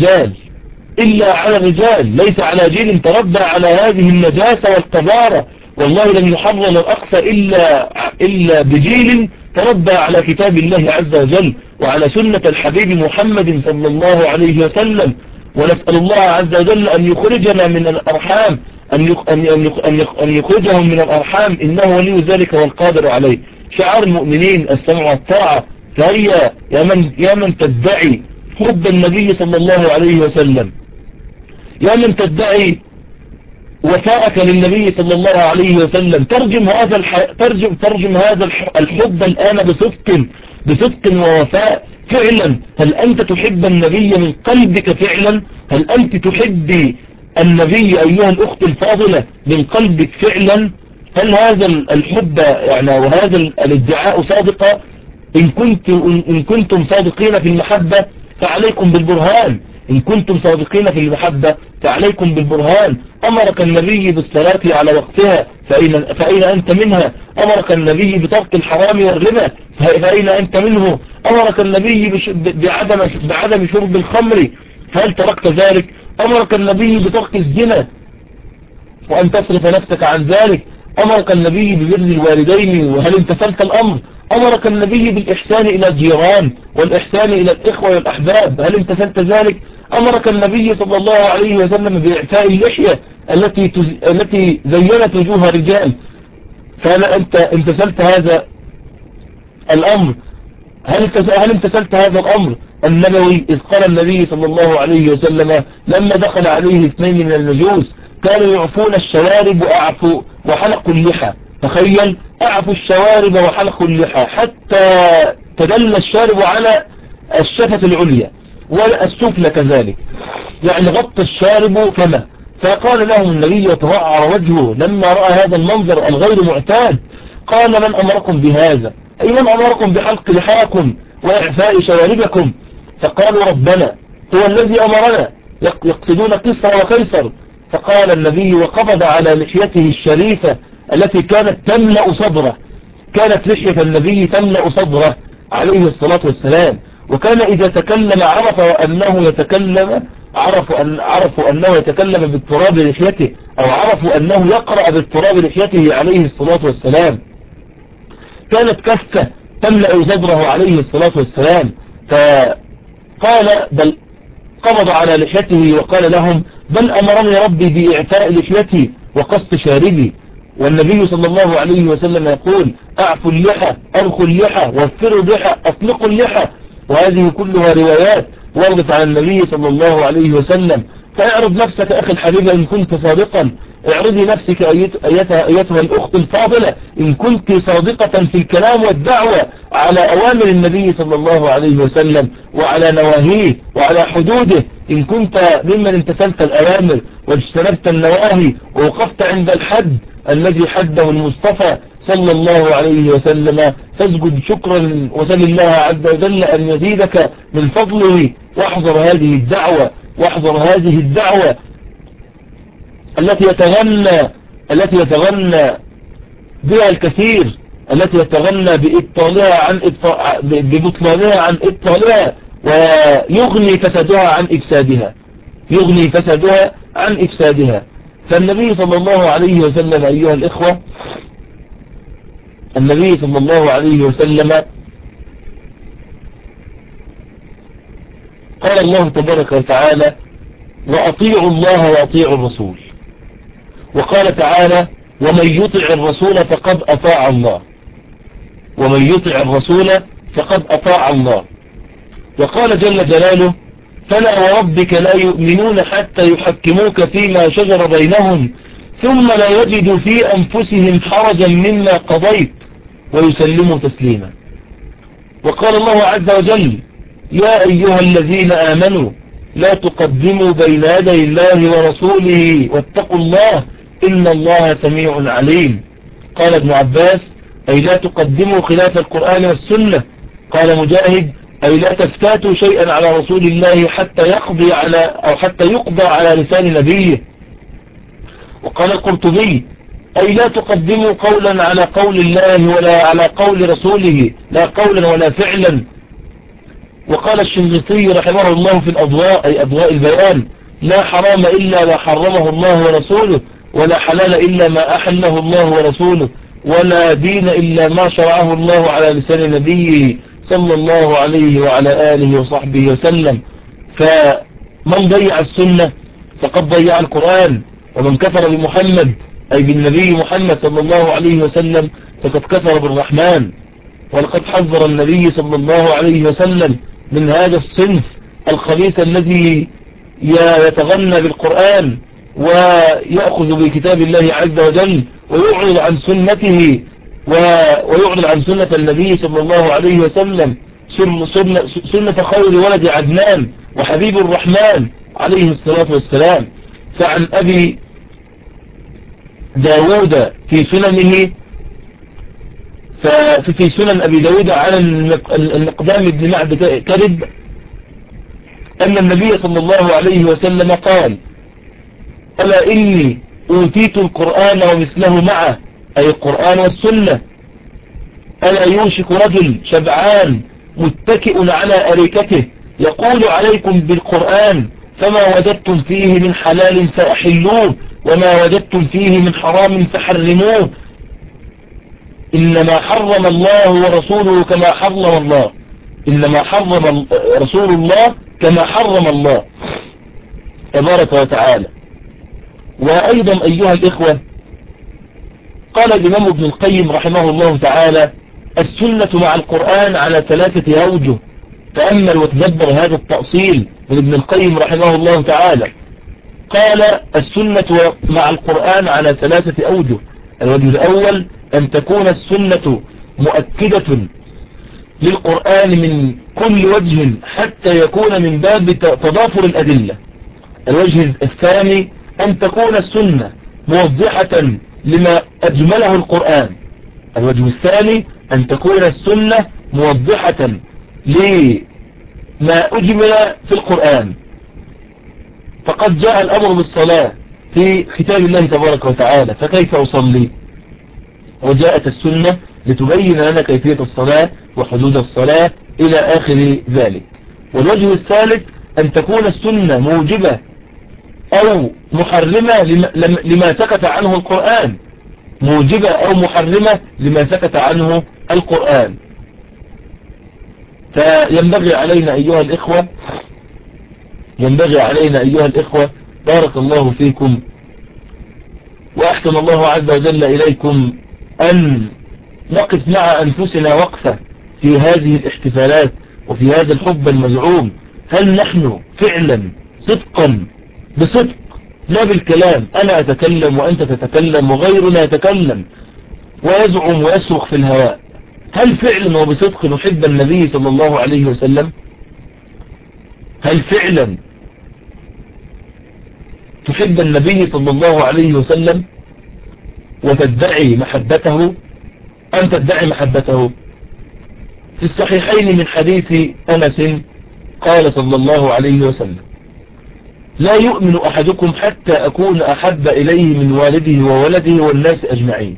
على الرجال، ليس على جيل تربى على هذه النجاسة والقذارة. والله لن يحرر الأقصى إلا بجيل تربى على كتاب الله عز وجل وعلى سنة الحبيب محمد صلى الله عليه وسلم. ونسأل الله عز وجل أن يخرجنا من الأرحام، أن يخرجهم من الأرحام، إنه ولي ذلك والقادر عليه. شعار المؤمنين السمع والطاعة. فهي يا من تدعي حب النبي صلى الله عليه وسلم، يا من تدعي وفاءك للنبي صلى الله عليه وسلم، ترجم هذا الحب الآن بصدق ووفاء فعلا. هل أنت تحب النبي من قلبك فعلا؟ هل أنت تحبي النبي أيها الأخت الفاضلة من قلبك فعلا؟ هل هذا الحب يعني وهذا الادعاء صادقة؟ إن كنتم صادقين في المحبة فعليكم بالبرهان. إن كنتم صادقين في المحبة فعليكم بالبرهان. أمرك النبي بالصلاة على وقتها فأين أنت منها؟ أمرك النبي بترك الحرام والربا فأين أنت منه؟ أمرك النبي بعدم شرب الخمر فهل تركت ذلك؟ أمرك النبي بترك الزنا وأن تصرف نفسك عن ذلك. أمرك النبي ببر الوالدين وهل امتثلت الأمر؟ أمرك النبي بالإحسان إلى الجيران والإحسان إلى الإخوة والأحباب هل امتثلت ذلك؟ أمرك النبي صلى الله عليه وسلم بإعفاء اللحية التي زينت وجوه رجال فهل أنت امتثلت هذا الأمر؟ هل امتثلت هذا الأمر النبوي؟ إذ قال النبي صلى الله عليه وسلم لما دخل عليه 2 من المجوس كانوا يعفون الشوارب وحلقوا اللحى. تخيل، أعفوا الشوارب وحلقوا اللحى حتى تدل الشارب على الشفة العليا والسفلى كذلك، يعني غطى الشارب فمه. فقال لهم النبي وتوعر وجهه لما رأى هذا المنظر الغير معتاد، قال من أمركم بهذا؟ أي من أمركم بحلق لحاكم وإعفاء شواربكم؟ فقالوا ربنا هو الذي أمرنا، يقصدون قيصر وقيصر. فقال النبي وقبض على لحيته الشريفة التي كانت تملأ صدره، كانت لحية النبي تملأ صدره عليه الصلاة والسلام. وكان إذا تكلم عرفوا أنه يتكلم بالتراب لحيته، أو عرفوا أنه يقرأ بالتراب لحيته عليه الصلاة والسلام. كانت كفة تملأ صدره عليه الصلاة والسلام. فقال بل قبض على لحيته وقال لهم بل أمرني ربي بإعفاء لحيتي وقص شاربي. والنبي صلى الله عليه وسلم يقول أعفوا اللحى، أرخوا اللحى، وفروا اللحى، أطلقوا اللحى. وهذه كلها روايات وردت عن النبي صلى الله عليه وسلم. فاعرض نفسك أخي الحبيب إن كنت صادقا، اعرضي نفسك أيتها الأخت الفاضلة إن كنت صادقة في الكلام والدعوة على أوامر النبي صلى الله عليه وسلم وعلى نواهيه وعلى حدوده. إن كنت ممن امتثلت الأوامر واجتنبت النواهي ووقفت عند الحد الذي حده المصطفى صلى الله عليه وسلم، فاسجد شكرا وسل الله عز وجل أن يزيدك من فضله. واحذر هذه الدعوة التي يتغنى بها الكثير، التي يتغنى ببطلانها عن إبطالها ويغني فسادها عن إفسادها. فالنبي صلى الله عليه وسلم أيها الإخوة، النبي صلى الله عليه وسلم قال الله تبارك وتعالى وأطيعوا الله وأطيعوا الرسول. وقال تعالى ومن يطع الرسول فقد أطاع الله. وقال جل جلاله فلا وربك لا يؤمنون حتى يحكموك فيما شجر بينهم ثم لا يجدوا في أنفسهم حرجا مما قضيت ويسلموا تسليما. وقال الله عز وجل يا أيها الذين آمنوا لا تقدموا بين يدي الله ورسوله واتقوا الله إن الله سميع عليم. قال ابن عباس أي لا تقدموا خلاف القرآن والسنة. قال مجاهد أي لا تفتاتوا شيئا على رسول الله حتى يقضى على لسان نبيه. وقال القرطبي أي لا تقدموا قولا على قول الله ولا على قول رسوله، لا قولا ولا فعلا. وقال الشنقيطي رحمه الله في الأضواء أي أضواء البيان لا حرام إلا ما حرمه الله ورسوله، ولا حلال إلا ما أحله الله ورسوله، ولا دين إلا ما شرعه الله على لسان نبيه صلى الله عليه وعلى آله وصحبه وسلم. فمن ضيع السنة فقد ضيع القرآن، ومن كفر بمحمد أي بالنبي محمد صلى الله عليه وسلم فقد كفر بالرحمن. ولقد حذر النبي صلى الله عليه وسلم من هذا الصنف الخبيث الذي يتغنى بالقرآن ويأخذ بكتاب الله عز وجل ويعرض عن سنته ويعرض عن سنة النبي صلى الله عليه وسلم، سنة خير ولد عدنان وحبيب الرحمن عليه الصلاة والسلام. فعن أبي داود في سننه في سنن أبي داود على المقدام بن معد كرب أن النبي صلى الله عليه وسلم قال ألا إني أوتيت القرآن ومثله معه أي القرآن والسنة. ألا يوشك رجل شبعان متكئ على أريكته يقول عليكم بالقرآن فما وجدتم فيه من حلال فأحلوه وما وجدتم فيه من حرام فحرموه، إنما حرم الله ورسوله كما حرم الله، إنما حرم رسول الله كما حرم الله تبارك وتعالى. وأيضا أيها الإخوة قال الإمام ابن القيم رحمه الله تعالى السنة مع القرآن على 3 أوجه. تأمل وتدبر هذا التأصيل من ابن القيم رحمه الله تعالى. قال السنة مع القرآن على 3 أوجه. الوجه الأول أن تكون السنة مؤكدة للقرآن من كل وجه حتى يكون من باب تضافر الأدلة. الوجه الثاني أن تكون السنة موضحة لما أجمله القرآن. الوجه الثاني أن تكون السنة موضحة لما أجمل في القرآن. فقد جاء الأمر بالصلاة في كتاب الله تبارك وتعالى فكيف أصلي؟ وجاءت السنة لتبين لنا كيفية الصلاة وحدود الصلاة إلى آخر ذلك. والوجه الثالث أن تكون السنة موجبة أو محرمة لما سكت عنه القرآن، موجبة أو محرمة لما سكت عنه القرآن. فينبغي علينا أيها الإخوة، ينبغي علينا أيها الإخوة بارك الله فيكم وأحسن الله عز وجل إليكم أن نقف مع أنفسنا وقفة في هذه الاحتفالات وفي هذا الحب المزعوم. هل نحن فعلا صدقا بصدق لا بالكلام، أنا أتكلم وأنت تتكلم وغيرنا يتكلم ويزعم ويصرخ في الهواء، هل فعلا وبصدق نحب النبي صلى الله عليه وسلم؟ هل فعلا تحب النبي صلى الله عليه وسلم وتدعي محبته أم تدعي محبته؟ في الصحيحين من حديث أنس قال صلى الله عليه وسلم لا يؤمن أحدكم حتى أكون أحب إليه من والده وولده والناس أجمعين.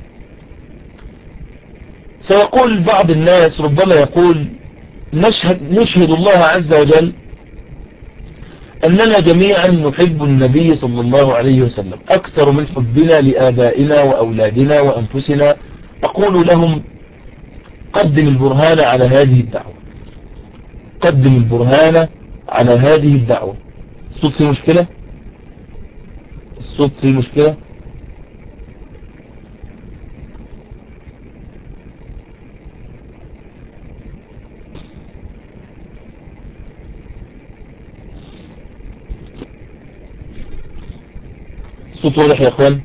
سيقول بعض الناس ربما يقول نشهد الله عز وجل أننا جميعا نحب النبي صلى الله عليه وسلم أكثر من حبنا لآبائنا وأولادنا وأنفسنا. أقول لهم قدم البرهان على هذه الدعوة، قدم البرهان على هذه الدعوة. الصوت فيه مشكلة؟ الصوت فيه مشكلة؟ الصوت واضح يا اخوان؟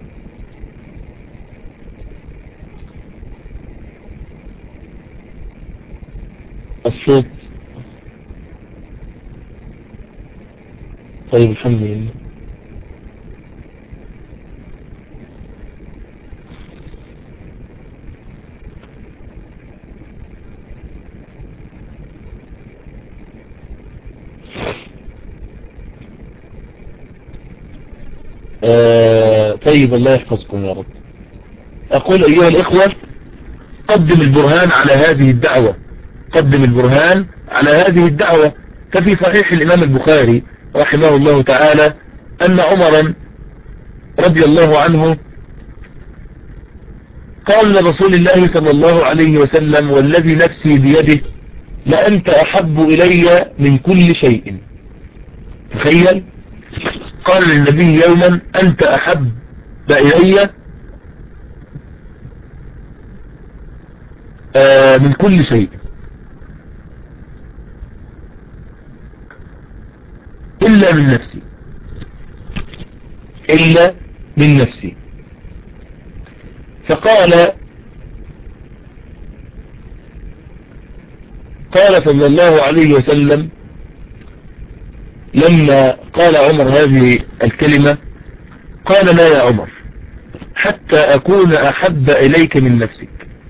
الصوت طيب الحمد لله. طيب الله يحفظكم يا رب. أقول أيها الإخوة، قدم البرهان على هذه الدعوة، قدم البرهان على هذه الدعوة. ففي صحيح الإمام البخاري رحمه الله تعالى أن عمرا رضي الله عنه قال لرسول الله صلى الله عليه وسلم: والذي نفسي بيده لأنت أحب إلي من كل شيء. تخيل، قال للنبي يوما: أنت أحب إلي من كل شيء إلا من نفسي، إلا من نفسي. فقال صلى الله عليه وسلم لما قال عمر هذه الكلمة، قال: لا يا عمر، حتى أكون أحب إليك من نفسك.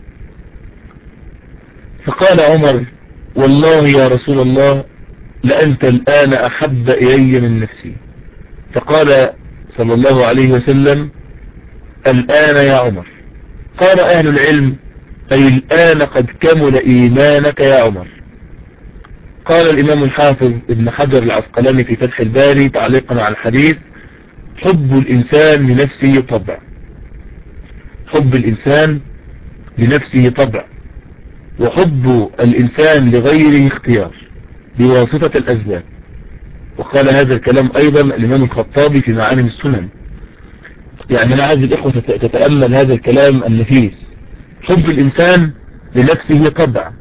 فقال عمر: والله يا رسول الله لأنت الآن أحب إلي من نفسي. فقال صلى الله عليه وسلم: الآن يا عمر. قال أهل العلم: أي الآن قد كمل إيمانك يا عمر. قال الإمام الحافظ ابن حجر العسقلاني في فتح الباري تعليقا على الحديث: حب الإنسان لنفسه طبع، حب الإنسان لنفسه طبع، وحب الإنسان لغيره اختيار بواسطة الأسباب. وقال هذا الكلام أيضا الإمام الخطابي في معالم السنن. يعني أنا عايز الإخوة تتأمل هذا الكلام النفيس. حب الإنسان لنفسه طبع،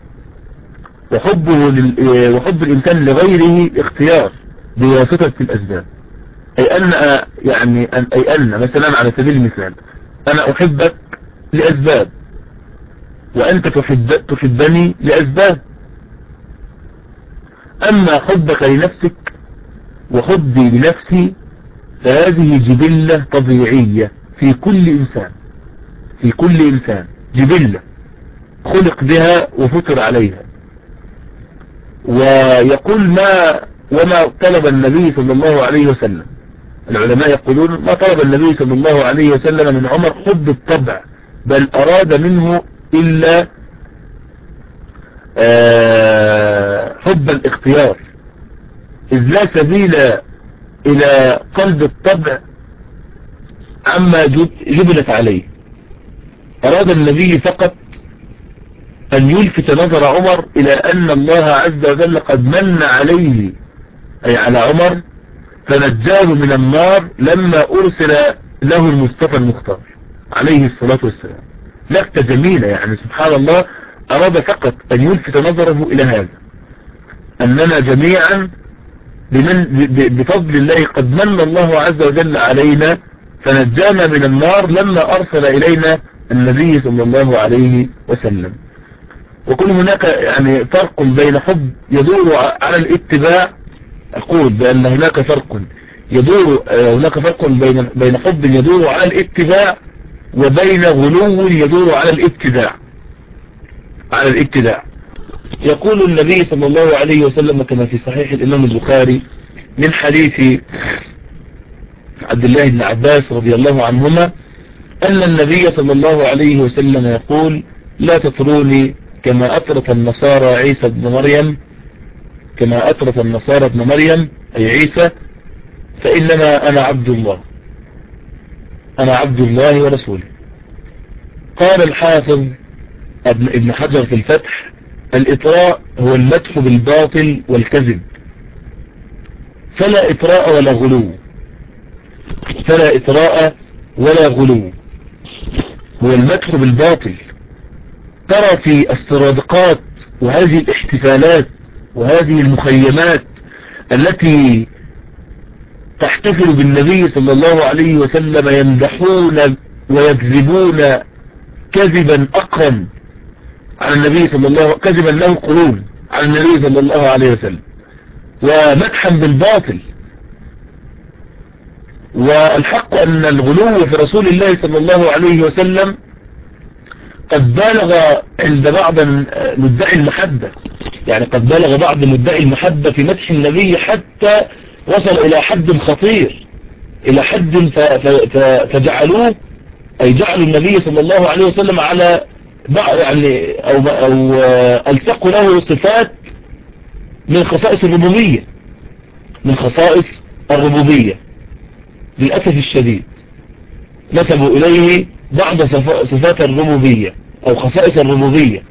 وحب الإنسان لغيره اختيار بواسطة الأسباب. أي أن مثلا على سبيل المثال أنا أحبك لأسباب، وأنت تحبني لأسباب. أما حبك لنفسك وحبي لنفسي فهذه جبلة طبيعية في كل إنسان، في كل إنسان جبلة خلق بها وفطر عليها. ويقول وما طلب النبي صلى الله عليه وسلم، العلماء يقولون ما طلب النبي صلى الله عليه وسلم من عمر حب الطبع، بل أراد منه إلا حب الاختيار، إذ لا سبيل إلى قلب الطبع عما جبلت عليه. أراد النبي فقط أن يلفت نظر عمر إلى أن الله عز وجل قد من عليه، أي على عمر، فنجاه من النار لما أرسل له المصطفى المختار عليه الصلاة والسلام. لفتة جميلة، يعني سبحان الله، أراد فقط أن يلفت نظره إلى هذا، أننا جميعا بفضل الله قد من الله عز وجل علينا فنجانا من النار لما أرسل إلينا النبي صلى الله عليه وسلم. وكل هناك يعني فرق بين حب يدور على الاتباع. أقول بأن هناك فرق بين حب يدور على الاتباع وبين غلو يدور على الابتداع. يقول النبي صلى الله عليه وسلم كما في صحيح الإمام البخاري من حديث عبد الله بن عباس رضي الله عنهما أن النبي صلى الله عليه وسلم يقول: لا تطروني كما أطرت النصارى ابن مريم أي عيسى، فإنما أنا عبد الله ورسوله. قال الحافظ ابن حجر في الفتح: الإطراء هو المدح بالباطل والكذب، فلا إطراء ولا غلو، هو المدح بالباطل. ترى في السرادقات وهذه الاحتفالات وهذه المخيمات التي تحتفل بالنبي صلى الله عليه وسلم يمدحون ويكذبون كذبا أقرا على النبي كذبا له قرون على النبي صلى الله عليه وسلم، ومدحا بالباطل. والحق أن الغلو في رسول الله صلى الله عليه وسلم قد بالغ عند بعض مدعي المحبة، يعني قد بالغ بعض مدعي المحبة في مدح النبي حتى وصل إلى حد خطير، إلى حد فجعلوه أي جعلوا النبي صلى الله عليه وسلم على يعني أو ألصقوا له صفات من خصائص الربوبية، من خصائص الربوبية للأسف الشديد، نسبوا إليه بعض صفات الربوبية أو خصائص الربوبية.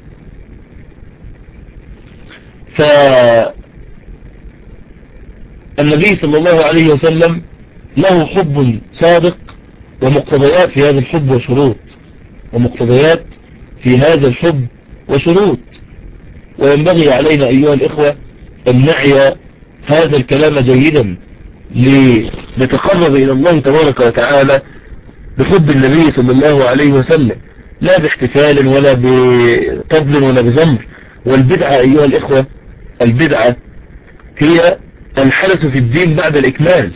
فالنبي صلى الله عليه وسلم له حب صادق ومقتضيات في هذا الحب وشروط، ومقتضيات في هذا الحب وشروط، وينبغي علينا أيها الإخوة أن نعي هذا الكلام جيدا لنتقرب إلى الله تبارك وتعالى بحب النبي صلى الله عليه وسلم، لا باحتفال ولا بطبل ولا بزمر. والبدعة أيها الإخوة، البدعة هي الحدث في الدين بعد الإكمال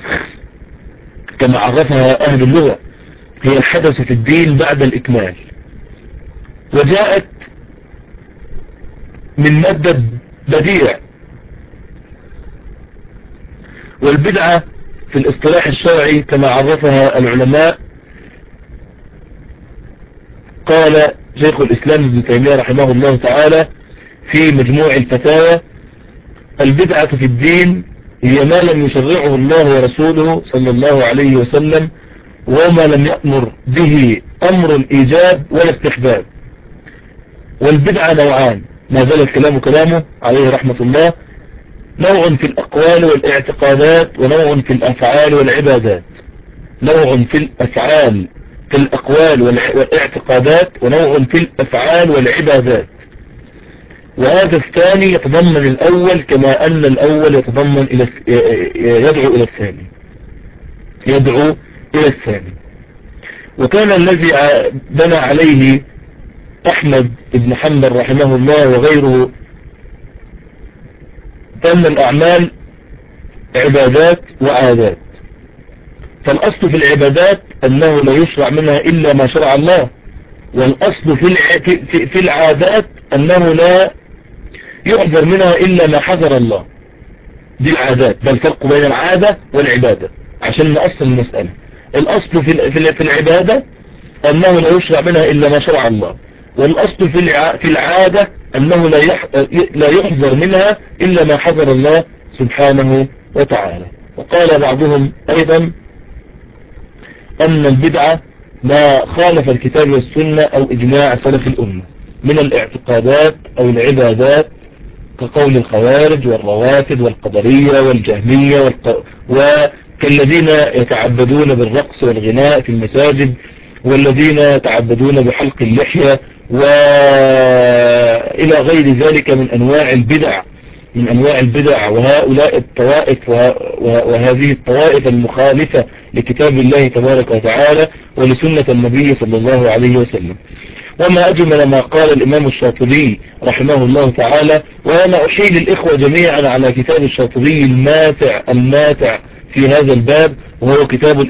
كما عرفها أهل اللغة، هي الحدث في الدين بعد الإكمال، وجاءت من مادة بديع. والبدعة في الاصطلاح الشرعي كما عرفها العلماء، قال شيخ الإسلام ابن تيمية رحمه الله تعالى في مجموع الفتاوى: البدعة في الدين هي ما لم يشرعه الله ورسوله صلى الله عليه وسلم، وما لم يأمر به أمر الإيجاب ولا استحباب. والبدعة نوعان، ما زال الكلام كلامه عليه رحمة الله: نوع في الأقوال والاعتقادات، ونوع في الأفعال والعبادات. نوع في الأفعال في الأقوال والاعتقادات، ونوع في الأفعال والعبادات. وهذا الثاني يتضمن الأول كما أن الأول يتضمن يدعو إلى الثاني، يدعو إلى الثاني. وكان الذي بنى عليه أحمد بن حنبل رحمه الله وغيره أن الأعمال عبادات وعادات، فالأصل في العبادات أنه لا يشرع منها إلا ما شرع الله، والأصل في العادات أنه لا يحذر منها إلا ما حذر الله. دي العادات، بل فرق بين العادة والعبادة عشان نأصل المسألة. الأصل في العبادة أنه لا يشرع منها إلا ما شرع الله، والأصل في العادة أنه لا يحذر منها إلا ما حذر الله سبحانه وتعالى. وقال بعضهم أيضا أن البدعة ما خالف الكتاب والسنة أو إجماع سلف الأمة من الاعتقادات أو العبادات، كقول الخوارج والروافد والقدرية والجهمية وكالذين يتعبدون بالرقص والغناء في المساجد، والذين يتعبدون بحلق اللحية، وإلى غير ذلك من أنواع البدع. وهؤلاء الطوائف وهذه الطوائف المخالفة لكتاب الله تبارك وتعالى ولسنة النبي صلى الله عليه وسلم. وما أجمل ما قال الإمام الشاطبي رحمه الله تعالى. وأنا أحيل الإخوة جميعا على كتاب الشاطبي الماتع في هذا الباب، وهو كتاب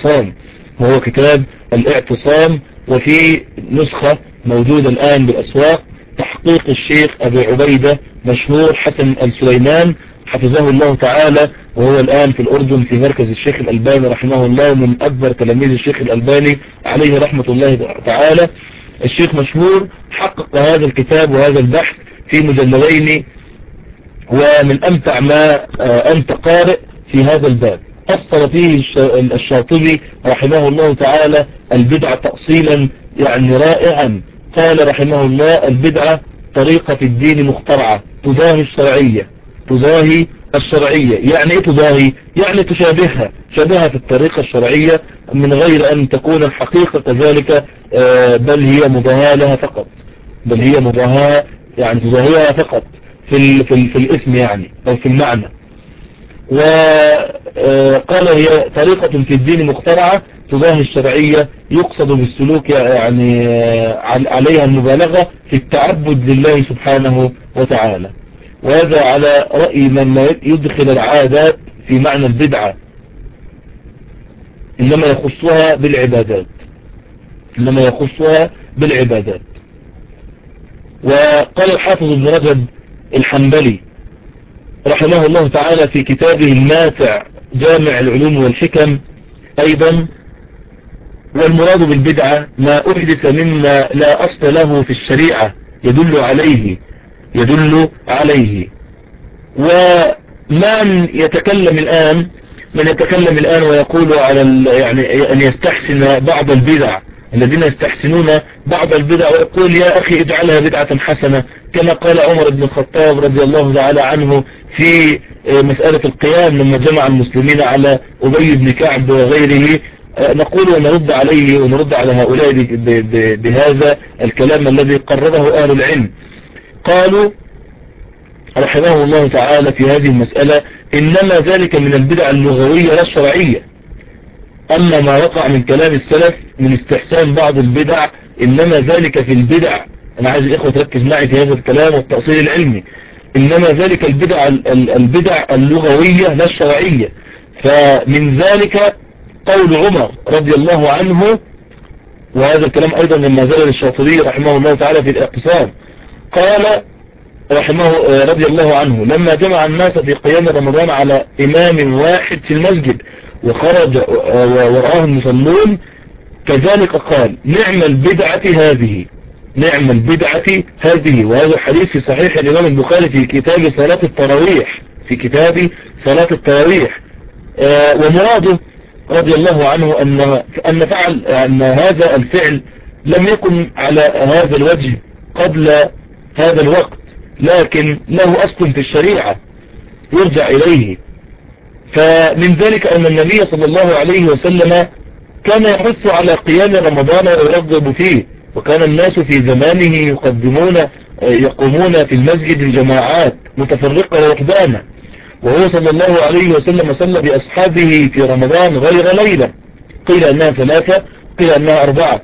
الاعتصام، وفي نسخة موجودة الآن بالأسواق تحقيق الشيخ أبي عبيدة مشهور حسن السليمان حفظه الله تعالى، وهو الآن في الأردن في مركز الشيخ الألباني رحمه الله، من أكبر تلاميذ الشيخ الألباني عليه رحمة الله تعالى. الشيخ مشهور حقق هذا الكتاب وهذا البحث في مجلدين، ومن أمتع ما أنت قارئ في هذا الباب. أصل فيه الشاطبي رحمه الله تعالى البدعة تأصيلا يعني رائعا. قال رحمه الله: البدعة طريقة في الدين مخترعة تضاهي الشرعية. يعني ايه تضاهي؟ يعني تشابهها في الطريقة الشرعية من غير أن تكون الحقيقة كذلك، بل هي مضاهاة لها فقط، يعني تضاهيها فقط في الاسم يعني أو في المعنى. وقال هي طريقة في الدين مخترعة تضاهي الشرعية، يقصد بالسلوك يعني عليها المبالغة في التعبد لله سبحانه وتعالى. وهذا على رأي من يدخل العادات في معنى البدعة، إنما يخصها بالعبادات. وقال الحافظ ابن رجب الحنبلي رحمه الله تعالى في كتابه الماتع جامع العلوم والحكم أيضا: والمراد بالبدعة ما أحدث مما لا أصل له في الشريعة يدل عليه. ومن يتكلم الآن ويقول على يعني أن يستحسن بعض البدع، الذين يستحسنون بعض البدع، ويقول يا أخي اجعلها بدعة حسنة، كما قال عمر بن الخطاب رضي الله تعالى عنه في مسألة القيام لما جمع المسلمين على أبي بن كعب وغيره. نقول ونرد عليه ونرد على هؤلاء بهذا الكلام الذي قرره أهل العلم. قالوا رحمه الله تعالى في هذه المسألة: إنما ذلك من البدع اللغوية لا الشرعية. أما ما وقع من كلام السلف من استحسان بعض البدع إنما ذلك في البدع، أنا عايز الإخوة تركز معي في هذا الكلام والتأصيل العلمي، إنما ذلك البدع اللغوية لا الشرعية. فمن ذلك قول عمر رضي الله عنه، وهذا الكلام أيضا لما زال الشاطبي رحمه الله تعالى في الاعتصام، قال رضي الله عنه: لما جمع الناس في قيام رمضان على إمام واحد في المسجد وخرج ورآهم يصلون كذلك قال: نعم البدعة هذه. وهذا الحديث في صحيح الإمام البخاري في كتاب صلاة التراويح. ومراده رضي الله عنه أن هذا الفعل لم يكن على هذا الوجه قبل هذا الوقت، لكن له أصل في الشريعة يرجع إليه. فمن ذلك أن النبي صلى الله عليه وسلم كان يحث على قيام رمضان ويرغب فيه، وكان الناس في زمانه يقومون في المسجد الجماعات متفرقة وركبانة، وهو صلى الله عليه وسلم صلى بأصحابه في رمضان غير ليلة، قيل أنها 3 قيل أنها 4.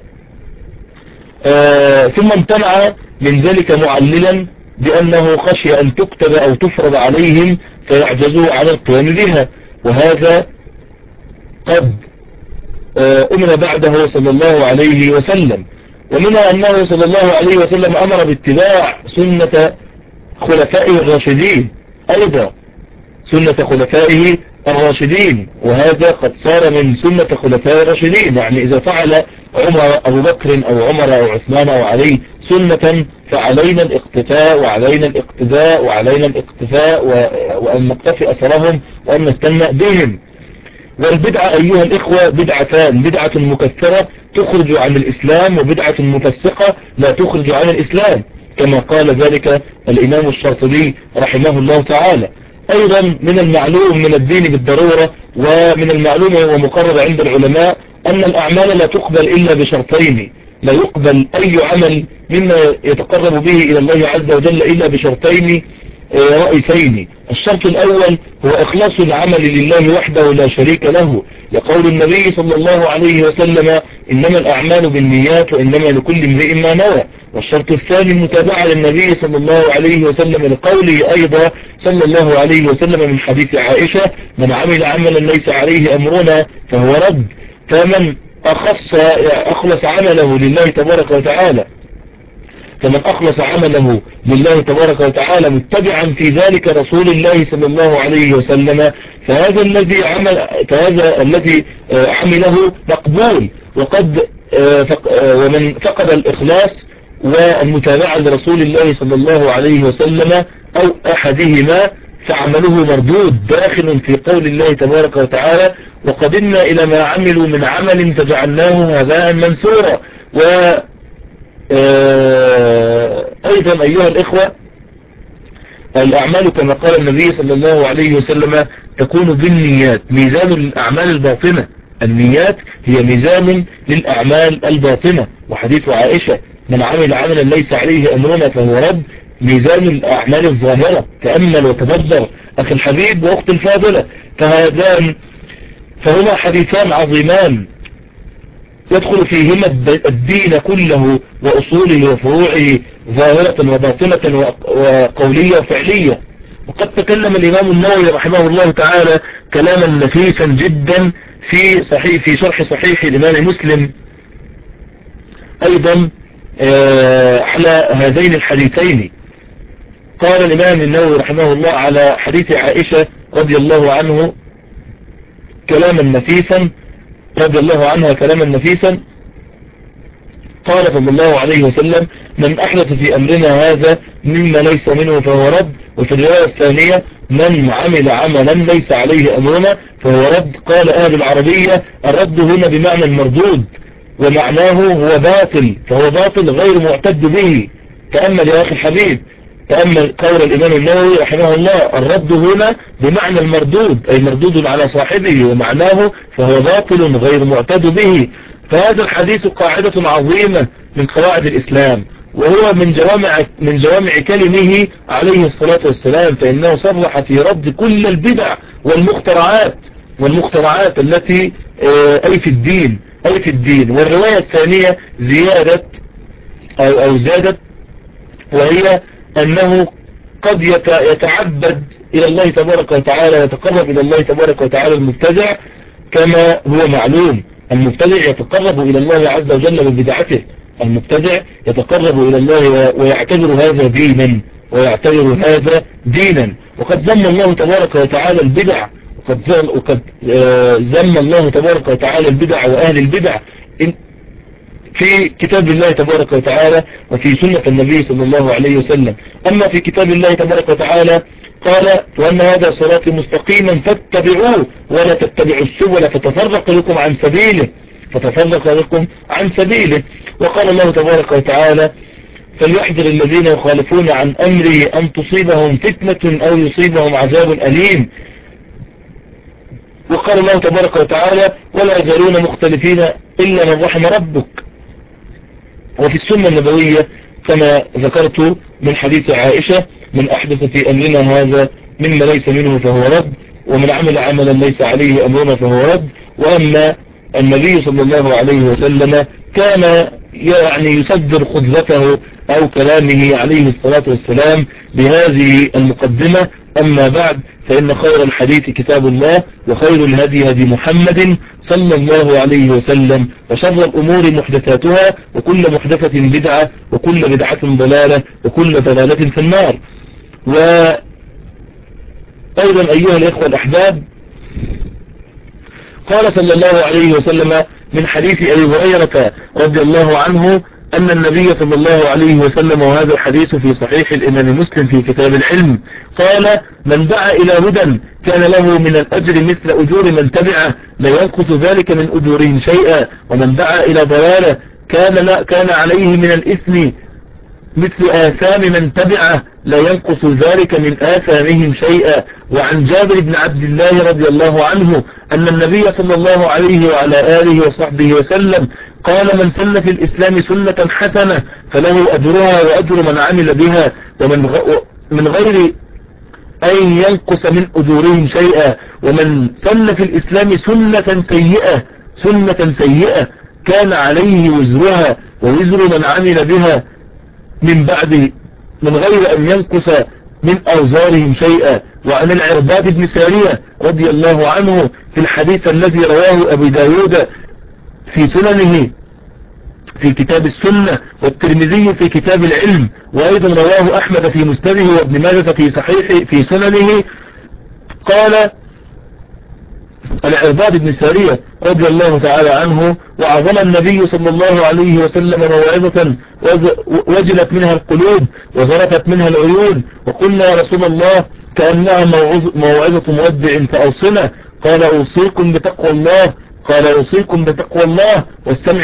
ثم امتنع من ذلك معللا بأنه خشي أن تكتب أو تفرض عليهم فيعجزوا عن القيام بها، وهذا قد أمر بعده صلى الله عليه وسلم. ومنها أنه صلى الله عليه وسلم أمر باتباع سنة خلفائه الراشدين، أيضا سنة خلفائه الراشدين، وهذا قد صار من سنة خلفاء الراشدين. يعني إذا فعل أبو بكر أو عمر أو عثمان أو علي سنة فعلينا الاقتفاء وعلينا الاقتفاء وأن نقتفي أثرهم وأن نستنى بهم. والبدعة أيها الإخوة بدعتان: بدعة مكثرة تخرج عن الإسلام، وبدعة مفسقة لا تخرج عن الإسلام، كما قال ذلك الإمام الشاطبي رحمه الله تعالى. أيضا من المعلوم من الدين بالضرورة ومن المعلوم ومقرر عند العلماء أن الأعمال لا تقبل إلا بشرطين. لا يقبل أي عمل مما يتقرب به إلى الله عز وجل إلا بشرطين رئيسين. الشرط الأول هو إخلاص العمل لله وحده لا شريك له، لقول النبي صلى الله عليه وسلم: إنما الأعمال بالنيات وإنما لكل امرئ ما نوى. والشرط الثاني المتابعة للنبي صلى الله عليه وسلم، لقوله أيضا صلى الله عليه وسلم من حديث عائشة: من عمل عملا ليس عليه أمرنا فهو رد. فمن أخلص عمله لله تبارك وتعالى وتعالى متبعا في ذلك رسول الله صلى الله عليه وسلم، فهذا الذي عمله مقبول. ومن فقد الإخلاص والمتابعة لرسول الله صلى الله عليه وسلم أو أحدهما فعمله مردود، داخل في قول الله تبارك وتعالى: وقدمنا إلى ما عملوا من عمل فجعلناه هباء منثورا. أيضا أيها الإخوة، الأعمال كما قال النبي صلى الله عليه وسلم تكون بالنيات، ميزان الأعمال الباطنة. النيات هي ميزان للأعمال الباطنة. وحديث عائشة: من عمل عملا ليس عليه أمرنا فهو رد، ميزان الأعمال الظاهرة. تأمل وتدبر أخي الحبيب وأخت الفاضلة، فهما حديثان عظيمان يدخل فيهما الدين كله وأصوله وفروعه ظاهرة وباطنة وقولية وفعلية. وقد تكلم الإمام النووي رحمه الله تعالى كلاما نفيسا جدا في شرح صحيح الإمام مسلم أيضا على هذين الحديثين. قال الإمام النووي رحمه الله على حديث عائشة رضي الله عنها كلاما نفيسا، قال صلى الله عليه وسلم: من أحدث في أمرنا هذا مما ليس منه فهو رد. وفي الرواية الثانية: من عمل عملا ليس عليه أمرنا فهو رد. قال أهل العربية: الرد هنا بمعنى المردود، ومعناه هو باطل، فهو باطل غير معتد به. تأمل يا أخي الحبيب، تأمل قول الإمام النووي رحمه الله: الرد هنا بمعنى المردود، أي مردود على صاحبه، ومعناه فهو باطل غير معتد به. فهذا الحديث قاعدة عظيمة من قواعد الإسلام، وهو من جوامع كلمه عليه الصلاة والسلام، فإنه صرح في رد كل البدع والمخترعات التي أي في الدين. والرواية الثانية زيادة أو زادت، وهي أنه قد يتعبد إلى الله تبارك وتعالى، يتقرب إلى الله تبارك وتعالى المبتدع، كما هو معلوم. المبتدع يتقرب إلى الله عز وجل ببدعته، المبتدع يتقرب إلى الله ويعتبر هذا دينا. وقد ذم الله تبارك وتعالى البدع، وقد ذم الله تبارك وتعالى البدع وأهل البدع في كتاب الله تبارك وتعالى وفي سنة النبي صلى الله عليه وسلم. أما في كتاب الله تبارك وتعالى قال: وأن هذا صراطي مستقيما فاتبعوه ولا تتبعوا السبل فتفرق لكم عن سبيله. وقال الله تبارك وتعالى: فليحذر الذين يخالفون عن أمره أن تصيبهم فتنة أو يصيبهم عذاب أليم. وقال الله تبارك وتعالى: ولا يزالون مختلفين إلا من رحم ربك. وفي السنة النبوية كما ذكرت من حديث عائشة: من أحدث في أمرنا هذا مما ليس منه فهو رد، ومن عمل عملا ليس عليه أمرنا فهو رد. وأما النبي صلى الله عليه وسلم كان يصدر خطبته أو كلامه عليه الصلاة والسلام بهذه المقدمة: أما بعد، فإن خير الحديث كتاب الله، وخير الهدي هدي محمد صلى الله عليه وسلم، وشر الأمور محدثاتها، وكل محدثة بدعة، وكل بدعة ضلالة، وكل ضلالة في النار. وأيضا أيها الإخوة الأحباب، قال صلى الله عليه وسلم من حديث أبي هريرة رضي الله عنه أن النبي صلى الله عليه وسلم، وهذا الحديث في صحيح الإمام مسلم في كتاب العلم، قال: من دعا إلى هدى كان له من الأجر مثل أجور من تبعه لا ينقص ذلك من أجورهم شيئا، ومن دعا إلى ضلالة كان عليه من الإثم مثل آثام من تبعه لا ينقص ذلك من آثامهم شيئا. وعن جابر بن عبد الله رضي الله عنه أن النبي صلى الله عليه وعلى آله وصحبه وسلم قال: من سن في الإسلام سنة حسنة فله أجرها وأجر من عمل بها، ومن غير أن ينقص من أجورهم شيئا. ومن سن في الإسلام سنة سيئة كان عليه وزرها ووزر من عمل بها من بعد من غير أن ينقص من أوزارهم شيئا. وعن العرباد بن سارية رضي الله عنه في الحديث الذي رواه أبي داود في سننه في كتاب السنة، والترمذي في كتاب العلم، وأيضا رواه أحمد في مسنده، وابن ماجه في صحيح في سننه. قال العرباد بن سارية رضي الله تعالى عنه: وعظم النبي صلى الله عليه وسلم موعظة وجلت منها القلوب وزرفت منها العيون، وقلنا يا رسول الله كأنها موعظة مودع فأوصنا. قال: أوصيكم بتقوى الله. قال: أوصيكم بتقوى الله والسمع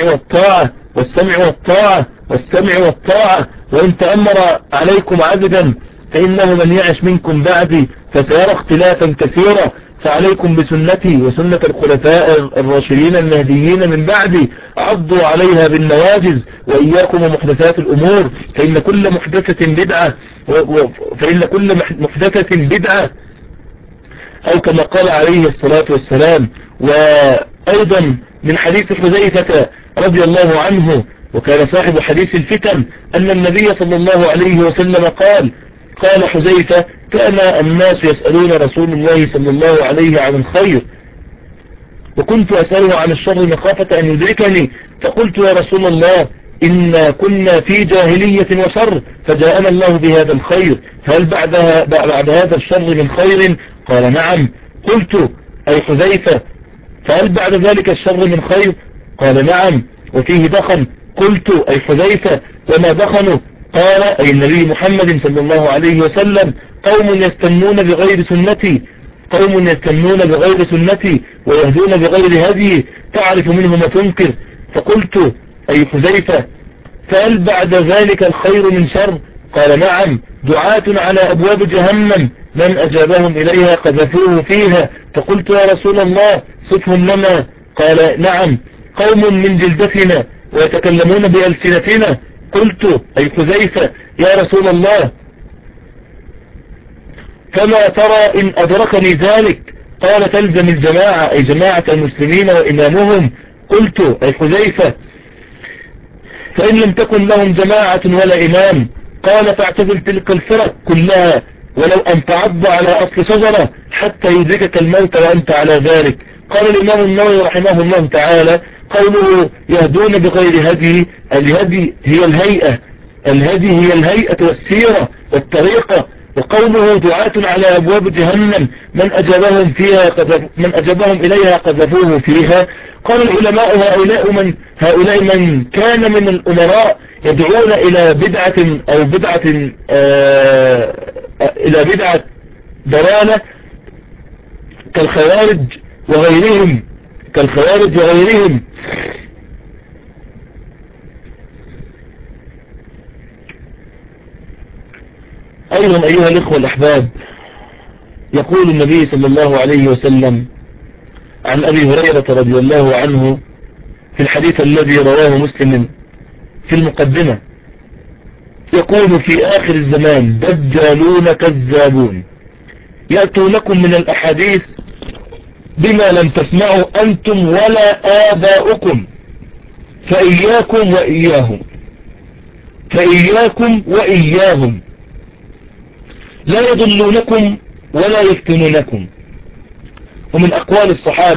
والطاعة. وإن تأمر عليكم عبدا فإنه من يعش منكم بعدي فسيرى اختلافا كثيرا، فعليكم بسنتي وسنة الخلفاء الراشدين المهديين من بعدي، عضوا عليها بالنواجز، وإياكم ومحدثات الأمور، فإن كل محدثة بدعة، أو كما قال عليه الصلاة والسلام. وأيضا من حديث حذيفة رضي الله عنه، وكان صاحب حديث الفتن، أن النبي صلى الله عليه وسلم قال حذيفة: كان الناس يسألون رسول الله صلى الله عليه عن الخير وكنت أسأله عن الشر مخافة أن يدركني، فقلت يا رسول الله إنا كنا في جاهلية وشر فجاءنا الله بهذا الخير، فهل بعد هذا الشر من خير؟ قال نعم. قلت أي حذيفة فهل بعد ذلك الشر من خير؟ قال نعم وفيه دخن. قلت أي حذيفة وما دخنوا؟ قال أي النبي محمد صلى الله عليه وسلم قوم يستنون بغير سنتي ويهدون بغير هدي تعرف منه ما تنكر. فقلت أي حذيفة فهل بعد ذلك الخير من شر؟ قال نعم دعاة على أبواب جهنم من أجابهم إليها قذفوه فيها. فقلت يا رسول الله صفهم لنا. قال نعم قوم من جلدتنا ويتكلمون بألسنتنا. قلت أي حذيفة يا رسول الله فما ترى إن أدركني ذلك؟ قال تلزم الجماعة أي جماعة المسلمين وإمامهم. قلت أي حذيفة فإن لم تكن لهم جماعة ولا إمام؟ قال فاعتزل تلك الفرق كلها ولو أن تعض على أصل شجرة حتى يدركك الموت وأنت على ذلك. قال الإمام النووي رحمه الله تعالى قوله يهدون بغير هدي، الهدي هي الهيئة والسيرة والطريقة. وقوله دعاة على أبواب جهنم من أجابهم إليها قذفوه فيها. قال العلماء هؤلاء من كان من الأمراء يدعون إلى بدعة ضلالة كالخوارج وغيرهم أيضا أيها الإخوة الأحباب يقول النبي صلى الله عليه وسلم عن أبي هريرة رضي الله عنه في الحديث الذي رواه مسلم في المقدمة يقول في آخر الزمان دجالون كذابون يأتونكم من الأحاديث بما لم تسمعوا أنتم ولا آباؤكم فإياكم وإياهم لا يضلونكم ولا يفتنونكم. ومن أقوال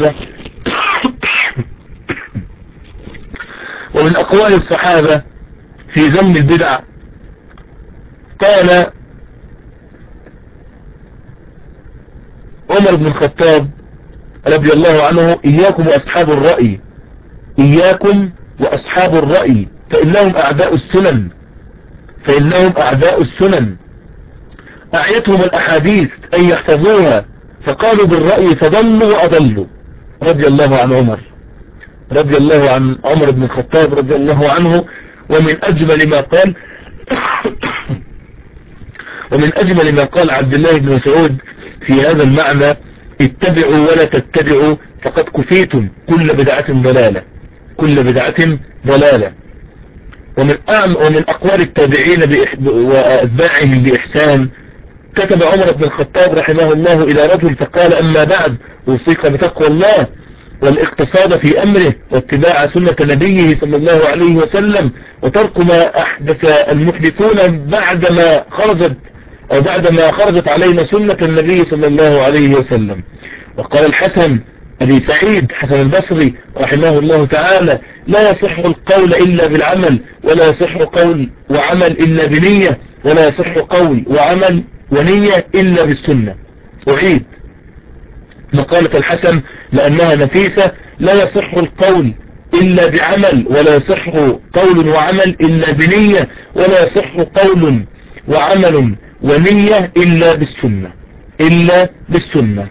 الصحابة في ذم البدع قال عمر بن الخطاب رضي الله عنه إياكم وأصحاب الرأي فإنهم أعداء السنن أعيتهم الأحاديث أن يحفظوها فقالوا بالرأي فضلوا وأضلوا. رضي الله عن عمر بن الخطاب رضي الله عنه. ومن أجمل ما قال عبد الله بن مسعود في هذا المعنى اتبعوا ولا تتبعوا فقد كفيتم كل بدعة ضلالة. ومن أقوال التابعين وأتباعهم بإحسان كتب عمر بن الخطاب رحمه الله إلى رجل فقال أما بعد أوصيك بتقوى الله والاقتصاد في أمره واتباع سنة نبيه صلى الله عليه وسلم وترك ما أحدث المحدثون بعدما خرجت علينا سنة النبي صلى الله عليه وسلم. وقال الحسن أبي سعيد حسن البصري رحمه الله تعالى لا يصح القول إلا بالعمل ولا يصح قول وعمل إلا بنية ولا يصح قول وعمل ونية إلا بالسنة. أعيد مقالة الحسن لأنها نفيسة لا يصح القول إلا بعمل ولا يصح قول وعمل إلا بنية ولا يصح قول وعمل ونية إلا بالسنة.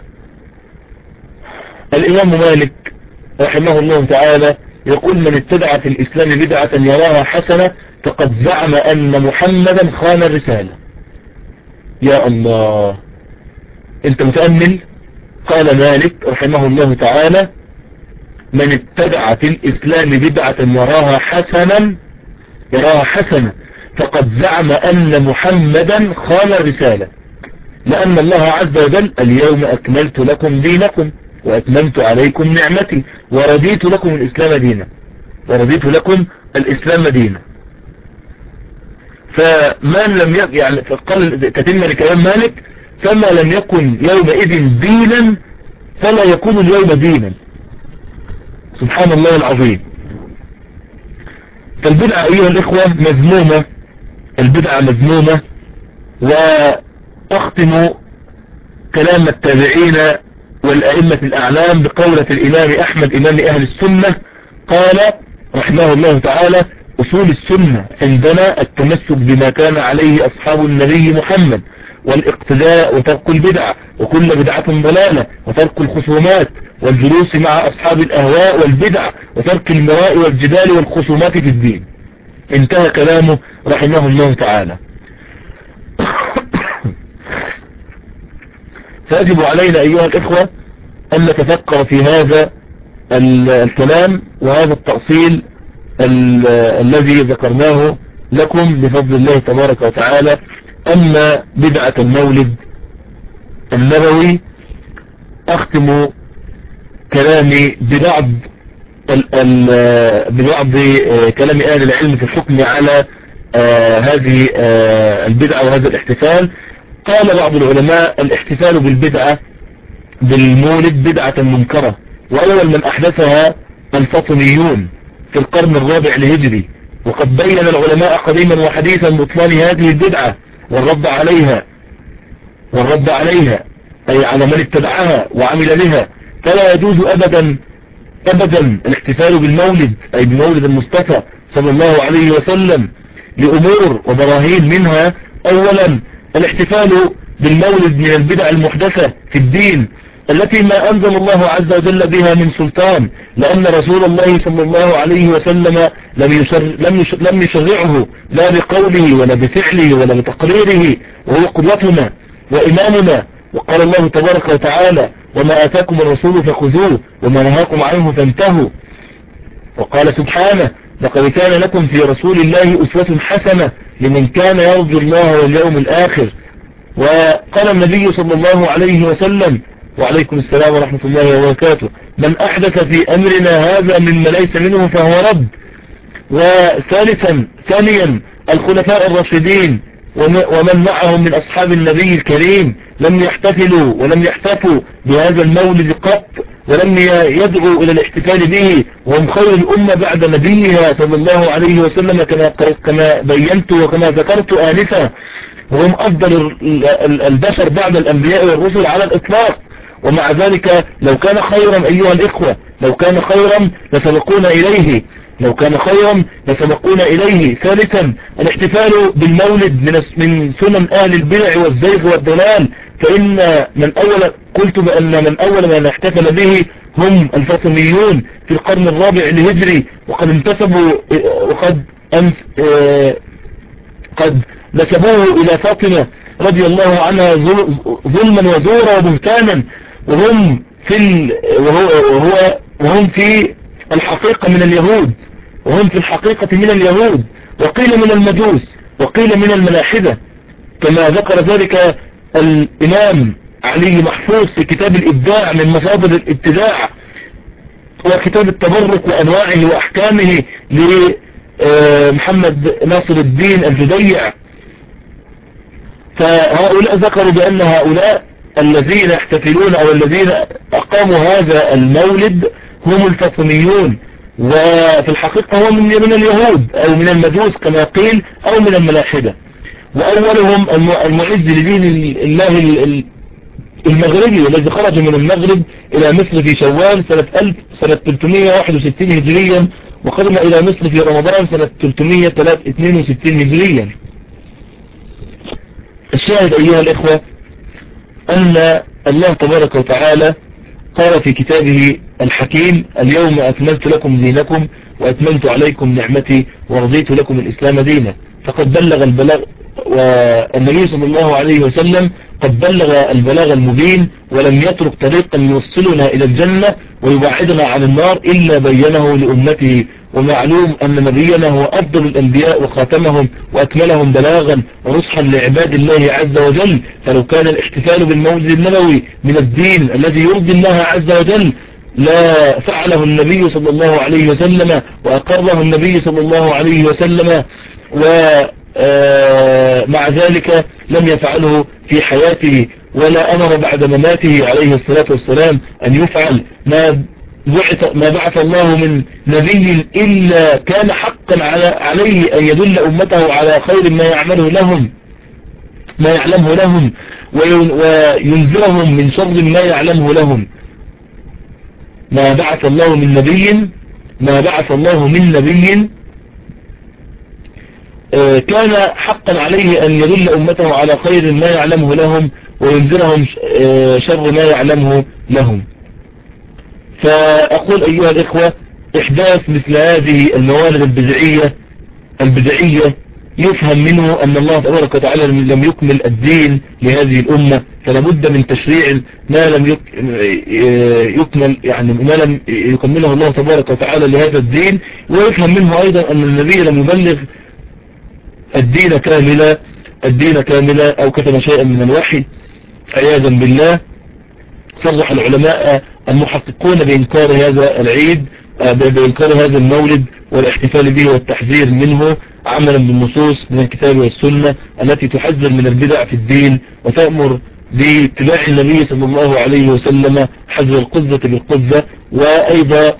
الإمام مالك رحمه الله تعالى يقول من ابتدع في الإسلام بدعة يراها حسنة فقد زعم أن محمدا خان الرسالة. يا الله انت متأمل. قال مالك رحمه الله تعالى من ابتدع في الإسلام بدعة يراها حسنة فقد زعم أن محمدا خان الرسالة لأن الله عز وجل اليوم أكملت لكم دينكم وأتممت عليكم نعمتي ورضيت لكم الإسلام دينا. فمن لم يعني فقال تتم لكلام مالك فما لم يكن يومئذ دينا فلا يكون اليوم دينا. سبحان الله العظيم. فالبدعة أيها الإخوة مذمومة، البدعة مذمومة. وأختم كلام التابعين والأئمة الأعلام بقولة الإمام أحمد إمام أهل السنة، قال رحمه الله تعالى: أصول السنة عندنا التمسك بما كان عليه أصحاب النبي محمد، والاقتداء، وترك البدع، وكل بدعة ضلالة، وترك الخصومات والجلوس مع أصحاب الأهواء والبدع، وترك المراء والجدال والخصومات في الدين. انتهى كلامه رحمه الله تعالى. فيجب علينا أيها الإخوة أن نتفكر في هذا الكلام وهذا التأصيل الذي ذكرناه لكم بفضل الله تبارك وتعالى. أما بدعة المولد النبوي، أختم كلامي ببعض كلام أهل العلم في الحكم على هذه البدعة وهذا الاحتفال. قال بعض العلماء: الاحتفال بالبدعة بالمولد بدعة منكرة، وأول من أحدثها الفاطميون في القرن الرابع الهجري، وقد بين العلماء قديما وحديثا بطلان هذه البدعة والرد عليها أي على من اتبعها وعمل بها. فلا يجوز أبدا الاحتفال بالمولد أي بمولد المصطفى صلى الله عليه وسلم لأمور وبراهين. منها أولا الاحتفال بالمولد من البدع المحدثة في الدين التي ما أنزل الله عز وجل بها من سلطان، لأن رسول الله صلى الله عليه وسلم لم يشرعه لا بقوله ولا بفعله ولا بتقريره، وهو قدوتنا وإمامنا. وقال الله تبارك وتعالى: وما آتاكم الرسول فخذوه وما نهاكم عنه فانتهوا. وقال سبحانه: لقد كان لكم في رسول الله أسوة حسنة لمن كان يرجو الله واليوم الآخر. وقال النبي صلى الله عليه وسلم: وعليكم السلام ورحمة الله وبركاته: من أحدث في أمرنا هذا مما ليس منه فهو رد. ثانيا الخلفاء الراشدين ومن معهم من أصحاب النبي الكريم لم يحتفلوا ولم يحتفوا بهذا المولد قط، ولم يدعوا إلى الاحتفال به، وهم خير الأمة بعد نبيها صلى الله عليه وسلم كما بينت وكما ذكرت آنفا، وهم أفضل البشر بعد الأنبياء والرسل على الإطلاق. ومع ذلك لو كان خيرا أيها الإخوة، لو كان خيرا لسبقونا إليه. ثالثا الاحتفال بالمولد من سنن أهل البدع والزيغ والضلال، فإن قلت بأن من أول من احتفل به هم الفاطميون في القرن الرابع الهجري، وقد انتسبوا قد نسبوه إلى فاطمة رضي الله عنها ظلما وزورا وبهتانا، وهم في الحقيقة من اليهود، وقيل من المجوس، وقيل من الملاحدة، كما ذكر ذلك الإمام علي محفوظ في كتاب الإبداع من مصادر الابتداع، وكتاب التبرك وأنواعه وأحكامه لمحمد ناصر الدين الجديع. فهؤلاء ذكروا بأن هؤلاء الذين يحتفلون أو الذين أقاموا هذا المولد هم الفاطميون، وفي الحقيقة هم من اليهود أو من المجوس كما قيل أو من الملاحدة. وأولهم المعز لدين الله المغربي، والذي خرج من المغرب إلى مصر في شوال سنة 361 هجريا، وقدم إلى مصر في رمضان سنة 362 هجريا. الشاهد أيها الإخوة أن الله تبارك وتعالى قال في كتابه الحكيم: اليوم أكملت لكم دينكم وأتممت عليكم نعمتي ورضيت لكم الإسلام دينا. فقد بلغ البلاغ، والنبي صلى الله عليه وسلم قد بلغ البلاغ المبين، ولم يترك طريقا يوصلنا إلى الجنة ويبعدنا عن النار إلا بينه لأمته. ومعلوم أن نبينا هو أفضل الأنبياء وخاتمهم وأكملهم بلاغا ونصحا لعباد الله عز وجل. فلو كان الاحتفال بالمولد النبوي من الدين الذي يرضي الله عز وجل لا فعله النبي صلى الله عليه وسلم وأقره النبي صلى الله عليه وسلم، ومع ذلك لم يفعله في حياته، ولا أمر بعد مماته عليه الصلاة والسلام أن يفعل، ما بعث الله من نبي إلا كان حقا عليه أن يدل أمته على خير ما يعمله لهم ما يعلمه لهم وينذرهم من شر ما يعلمه لهم. ما بعث الله من نبي كان حقا عليه أن يدل أمته على خير ما يعلمه لهم وينذرهم شر ما يعلمه لهم. فأقول أيها الإخوة، إحداث مثل هذه الموالد البدعية يفهم منه أن الله تبارك وتعالى لم يكمل الدين لهذه الأمة، فلا بد من تشريع ما لم يكمل، يعني ما لم يكمله الله تبارك وتعالى لهذا الدين. ويفهم منه أيضا أن النبي لم يبلغ الدين كاملا أو كتب شيئا من الوحي عياذا بالله. صرح العلماء المحققون بإنكار هذا العيد، بإنكار هذا المولد والاحتفال به والتحذير منه، عملا بالنصوص من الكتاب والسنة التي تحذر من البدع في الدين وتأمر باتباع النبي صلى الله عليه وسلم حذر القذة بالقذة، وأيضا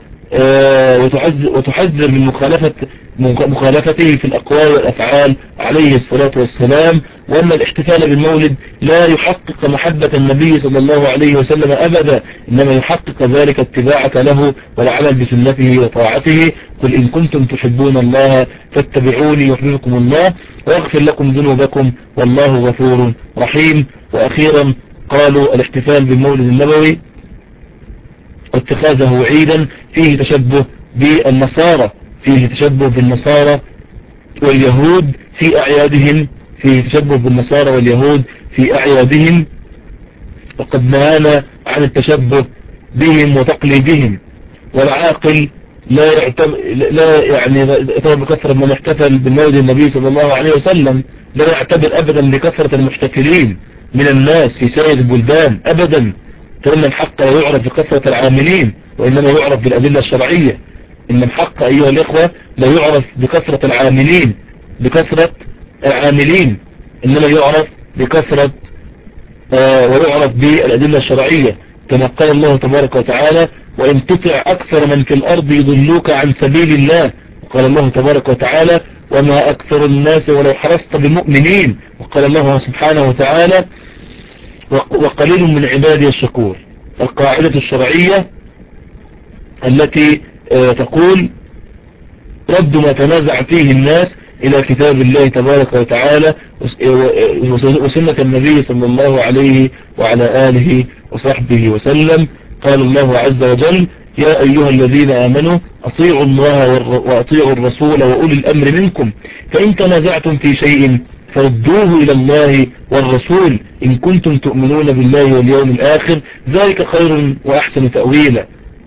وتحذر من مخالفته في الأقوال والأفعال عليه الصلاة والسلام. وأن الاحتفال بالمولد لا يحقق محبة النبي صلى الله عليه وسلم أبدا، إنما يحقق ذلك اتباعك له والعمل بسنته وطاعته. قل إن كنتم تحبون الله فاتبعوني يحببكم الله ويغفر لكم ذنوبكم والله غفور رحيم. وأخيرا قالوا الاحتفال بالمولد النبوي واتخاذه عيدا فيه تشبه بالنصارى واليهود في أعيادهم، وقد نهانا عن التشبه بهم وتقليدهم. والعاقل لا يعني بكثرة من احتفل بالمولد النبي صلى الله عليه وسلم لا يعتبر أبدا بكثرة المحتفلين من الناس في سائر البلدان أبدا، فإن الحق لا يعرف بكثرة العاملين وإنما يعرف بالأدلة الشرعية. إن الحق أيها الإخوة لا يعرف بكثرة العاملين إنما يعرف بكثرة ويعرف بالأدلة الشرعية، كما قال الله تبارك وتعالى وإن تطع أكثر من في الأرض يضلوك عن سبيل الله. وقال الله تبارك وتعالى وما أكثر الناس ولو حرصت بمؤمنين. وقال الله سبحانه وتعالى وقليل من عبادي الشكور. القاعدة الشرعية التي تقول رد ما تنازع فيه الناس إلى كتاب الله تبارك وتعالى وسنة النبي صلى الله عليه وعلى آله وصحبه وسلم. قال الله عز وجل يا أيها الذين آمنوا أطيعوا الله وأطيعوا الرسول وأولي الأمر منكم فإن تنازعتم في شيء فردوه إلى الله والرسول إن كنتم تؤمنون بالله واليوم الآخر ذلك خير وأحسن تأويلا.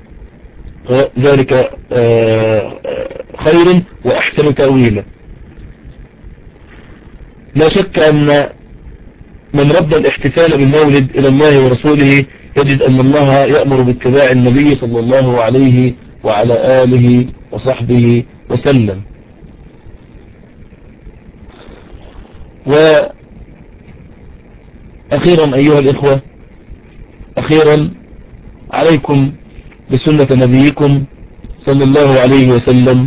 لا شك أن من رد الاحتفال بالمولد إلى الله ورسوله يجد أن الله يأمر باتباع النبي صلى الله عليه وعلى آله وصحبه وسلم. وأخيرا أيها الإخوة، عليكم بسنة نبيكم صلى الله عليه وسلم،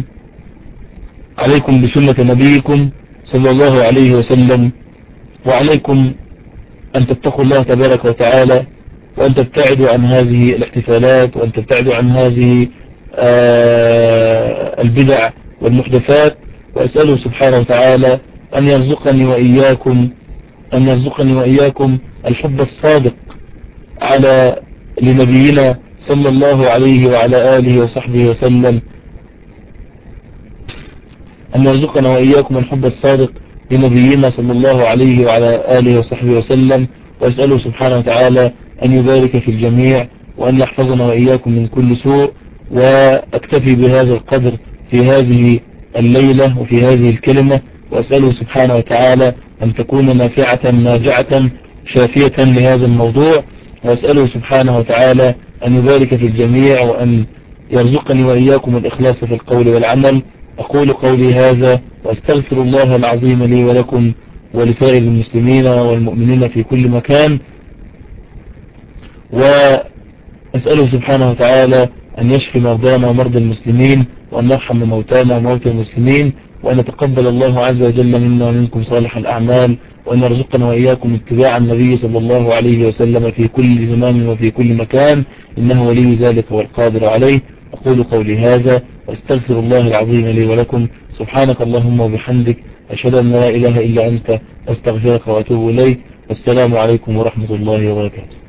وعليكم أن تتقوا الله تبارك وتعالى وأن تبتعدوا عن هذه الاحتفالات وأن تبتعدوا عن هذه البدع والمحدثات. وأسأله سبحانه وتعالى أن يرزقني وإياكم الحب الصادق لنبينا صلى الله عليه وعلى آله وصحبه وسلم، أن يرزقنا وإياكم الحب الصادق لنبينا صلى الله عليه وعلى آله وصحبه وسلم. وأسأله سبحانه وتعالى أن يبارك في الجميع وأن يحفظنا وإياكم من كل سوء. وأكتفي بهذا القدر في هذه الليلة وفي هذه الكلمة، وأسأله سبحانه وتعالى أن تكون نافعة ناجعة شافية لهذا الموضوع. وأسأله سبحانه وتعالى أن يبارك في الجميع وأن يرزقني وإياكم الإخلاص في القول والعمل. أقول قولي هذا وأستغفر الله العظيم لي ولكم ولسائر المسلمين والمؤمنين في كل مكان، وأسأله سبحانه وتعالى أن يشفي مرضانا ومرضى المسلمين، وأن يرحم موتانا وموتى المسلمين، وأن يتقبل الله عز وجل منا ومنكم صالح الأعمال، وأن يرزقنا وإياكم اتباع النبي صلى الله عليه وسلم في كل زمان وفي كل مكان، إنه ولي ذلك والقادر عليه. أقول قولي هذا واستغفر الله العظيم لي ولكم. سبحانك اللهم وبحمدك، أشهد أن لا إله إلا أنت، أستغفرك وأتوب إليك. والسلام عليكم ورحمة الله وبركاته.